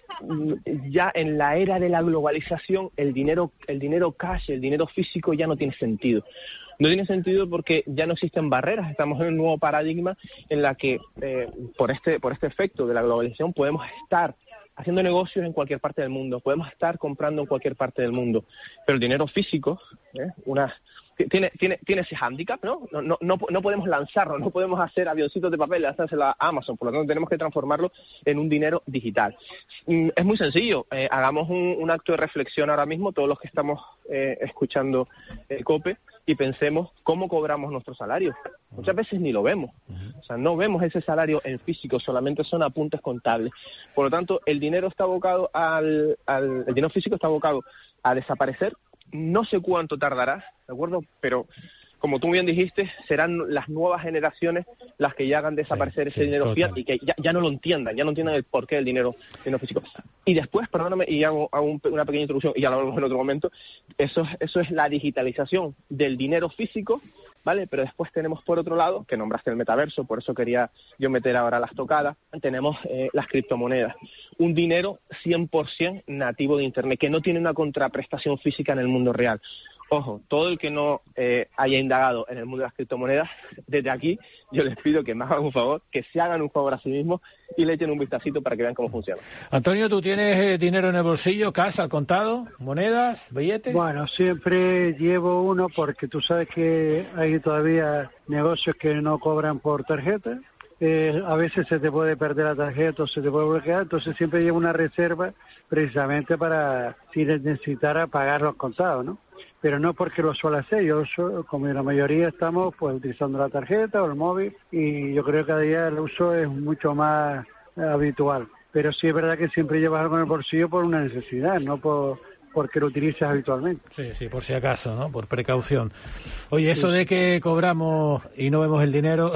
ya en la era de la globalización, el dinero, el dinero cash, el dinero físico ya no tiene sentido. No tiene sentido porque ya no existen barreras. Estamos en un nuevo paradigma en la que eh, por este por este efecto de la globalización podemos estar haciendo negocios en cualquier parte del mundo, podemos estar comprando en cualquier parte del mundo, pero el dinero físico, ¿eh? una tiene tiene tiene ese hándicap, ¿no? No, no no no podemos lanzarlo, no podemos hacer avioncitos de papel y lanzárselo a Amazon, por lo tanto tenemos que transformarlo en un dinero digital. Es muy sencillo, eh, hagamos un, un acto de reflexión ahora mismo, todos los que estamos eh, escuchando eh, COPE, y pensemos cómo cobramos nuestro salario. Muchas veces ni lo vemos, o sea, no vemos ese salario en físico, solamente son apuntes contables. Por lo tanto, el dinero está abocado al, al el dinero físico está abocado a desaparecer. No sé cuánto tardará, ¿de acuerdo? Pero, como tú bien dijiste, serán las nuevas generaciones las que ya hagan desaparecer sí, ese sí, dinero total. Fiat y que ya, ya no lo entiendan, ya no entiendan el porqué del dinero, dinero físico. Y después, perdóname, y hago, hago un, una pequeña introducción, y ya lo hablamos en otro momento, eso, eso es la digitalización del dinero físico, ¿vale? Pero después tenemos, por otro lado, que nombraste el metaverso, por eso quería yo meter ahora las tocadas, tenemos eh, las criptomonedas. Un dinero cien por ciento nativo de Internet, que no tiene una contraprestación física en el mundo real. Ojo, todo el que no eh, haya indagado en el mundo de las criptomonedas, desde aquí yo les pido que me hagan un favor, que se hagan un favor a sí mismos y le echen un vistacito para que vean cómo funciona. Antonio, ¿tú tienes eh, dinero en el bolsillo, casa al contado, monedas, billetes? Bueno, siempre llevo uno porque tú sabes que hay todavía negocios que no cobran por tarjeta. Eh, a veces se te puede perder la tarjeta o se te puede bloquear, entonces siempre llevo una reserva precisamente para si necesitara pagar los contados, ¿no? Pero no porque lo suelo hacer, yo como la mayoría estamos pues utilizando la tarjeta o el móvil y yo creo que cada día el uso es mucho más eh, habitual. Pero sí es verdad que siempre llevas algo en el bolsillo por una necesidad, no por porque lo utilizas habitualmente. Sí, sí, por si acaso, ¿no? Por precaución. Oye, eso sí. De que cobramos y no vemos el dinero...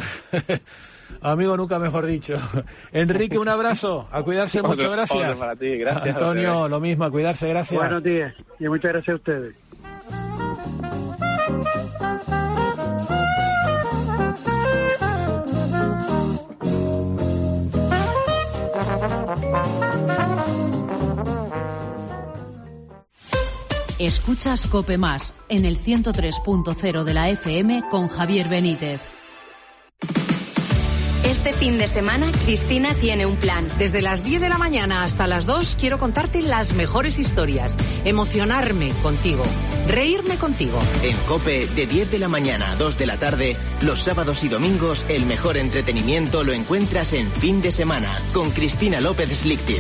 Amigo, nunca mejor dicho. Enrique, un abrazo. A cuidarse otro, mucho, gracias. Otro para ti, gracias. Antonio, lo mismo, a cuidarse, gracias. Buenos días y muchas gracias a ustedes. Escuchas COPE Más en el ciento tres punto cero de la F M con Javier Benítez. Este fin de semana, Cristina tiene un plan. Desde las diez de la mañana hasta las dos quiero contarte las mejores historias, emocionarme contigo, reírme contigo. En COPE, de diez de la mañana a dos de la tarde, los sábados y domingos, el mejor entretenimiento lo encuentras en Fin de Semana, con Cristina López Slichting.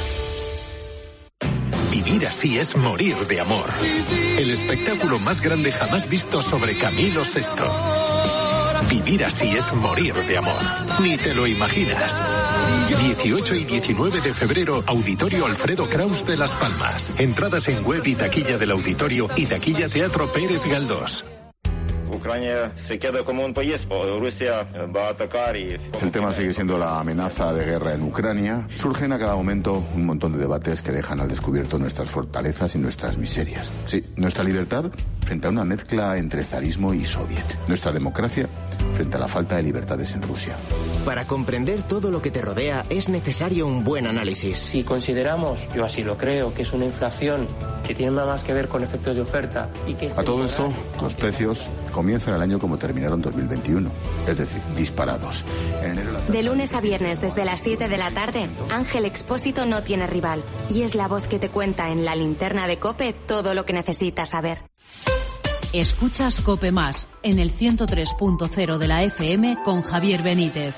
Vivir así es morir de amor. El espectáculo más grande jamás visto sobre Camilo sexto. Vivir así es morir de amor. Ni te lo imaginas. dieciocho y diecinueve de febrero, Auditorio Alfredo Kraus de Las Palmas. Entradas en web y taquilla del auditorio y taquilla Teatro Pérez Galdós. Ucrania se queda como un país, o Rusia va a atacar y... El tema sigue siendo la amenaza de guerra en Ucrania. Surgen a cada momento un montón de debates que dejan al descubierto nuestras fortalezas y nuestras miserias. Sí, nuestra libertad frente a una mezcla entre zarismo y soviet. Nuestra democracia frente a la falta de libertades en Rusia. Para comprender todo lo que te rodea es necesario un buen análisis. Si consideramos, yo así lo creo, que es una inflación que tiene nada más que ver con efectos de oferta y que... Este a todo esto, los precios comienzan el año como terminaron dos mil veintiuno, es decir, disparados. En enero, la... De lunes a viernes desde las siete de la tarde, Ángel Expósito no tiene rival y es la voz que te cuenta en la linterna de COPE todo lo que necesitas saber. Escuchas COPE Más en el ciento tres punto cero de la F M con Javier Benítez.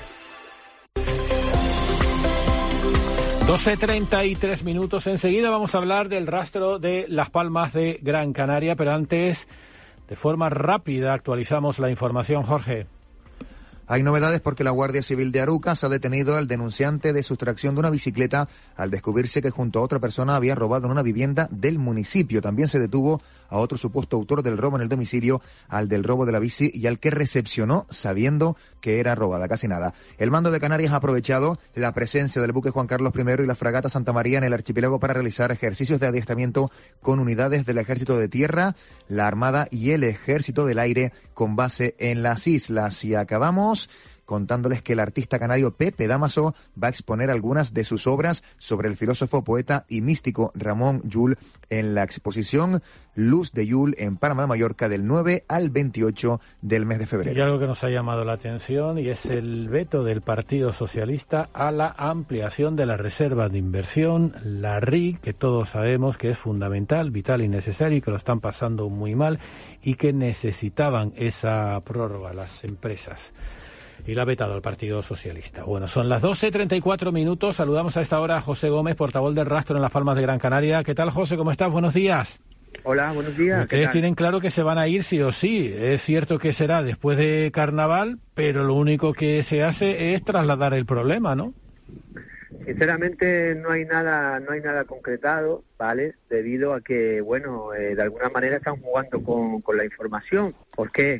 doce treinta y tres minutos. Enseguida vamos a hablar del rastro de Las Palmas de Gran Canaria, pero antes, de forma rápida, actualizamos la información. Jorge. Hay novedades porque la Guardia Civil de Arucas ha detenido al denunciante de sustracción de una bicicleta al descubrirse que junto a otra persona había robado en una vivienda del municipio. También se detuvo a otro supuesto autor del robo en el domicilio, al del robo de la bici y al que recepcionó sabiendo que era robada. Casi nada. El mando de Canarias ha aprovechado la presencia del buque Juan Carlos primero y la fragata Santa María en el archipiélago para realizar ejercicios de adiestramiento con unidades del Ejército de Tierra, la Armada y el Ejército del Aire con base en las islas. Y acabamos contándoles que el artista canario Pepe Damaso va a exponer algunas de sus obras sobre el filósofo, poeta y místico Ramón Llull en la exposición Luz de Llull en Palma de Mallorca del nueve al veintiocho del mes de febrero. Y algo que nos ha llamado la atención y es el veto del Partido Socialista a la ampliación de la reserva de inversión, la R I, que todos sabemos que es fundamental, vital y necesaria y que lo están pasando muy mal y que necesitaban esa prórroga las empresas. Y la ha vetado el Partido Socialista. Bueno, son las doce treinta y cuatro minutos. Saludamos a esta hora a José Gómez, portavoz del Rastro en Las Palmas de Gran Canaria. ¿Qué tal, José? ¿Cómo estás? Buenos días. Hola, buenos días. Ustedes tienen claro que se van a ir sí o sí. Es cierto que será después de Carnaval, pero lo único que se hace es trasladar el problema, ¿no? Sinceramente no hay nada, no hay nada concretado, ¿vale? Debido a que, bueno, eh, de alguna manera están jugando con, con la información. ¿Por qué?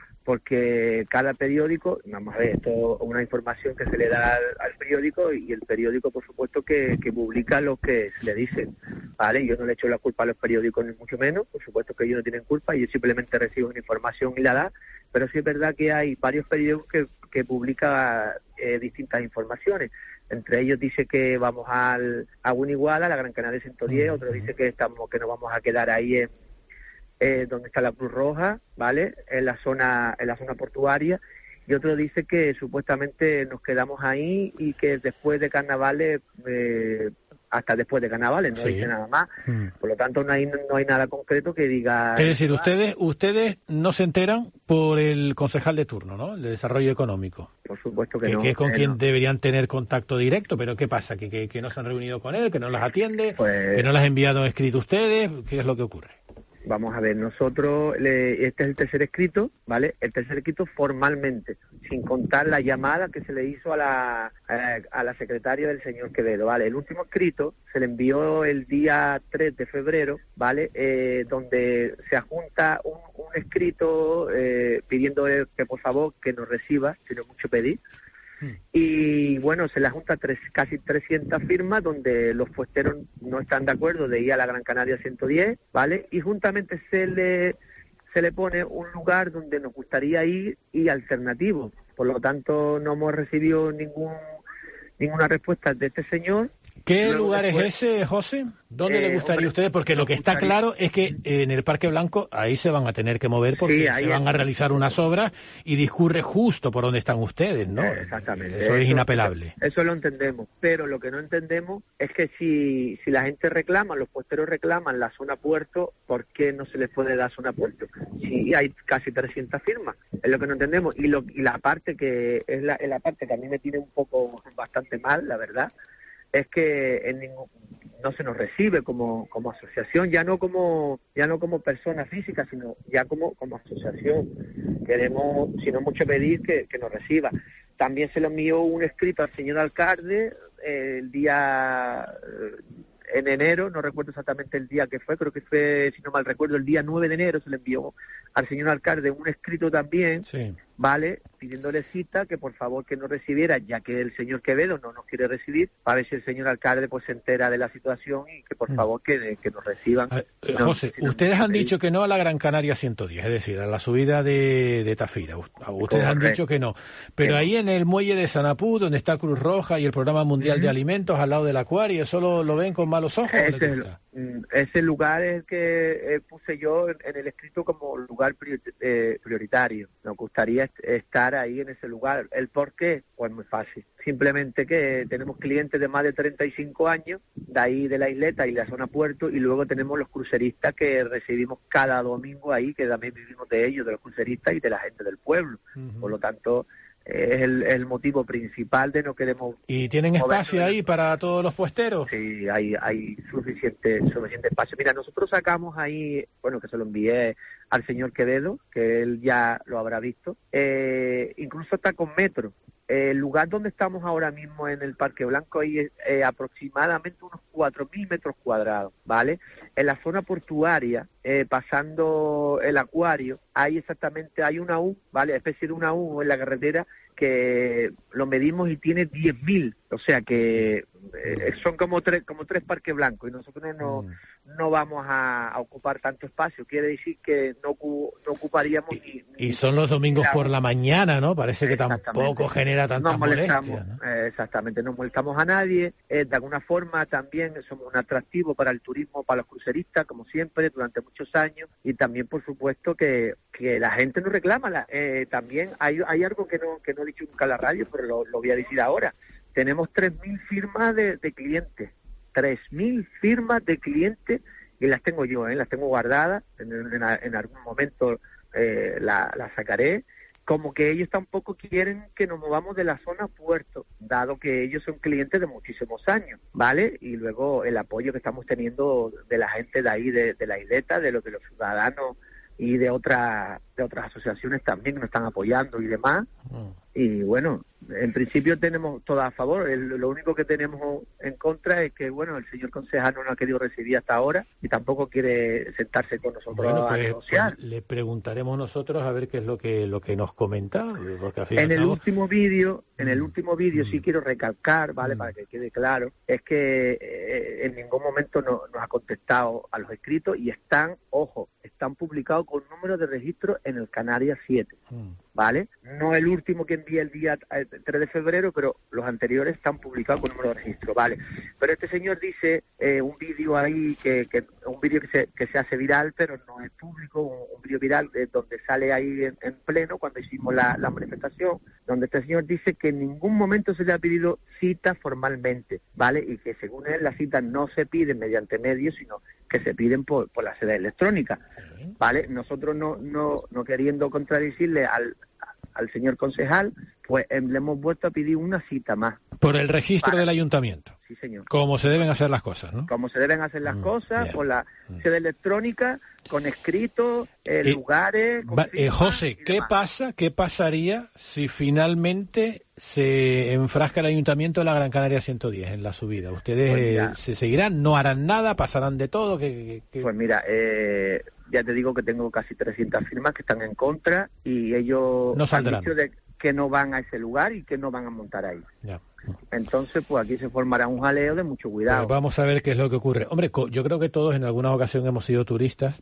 Porque cada periódico, vamos a ver, esto es una información que se le da al, al periódico y el periódico, por supuesto, que, que publica lo que se le dice, ¿vale? Yo no le echo la culpa a los periódicos ni mucho menos, por supuesto que ellos no tienen culpa, yo simplemente recibo una información y la da, pero sí es verdad que hay varios periódicos que, que publican eh, distintas informaciones. Entre ellos dice que vamos al, a Uniguala, a la Gran Canaria ciento diez, otro dice que estamos que nos vamos a quedar ahí en Eh, donde está la Cruz Roja, ¿vale? En la zona en la zona portuaria, y otro dice que supuestamente nos quedamos ahí y que después de carnavales, eh, hasta después de carnavales, no sí. dice nada más. Mm. Por lo tanto, no hay no hay nada concreto que diga... Es decir, ustedes ustedes no se enteran por el concejal de turno, ¿no? El de Desarrollo Económico. Por supuesto que, que no. Que es con eh, quien no. deberían tener contacto directo, pero ¿qué pasa? ¿Que, que, que no se han reunido con él, que no las atiende, pues... que no las han enviado escrito ustedes? ¿Qué es lo que ocurre? Vamos a ver, nosotros, le, este es el tercer escrito, ¿vale? El tercer escrito formalmente, sin contar la llamada que se le hizo a la, a, a la secretaria del señor Quevedo, ¿vale? El último escrito se le envió el día tres de febrero, ¿vale? Eh, donde se adjunta un, un escrito eh, pidiendo que por favor que nos reciba, si no es mucho pedir. Y bueno, se le junta tres, casi trescientas firmas donde los fuesteros no están de acuerdo de ir a la Gran Canaria ciento diez, ¿vale? Y juntamente se le se le pone un lugar donde nos gustaría ir y alternativo. Por lo tanto, no hemos recibido ningún ninguna respuesta de este señor ¿Qué Luego lugar después, es ese, José? ¿Dónde eh, le gustaría hombre, a ustedes? Porque lo que está gustaría... claro es que en el Parque Blanco ahí se van a tener que mover porque Sí, se van es... a realizar unas obras y discurre justo por donde están ustedes, ¿no? Eh, exactamente. Eso, eso es inapelable. Eso lo entendemos, pero lo que no entendemos es que si, si la gente reclama, los puesteros reclaman la zona puerto, ¿por qué no se les puede dar zona puerto? Si hay casi trescientas firmas, es lo que no entendemos. Y, lo, y la parte que es la, es la parte que a mí me tiene un poco bastante mal, la verdad, es que en ningún, no se nos recibe como, como asociación, ya no como ya no como persona física, sino ya como, como asociación. Queremos, si no mucho pedir, que, que nos reciba. También se le envió un escrito al señor alcalde eh, el día eh, en enero, no recuerdo exactamente el día que fue, creo que fue, si no mal recuerdo, el día nueve de enero se le envió al señor alcalde un escrito también, sí. ¿vale?, pidiéndole cita, que por favor que nos recibiera, ya que el señor Quevedo no nos quiere recibir, para ver si el señor alcalde pues se entera de la situación y que por favor que, que nos reciban. Eh, eh, no, José, si no, ustedes no, han dicho que no a la Gran Canaria ciento diez, es decir, a la subida de, de Tafira. Ustedes Correcto. han dicho que no. Pero ahí en el muelle de Sanapú, donde está Cruz Roja y el Programa Mundial uh-huh. de Alimentos, al lado del acuario, ¿eso lo, lo ven con malos ojos? Ese, ese lugar es el que eh, puse yo en, en el escrito como lugar prior, eh, prioritario. Nos gustaría est- estar ahí en ese lugar. ¿El por qué? Pues muy fácil. Simplemente que tenemos clientes de más de treinta y cinco años, de ahí de la isleta y la zona puerto, y luego tenemos los cruceristas que recibimos cada domingo ahí, que también vivimos de ellos, de los cruceristas y de la gente del pueblo. Uh-huh. Por lo tanto, es el, el motivo principal de no queremos... ¿Y tienen espacio ahí para todos los puesteros? Sí, hay, hay suficiente, suficiente espacio. Mira, nosotros sacamos ahí, bueno, que se lo envié al señor Quevedo, que él ya lo habrá visto, eh, incluso está con metro. El lugar donde estamos ahora mismo en el Parque Blanco hay eh, aproximadamente unos cuatro mil metros cuadrados, ¿vale? En la zona portuaria, eh, pasando el acuario, hay exactamente, hay una U, ¿vale? Especie de una U en la carretera que lo medimos y tiene diez mil, o sea que eh, son como tres como tres parques blancos y nosotros no, mm. no vamos a, a ocupar tanto espacio, quiere decir que no, no ocuparíamos... Y, ni, y son los domingos ni, por la mañana, ¿no? Parece que tampoco genera tantas molestias, ¿no? Eh, exactamente, no molestamos a nadie, eh, de alguna forma también somos un atractivo para el turismo, para los cruceristas, como siempre, durante muchos años, y también, por supuesto, que, que la gente nos reclama, la, eh, también hay, hay algo que no, que no he dicho nunca en la radio, pero lo, lo voy a decir ahora. Tenemos tres mil firmas de, de clientes, tres mil firmas de clientes, y las tengo yo, ¿eh? Las tengo guardadas, en, en, en algún momento eh, las la sacaré, como que ellos tampoco quieren que nos movamos de la zona puerto, dado que ellos son clientes de muchísimos años, ¿vale? Y luego el apoyo que estamos teniendo de la gente de ahí, de, de la isleta, de los, de los ciudadanos y de, otra, de otras asociaciones también que nos están apoyando y demás. Mm. Y bueno, en principio tenemos todo a favor. El, lo único que tenemos en contra es que, bueno, el señor concejal no nos ha querido recibir hasta ahora y tampoco quiere sentarse con nosotros bueno, a pues, negociar. Pues le preguntaremos nosotros a ver qué es lo que lo que nos comenta. Porque al fin en el cabo... último vídeo, en el último vídeo mm. sí quiero recalcar, ¿vale? Mm. Para que quede claro, es que eh, en ningún momento no, nos ha contestado a los escritos y están, ojo, están publicados con número de registro en el Canarias siete. Mm. ¿Vale? No el último que envié el día tres de febrero, pero los anteriores están publicados con número de registro, ¿vale? Pero este señor dice eh, un vídeo ahí, que, que un vídeo que se, que se hace viral, pero no es público, un, un vídeo viral de, donde sale ahí en, en pleno, cuando hicimos la, la manifestación, donde este señor dice que en ningún momento se le ha pedido cita formalmente, ¿vale? Y que según él las citas no se piden mediante medios, sino que se piden por, por la sede electrónica, ¿vale? Nosotros no, no, no queriendo contradecirle al al señor concejal, pues eh, le hemos vuelto a pedir una cita más. Por el registro para... del ayuntamiento. Sí, señor. Como se deben hacer las cosas, ¿no? Como se deben hacer las mm, cosas, bien. Por la mm. sede electrónica, con escritos, eh, eh, lugares... Va, eh, José, ¿qué pasa, qué pasaría si finalmente se enfrasca el ayuntamiento de la Gran Canaria ciento diez en la subida? ¿Ustedes pues mira, se seguirán, no harán nada, pasarán de todo? ¿Qué, qué, qué... Pues mira, eh... ya te digo que tengo casi trescientas firmas que están en contra y ellos no han dicho de que no van a ese lugar y que no van a montar ahí. Ya. Entonces, pues aquí se formará un jaleo de mucho cuidado. Pues vamos a ver qué es lo que ocurre. Hombre, yo creo que todos en alguna ocasión hemos sido turistas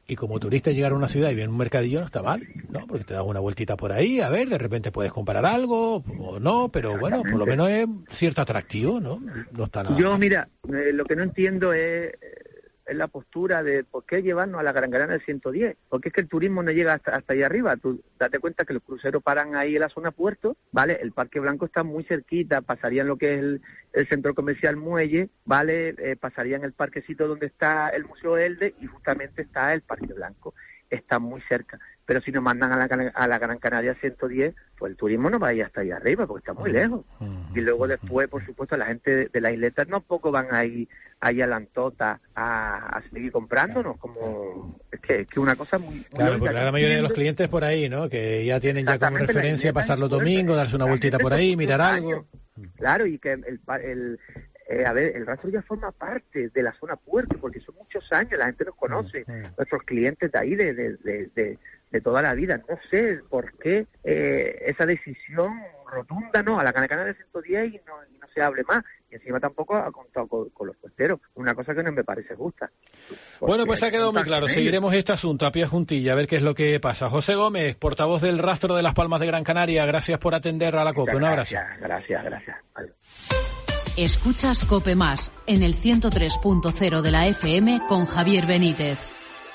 Y como turista llegar a una ciudad y ver un mercadillo no está mal, ¿no? Porque te das una vueltita por ahí, a ver, de repente puedes comprar algo o no, pero bueno, por lo menos es cierto atractivo, ¿no? No está nada Yo, mal. mira, eh, lo que no entiendo es, es la postura de por qué llevarnos a la Gran Canaria del ciento diez, porque es que el turismo no llega hasta, hasta ahí arriba. Tú date cuenta que los cruceros paran ahí en la zona puerto, ¿vale? El Parque Blanco está muy cerquita, pasarían lo que es el, el centro comercial Muelle, ¿vale? Eh, pasarían el parquecito donde está el Museo Elde y justamente está el Parque Blanco. Está muy cerca, pero si nos mandan a la, a la Gran Canaria ciento diez, pues el turismo no va a ir hasta ahí arriba, porque está muy lejos. Y luego después, por supuesto, la gente de, de las isletas no poco van a ir ahí a la Antota a, a seguir comprándonos, como es que es que una cosa muy, muy Claro, lógica. porque la mayoría de los clientes por ahí, ¿no? Que ya tienen ya como Exactamente, referencia la pasar los isleta domingos, darse una la vueltita gente por ahí, con mirar muchos algo. años. Claro, y que el, el eh, a ver, el rastro ya forma parte de la zona puerto, porque son muchos años, la gente nos conoce, nuestros clientes de ahí, de, de, de, de, de toda la vida. No sé por qué eh, esa decisión rotunda, no, a la Gran Canaria de ciento diez y no, y no se hable más. Y encima tampoco ha contado con, con los puesteros, una cosa que no me parece justa. Bueno, pues ha quedado muy claro. Seguiremos este asunto a pie juntilla, a ver qué es lo que pasa. José Gómez, portavoz del Rastro de las Palmas de Gran Canaria, gracias por atender a la COPE. Un abrazo. Gracias, gracias, gracias. Adiós. Escuchas COPE Más en el ciento tres punto cero de la F M con Javier Benítez.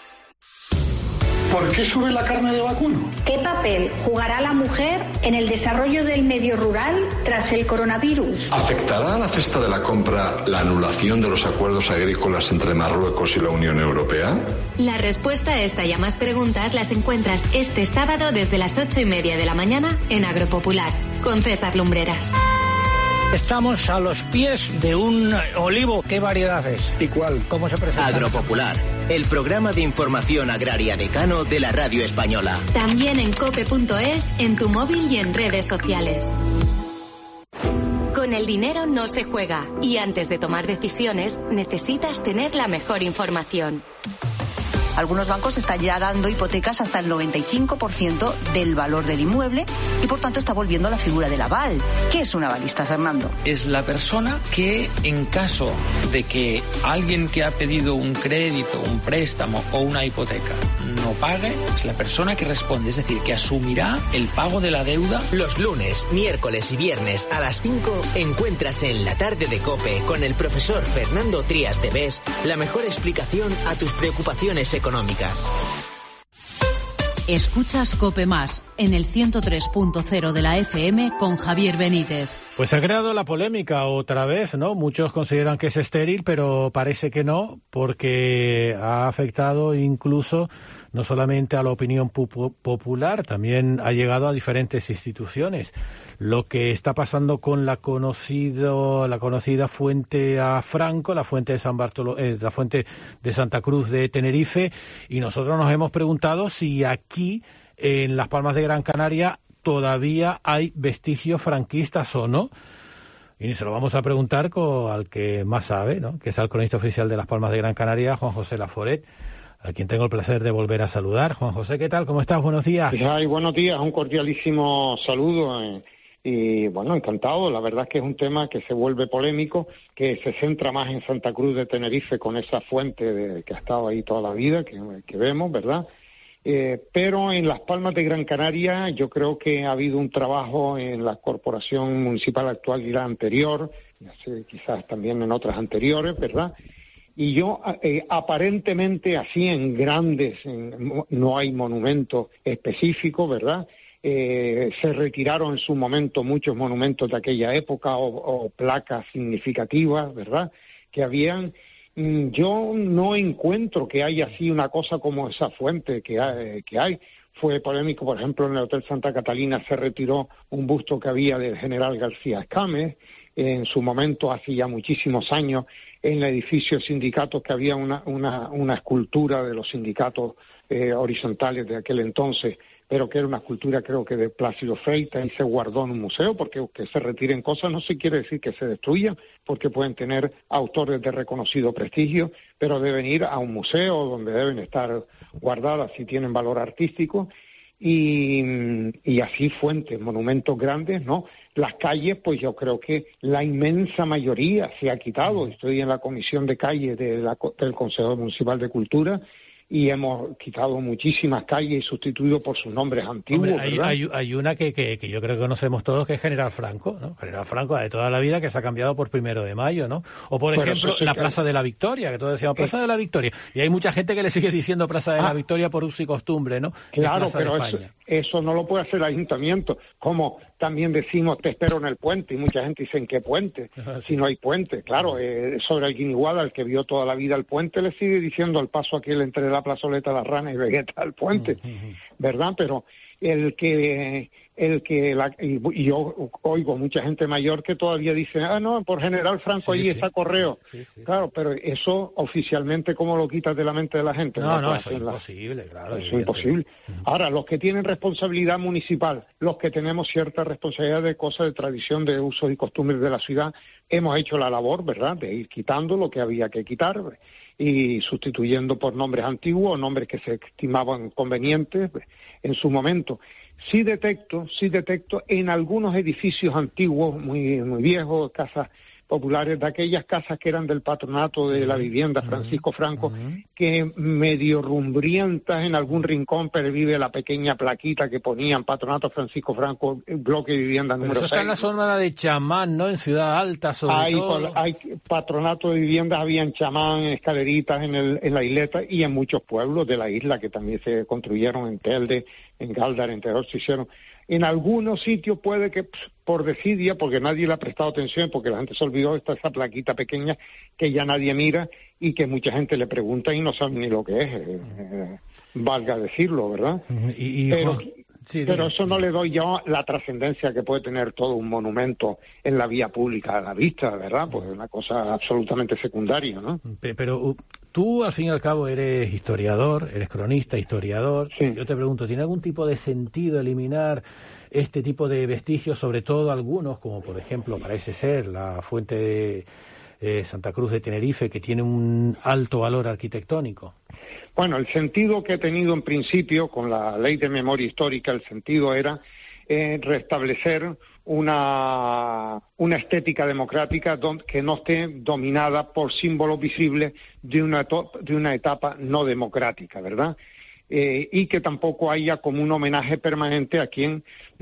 ¿Por qué sube la carne de vacuno? ¿Qué papel jugará la mujer en el desarrollo del medio rural tras el coronavirus? ¿Afectará a la cesta de la compra la anulación de los acuerdos agrícolas entre Marruecos y la Unión Europea? La respuesta a esta y a más preguntas las encuentras este sábado desde las ocho y media de la mañana en Agropopular, con César Lumbreras. Estamos a los pies de un olivo. ¿Qué variedad es? ¿Y cuál? ¿Cómo se presenta? Agropopular, el programa de información agraria decano de la radio española. También en cope punto es, en tu móvil y en redes sociales. Con el dinero no se juega y antes de tomar decisiones necesitas tener la mejor información. Algunos bancos están ya dando hipotecas hasta el noventa y cinco por ciento del valor del inmueble y por tanto está volviendo la figura del aval. ¿Qué es un avalista, Fernando? Es la persona que, en caso de que alguien que ha pedido un crédito, un préstamo o una hipoteca no pague, es la persona que responde, es decir, que asumirá el pago de la deuda. Los lunes, miércoles y viernes a las cinco encuentras en La Tarde de COPE con el profesor Fernando Trías de Bes la mejor explicación a tus preocupaciones económicas. económicas. Escuchas COPE Más en el ciento tres punto cero de la F M con Javier Benítez. Pues ha creado la polémica otra vez, ¿no? Muchos consideran que es estéril, pero parece que no, porque ha afectado incluso no solamente a la opinión popular, también ha llegado a diferentes instituciones. Lo que está pasando con la conocido, la conocida fuente a Franco, la fuente de San Bartolo, eh, la fuente de Santa Cruz de Tenerife, y nosotros nos hemos preguntado si aquí en Las Palmas de Gran Canaria todavía hay vestigios franquistas o no. Y se lo vamos a preguntar con al que más sabe, ¿no? Que es el cronista oficial de Las Palmas de Gran Canaria, Juan José Laforet, a quien tengo el placer de volver a saludar. Juan José, ¿qué tal? ¿Cómo estás? Buenos días. Ay, buenos días, un cordialísimo saludo. Eh. Y bueno, encantado. La verdad es que es un tema que se vuelve polémico, que se centra más en Santa Cruz de Tenerife con esa fuente de, que ha estado ahí toda la vida, que, que vemos, ¿verdad? Eh, pero en Las Palmas de Gran Canaria yo creo que ha habido un trabajo en la corporación municipal actual y la anterior, quizás también en otras anteriores, ¿verdad? Y yo, eh, aparentemente así en grandes, en, no hay monumentos específicos, ¿verdad? Eh, se retiraron en su momento muchos monumentos de aquella época o, o placas significativas, ¿verdad?, que habían. Yo no encuentro que haya así una cosa como esa fuente que hay, que hay. Fue polémico, por ejemplo, en el Hotel Santa Catalina se retiró un busto que había del general García Escames. En su momento, hace ya muchísimos años, en el edificio de sindicatos que había una, una, una escultura de los sindicatos eh, horizontales de aquel entonces, pero que era una escultura creo que de Plácido Freitas y se guardó en un museo, porque que se retiren cosas no se quiere decir que se destruyan, porque pueden tener autores de reconocido prestigio, pero deben ir a un museo donde deben estar guardadas si tienen valor artístico, y, y así fuentes, monumentos grandes, ¿no? Las calles, pues yo creo que la inmensa mayoría se ha quitado. Estoy en la comisión de calles de la, del Consejo Municipal de Cultura, y hemos quitado muchísimas calles y sustituido por sus nombres antiguos. Hombre, hay, hay, hay una que, que, que yo creo que conocemos todos, que es General Franco, ¿no? General Franco de toda la vida, que se ha cambiado por Primero de Mayo, ¿no? O por Pero ejemplo, sí la que... Plaza de la Victoria, que todos decíamos Plaza de la Victoria, y hay mucha gente que le sigue diciendo Plaza de ah, la Victoria por uso y costumbre, ¿no? Claro, pero eso, eso no lo puede hacer el ayuntamiento, como también decimos te espero en el puente, y mucha gente dice ¿en qué puente? Sí. Si no hay puente, claro, eh, sobre el Guiniguada, el que vio toda la vida el puente, le sigue diciendo al paso aquel entre la plazoleta La Rana y Vegeta al puente, uh-huh. ¿verdad? Pero el que el que la, y, y yo oigo mucha gente mayor que todavía dice ah no, por General Franco sí, allí sí. está Correo, sí, sí. Claro, pero eso oficialmente ¿cómo lo quitas de la mente de la gente? No, no, eso es imposible, claro. Eso es imposible. Uh-huh. Ahora, los que tienen responsabilidad municipal, los que tenemos cierta responsabilidad de cosas de tradición, de usos y costumbres de la ciudad, hemos hecho la labor, ¿verdad?, de ir quitando lo que había que quitar y sustituyendo por nombres antiguos, nombres que se estimaban convenientes en su momento. Sí detecto, sí detecto en algunos edificios antiguos, muy, muy viejos, casas populares, de aquellas casas que eran del patronato de la vivienda Francisco Franco, uh-huh. que medio rumbrientas en algún rincón pervive la pequeña plaquita que ponían patronato Francisco Franco, bloque de vivienda número seis. Eso está en la zona de Chamán, ¿no? En Ciudad Alta, sobre hay, todo. Hay patronato de viviendas, había en Chamán, en escaleritas en, el, en la isleta y en muchos pueblos de la isla que también se construyeron en Telde, en Gáldar, en Terror, se hicieron. En algunos sitios puede que por desidia, porque nadie le ha prestado atención, porque la gente se olvidó, está esa plaquita pequeña que ya nadie mira y que mucha gente le pregunta y no sabe ni lo que es, eh, eh, valga decirlo, ¿verdad? Y, y, pero sí, pero eso no le doy yo la trascendencia que puede tener todo un monumento en la vía pública a la vista, ¿verdad? Pues es una cosa absolutamente secundaria, ¿no? Pero tú, al fin y al cabo, eres historiador, eres cronista, historiador. Sí. Yo te pregunto, ¿tiene algún tipo de sentido eliminar este tipo de vestigios, sobre todo algunos, como por ejemplo parece ser la fuente de eh, Santa Cruz de Tenerife, que tiene un alto valor arquitectónico? Bueno, el sentido que he tenido en principio con la ley de memoria histórica, el sentido era eh, restablecer una, una estética democrática don, que no esté dominada por símbolos visibles de una, to, de una etapa no democrática, ¿verdad? Eh, y que tampoco haya como un homenaje permanente a quien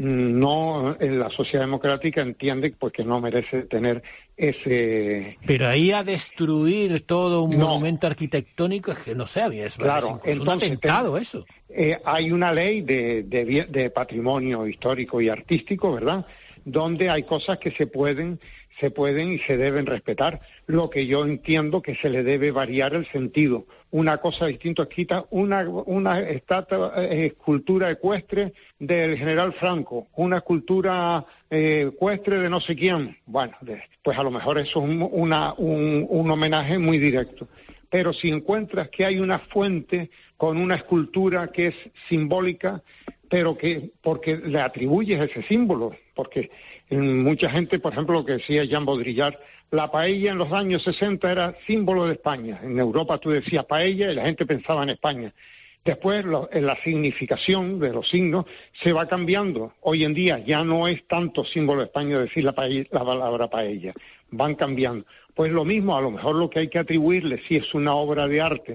no en la sociedad democrática entiende pues que no merece tener ese... Pero ahí a destruir todo un no. monumento arquitectónico es que no sé, es, claro, es un atentado ten, eso. Eh, hay una ley de, de, de patrimonio histórico y artístico, ¿verdad?, donde hay cosas que se pueden se pueden y se deben respetar. Lo que yo entiendo que se le debe variar el sentido. Una cosa distinta es quitar una, una estatua, eh, escultura ecuestre del General Franco, una escultura eh, ecuestre de no sé quién. Bueno, de, pues a lo mejor eso es un, una, un, un homenaje muy directo. Pero si encuentras que hay una fuente con una escultura que es simbólica, pero que porque le atribuyes ese símbolo, porque mucha gente, por ejemplo, lo que decía Jean Baudrillard, la paella en los años sesenta era símbolo de España. En Europa tú decías paella y la gente pensaba en España. Después lo, en la significación de los signos se va cambiando. Hoy en día ya no es tanto símbolo de España decir la, paella, la palabra paella. Van cambiando. Pues lo mismo, a lo mejor lo que hay que atribuirle, si es una obra de arte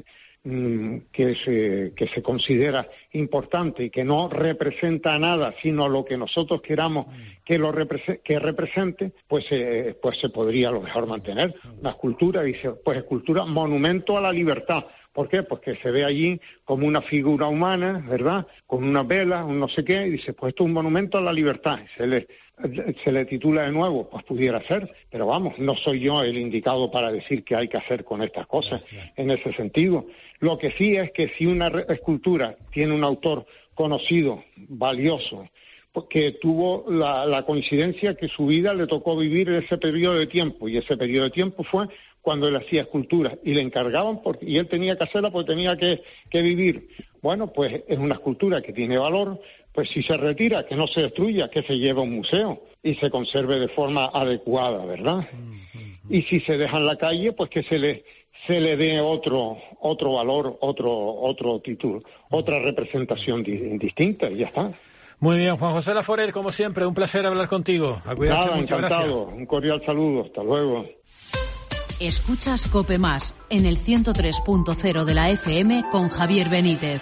que se, que se considera importante y que no representa nada sino lo que nosotros queramos que lo represe- que represente, pues eh, pues se podría a lo mejor mantener una escultura, dice, pues escultura monumento a la libertad. ¿Por qué? Pues que se ve allí como una figura humana, ¿verdad?, con una vela, un no sé qué, y dice, pues esto es un monumento a la libertad, y se le se le titula de nuevo, pues pudiera ser, pero vamos, no soy yo el indicado para decir qué hay que hacer con estas cosas en ese sentido. Lo que sí es que si una escultura tiene un autor conocido, valioso, que tuvo la, la coincidencia que su vida le tocó vivir ese periodo de tiempo, y ese periodo de tiempo fue cuando él hacía esculturas, y le encargaban, porque, y él tenía que hacerla porque tenía que, que vivir. Bueno, pues es una escultura que tiene valor, pues si se retira, que no se destruya, que se lleve a un museo y se conserve de forma adecuada, ¿verdad? Mm-hmm. Y si se deja en la calle, pues que se le se le dé otro otro valor, otro otro título, otra representación di- distinta, y ya está. Muy bien, Juan José Laforel, como siempre, un placer hablar contigo. A cuidarse, Nada, muchas encantado. gracias. Un cordial saludo. Hasta luego. Escuchas COPE Más en el ciento tres punto cero de la F M con Javier Benítez.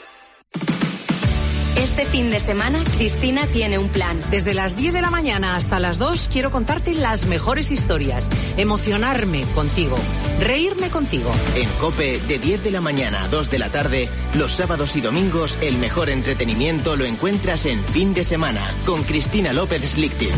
Este fin de semana, Cristina tiene un plan. Desde las diez de la mañana hasta las dos quiero contarte las mejores historias, emocionarme contigo, reírme contigo. En COPE, de diez de la mañana a dos de la tarde, los sábados y domingos, el mejor entretenimiento lo encuentras en Fin de Semana, con Cristina López Slichting.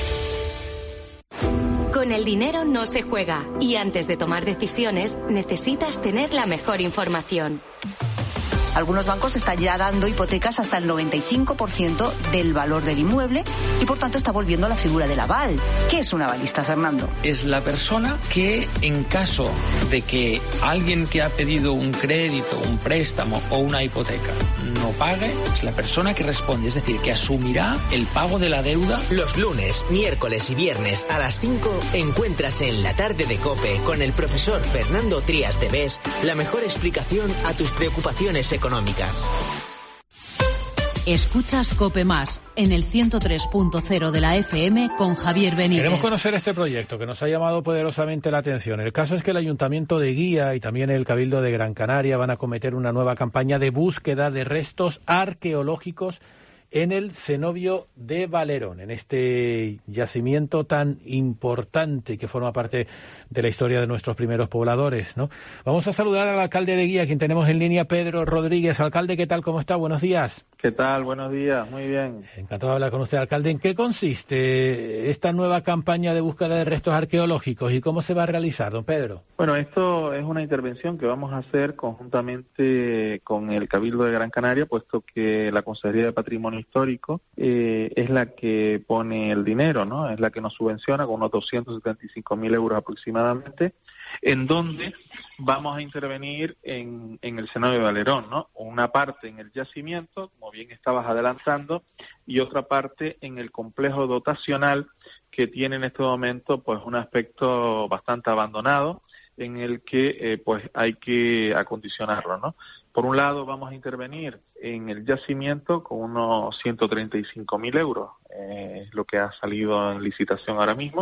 Con el dinero no se juega, y antes de tomar decisiones, necesitas tener la mejor información. Algunos bancos están ya dando hipotecas hasta el noventa y cinco por ciento del valor del inmueble y por tanto está volviendo a la figura del aval. ¿Qué es un avalista, Fernando? Es la persona que, en caso de que alguien que ha pedido un crédito, un préstamo o una hipoteca no pague, es la persona que responde, es decir, que asumirá el pago de la deuda. Los lunes, miércoles y viernes a las cinco encuentras en La Tarde de COPE con el profesor Fernando Trías de Bes la mejor explicación a tus preocupaciones económicas. Escuchas COPE Más en el ciento tres punto cero de la F M con Javier Benítez. Queremos conocer este proyecto que nos ha llamado poderosamente la atención. El caso es que el Ayuntamiento de Guía y también el Cabildo de Gran Canaria van a acometer una nueva campaña de búsqueda de restos arqueológicos en el cenobio de Valerón, en este yacimiento tan importante que forma parte de la historia de nuestros primeros pobladores, ¿no? Vamos a saludar al alcalde de Guía, quien tenemos en línea, Pedro Rodríguez. Alcalde, ¿qué tal? ¿Cómo está? Buenos días. ¿Qué tal? Buenos días. Muy bien. Encantado de hablar con usted, alcalde. ¿En qué consiste esta nueva campaña de búsqueda de restos arqueológicos y cómo se va a realizar, don Pedro? Bueno, esto es una intervención que vamos a hacer conjuntamente con el Cabildo de Gran Canaria, puesto que la Consejería de Patrimonio Histórico eh, es la que pone el dinero, ¿no? Es la que nos subvenciona con unos doscientos setenta y cinco mil euros aproximadamente, en donde vamos a intervenir en, en el cenobio de Valerón, ¿no? Una parte en el yacimiento, como bien estabas adelantando, y otra parte en el complejo dotacional que tiene en este momento pues un aspecto bastante abandonado, en el que eh, pues hay que acondicionarlo, ¿no? Por un lado vamos a intervenir en el yacimiento con unos ciento treinta y cinco mil euros, eh, es lo que ha salido en licitación ahora mismo,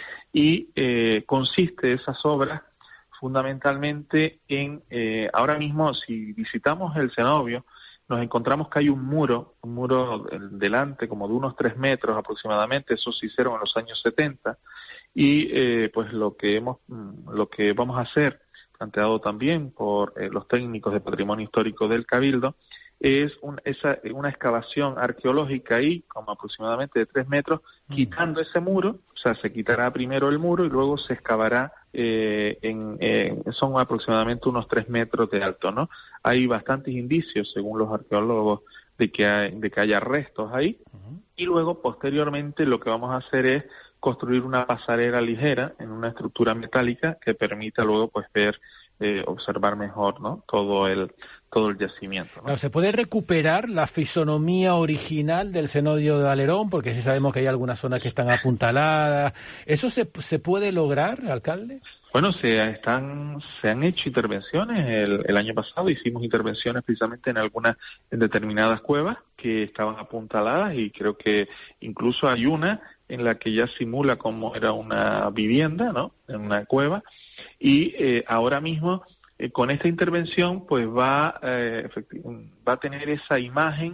y eh, consiste esas obras fundamentalmente en, eh, ahora mismo si visitamos el cenobio, nos encontramos que hay un muro, un muro delante como de unos tres metros aproximadamente, eso se hicieron en los años setenta, y eh, pues lo que hemos, lo que vamos a hacer, planteado también por eh, los técnicos de Patrimonio Histórico del Cabildo, es un, esa, una excavación arqueológica ahí, como aproximadamente de tres metros, quitando ese muro, o sea, se quitará primero el muro y luego se excavará, eh, en, eh, son aproximadamente unos tres metros de alto, ¿no? Hay bastantes indicios, según los arqueólogos, de que, hay, de que haya restos ahí, uh-huh. Y luego, posteriormente, lo que vamos a hacer es construir una pasarela ligera en una estructura metálica que permita luego, pues, ver, eh, observar mejor, ¿no? Todo el todo el yacimiento, ¿no? Claro, ¿se puede recuperar la fisonomía original del cenobio de Valerón? Porque sí sabemos que hay algunas zonas que están apuntaladas. ¿Eso se, se puede lograr, alcalde? Bueno, se están se han hecho intervenciones. El, el año pasado hicimos intervenciones precisamente en algunas, en determinadas cuevas que estaban apuntaladas, y creo que incluso hay una en la que ya simula como era una vivienda, ¿no? En una cueva. Y eh, ahora mismo, eh, con esta intervención, pues va, eh, va a tener esa imagen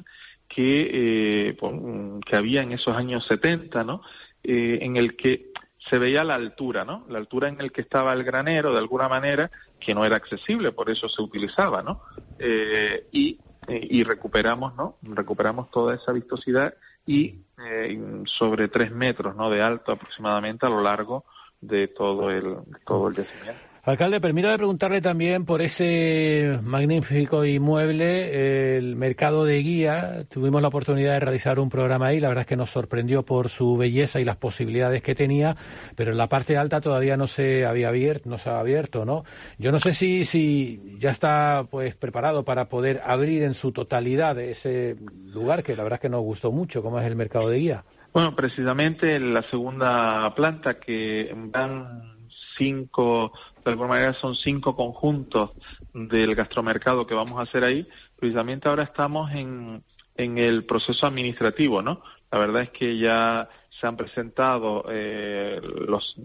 que, eh, que había en esos años setenta, ¿no? Eh, en el que se veía la altura, ¿no? La altura en el que estaba el granero, de alguna manera, que no era accesible, por eso se utilizaba, ¿no? Eh, y, eh, y recuperamos, ¿no? Recuperamos toda esa vistosidad y eh, sobre tres metros, ¿no? De alto aproximadamente a lo largo de todo el todo el yacimiento. Alcalde, permítame preguntarle también por ese magnífico inmueble, el Mercado de Guía. Tuvimos la oportunidad de realizar un programa ahí, la verdad es que nos sorprendió por su belleza y las posibilidades que tenía, pero en la parte alta todavía no se había abierto, no se ha abierto, ¿no? Yo no sé si si ya está pues preparado para poder abrir en su totalidad ese lugar que la verdad es que nos gustó mucho, como es el Mercado de Guía. Bueno, precisamente en la segunda planta, que van cinco, de alguna manera son cinco conjuntos del gastromercado que vamos a hacer ahí, precisamente ahora estamos en, en el proceso administrativo, ¿no? La verdad es que ya se se han presentado, eh, los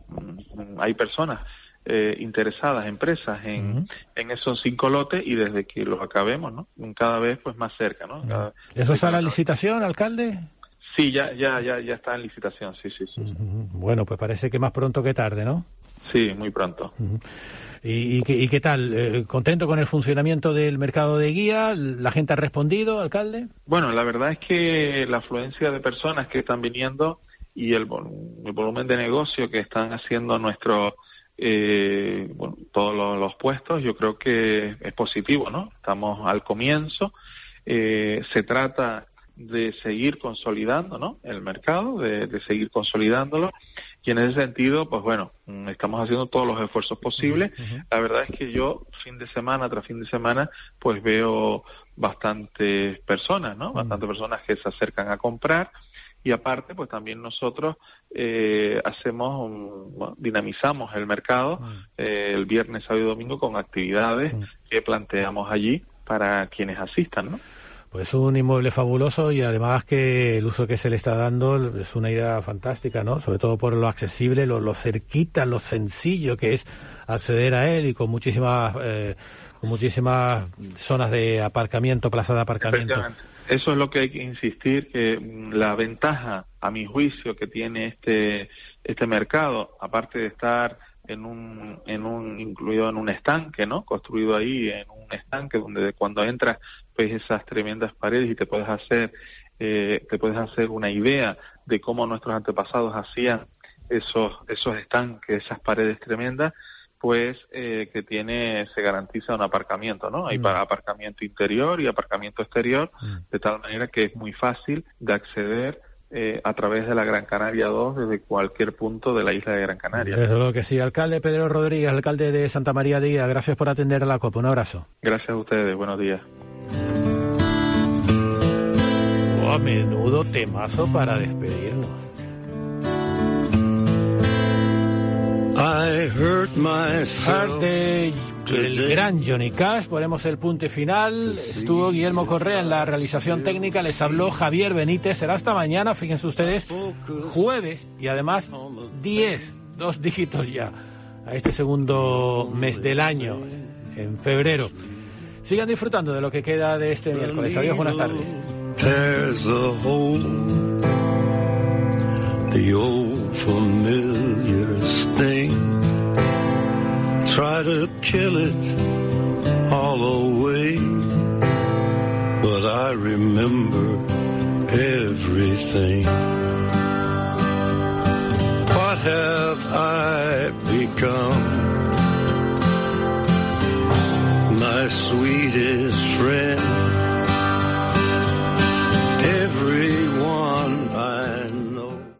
hay personas eh, interesadas, empresas en, uh-huh. en esos cinco lotes, y desde que los acabemos, ¿no? Cada vez pues más cerca, ¿no? Cada, ¿Eso está a la licitación, alcalde? Sí, ya, ya, ya, ya está en licitación, sí, sí, sí. Uh-huh. Bueno, pues parece que más pronto que tarde, ¿no? Sí, muy pronto. Uh-huh. ¿Y, y, qué, ¿Y qué tal? Eh, ¿Contento con el funcionamiento del mercado de guía? ¿La gente ha respondido, alcalde? Bueno, la verdad es que la afluencia de personas que están viniendo y el, el volumen de negocio que están haciendo nuestros eh, bueno, todos los, los puestos, yo creo que es positivo, ¿no? Estamos al comienzo, eh, se trata de seguir consolidando, ¿no? El mercado, de, de seguir consolidándolo, y en ese sentido, pues bueno, estamos haciendo todos los esfuerzos posibles. Uh-huh. La verdad es que yo, fin de semana tras fin de semana, pues veo bastantes personas, ¿no? Uh-huh. Bastantes personas que se acercan a comprar, y aparte, pues también nosotros eh, hacemos, un, bueno, dinamizamos el mercado uh-huh. eh, el viernes, sábado y domingo con actividades uh-huh. que planteamos allí para quienes asistan, ¿no? Pues un inmueble fabuloso, y además que el uso que se le está dando es una idea fantástica, ¿no? Sobre todo por lo accesible, lo, lo cerquita, lo sencillo que es acceder a él, y con muchísimas eh, con muchísimas zonas de aparcamiento, plaza de aparcamiento. Eso es lo que hay que insistir, que la ventaja, a mi juicio, que tiene este este mercado, aparte de estar en un en un incluido en un estanque, ¿no? Construido ahí en un estanque donde cuando entras ves esas tremendas paredes y te puedes hacer eh, te puedes hacer una idea de cómo nuestros antepasados hacían esos esos estanques, esas paredes tremendas, pues eh, que tiene se garantiza un aparcamiento, ¿no? Hay mm. para aparcamiento interior y aparcamiento exterior, mm. de tal manera que es muy fácil de acceder Eh, a través de la Gran Canaria dos desde cualquier punto de la isla de Gran Canaria. Desde luego que sí. Alcalde Pedro Rodríguez, alcalde de Santa María de Guía, gracias por atender a la COPE. Un abrazo. Gracias a ustedes. Buenos días. Oh, a menudo temazo para despedirnos. I hurt myself. De el gran Johnny Cash, ponemos el punto y final. Estuvo Guillermo Correa en la realización técnica, les habló Javier Benítez. Será hasta mañana, fíjense ustedes, jueves, y además diez, dos dígitos ya, a este segundo mes del año, en febrero. Sigan disfrutando de lo que queda de este miércoles. Adiós, buenas tardes. There's a hole, the old familiar sting. Try to kill it all away, but I remember everything. What have I become? My sweetest friend,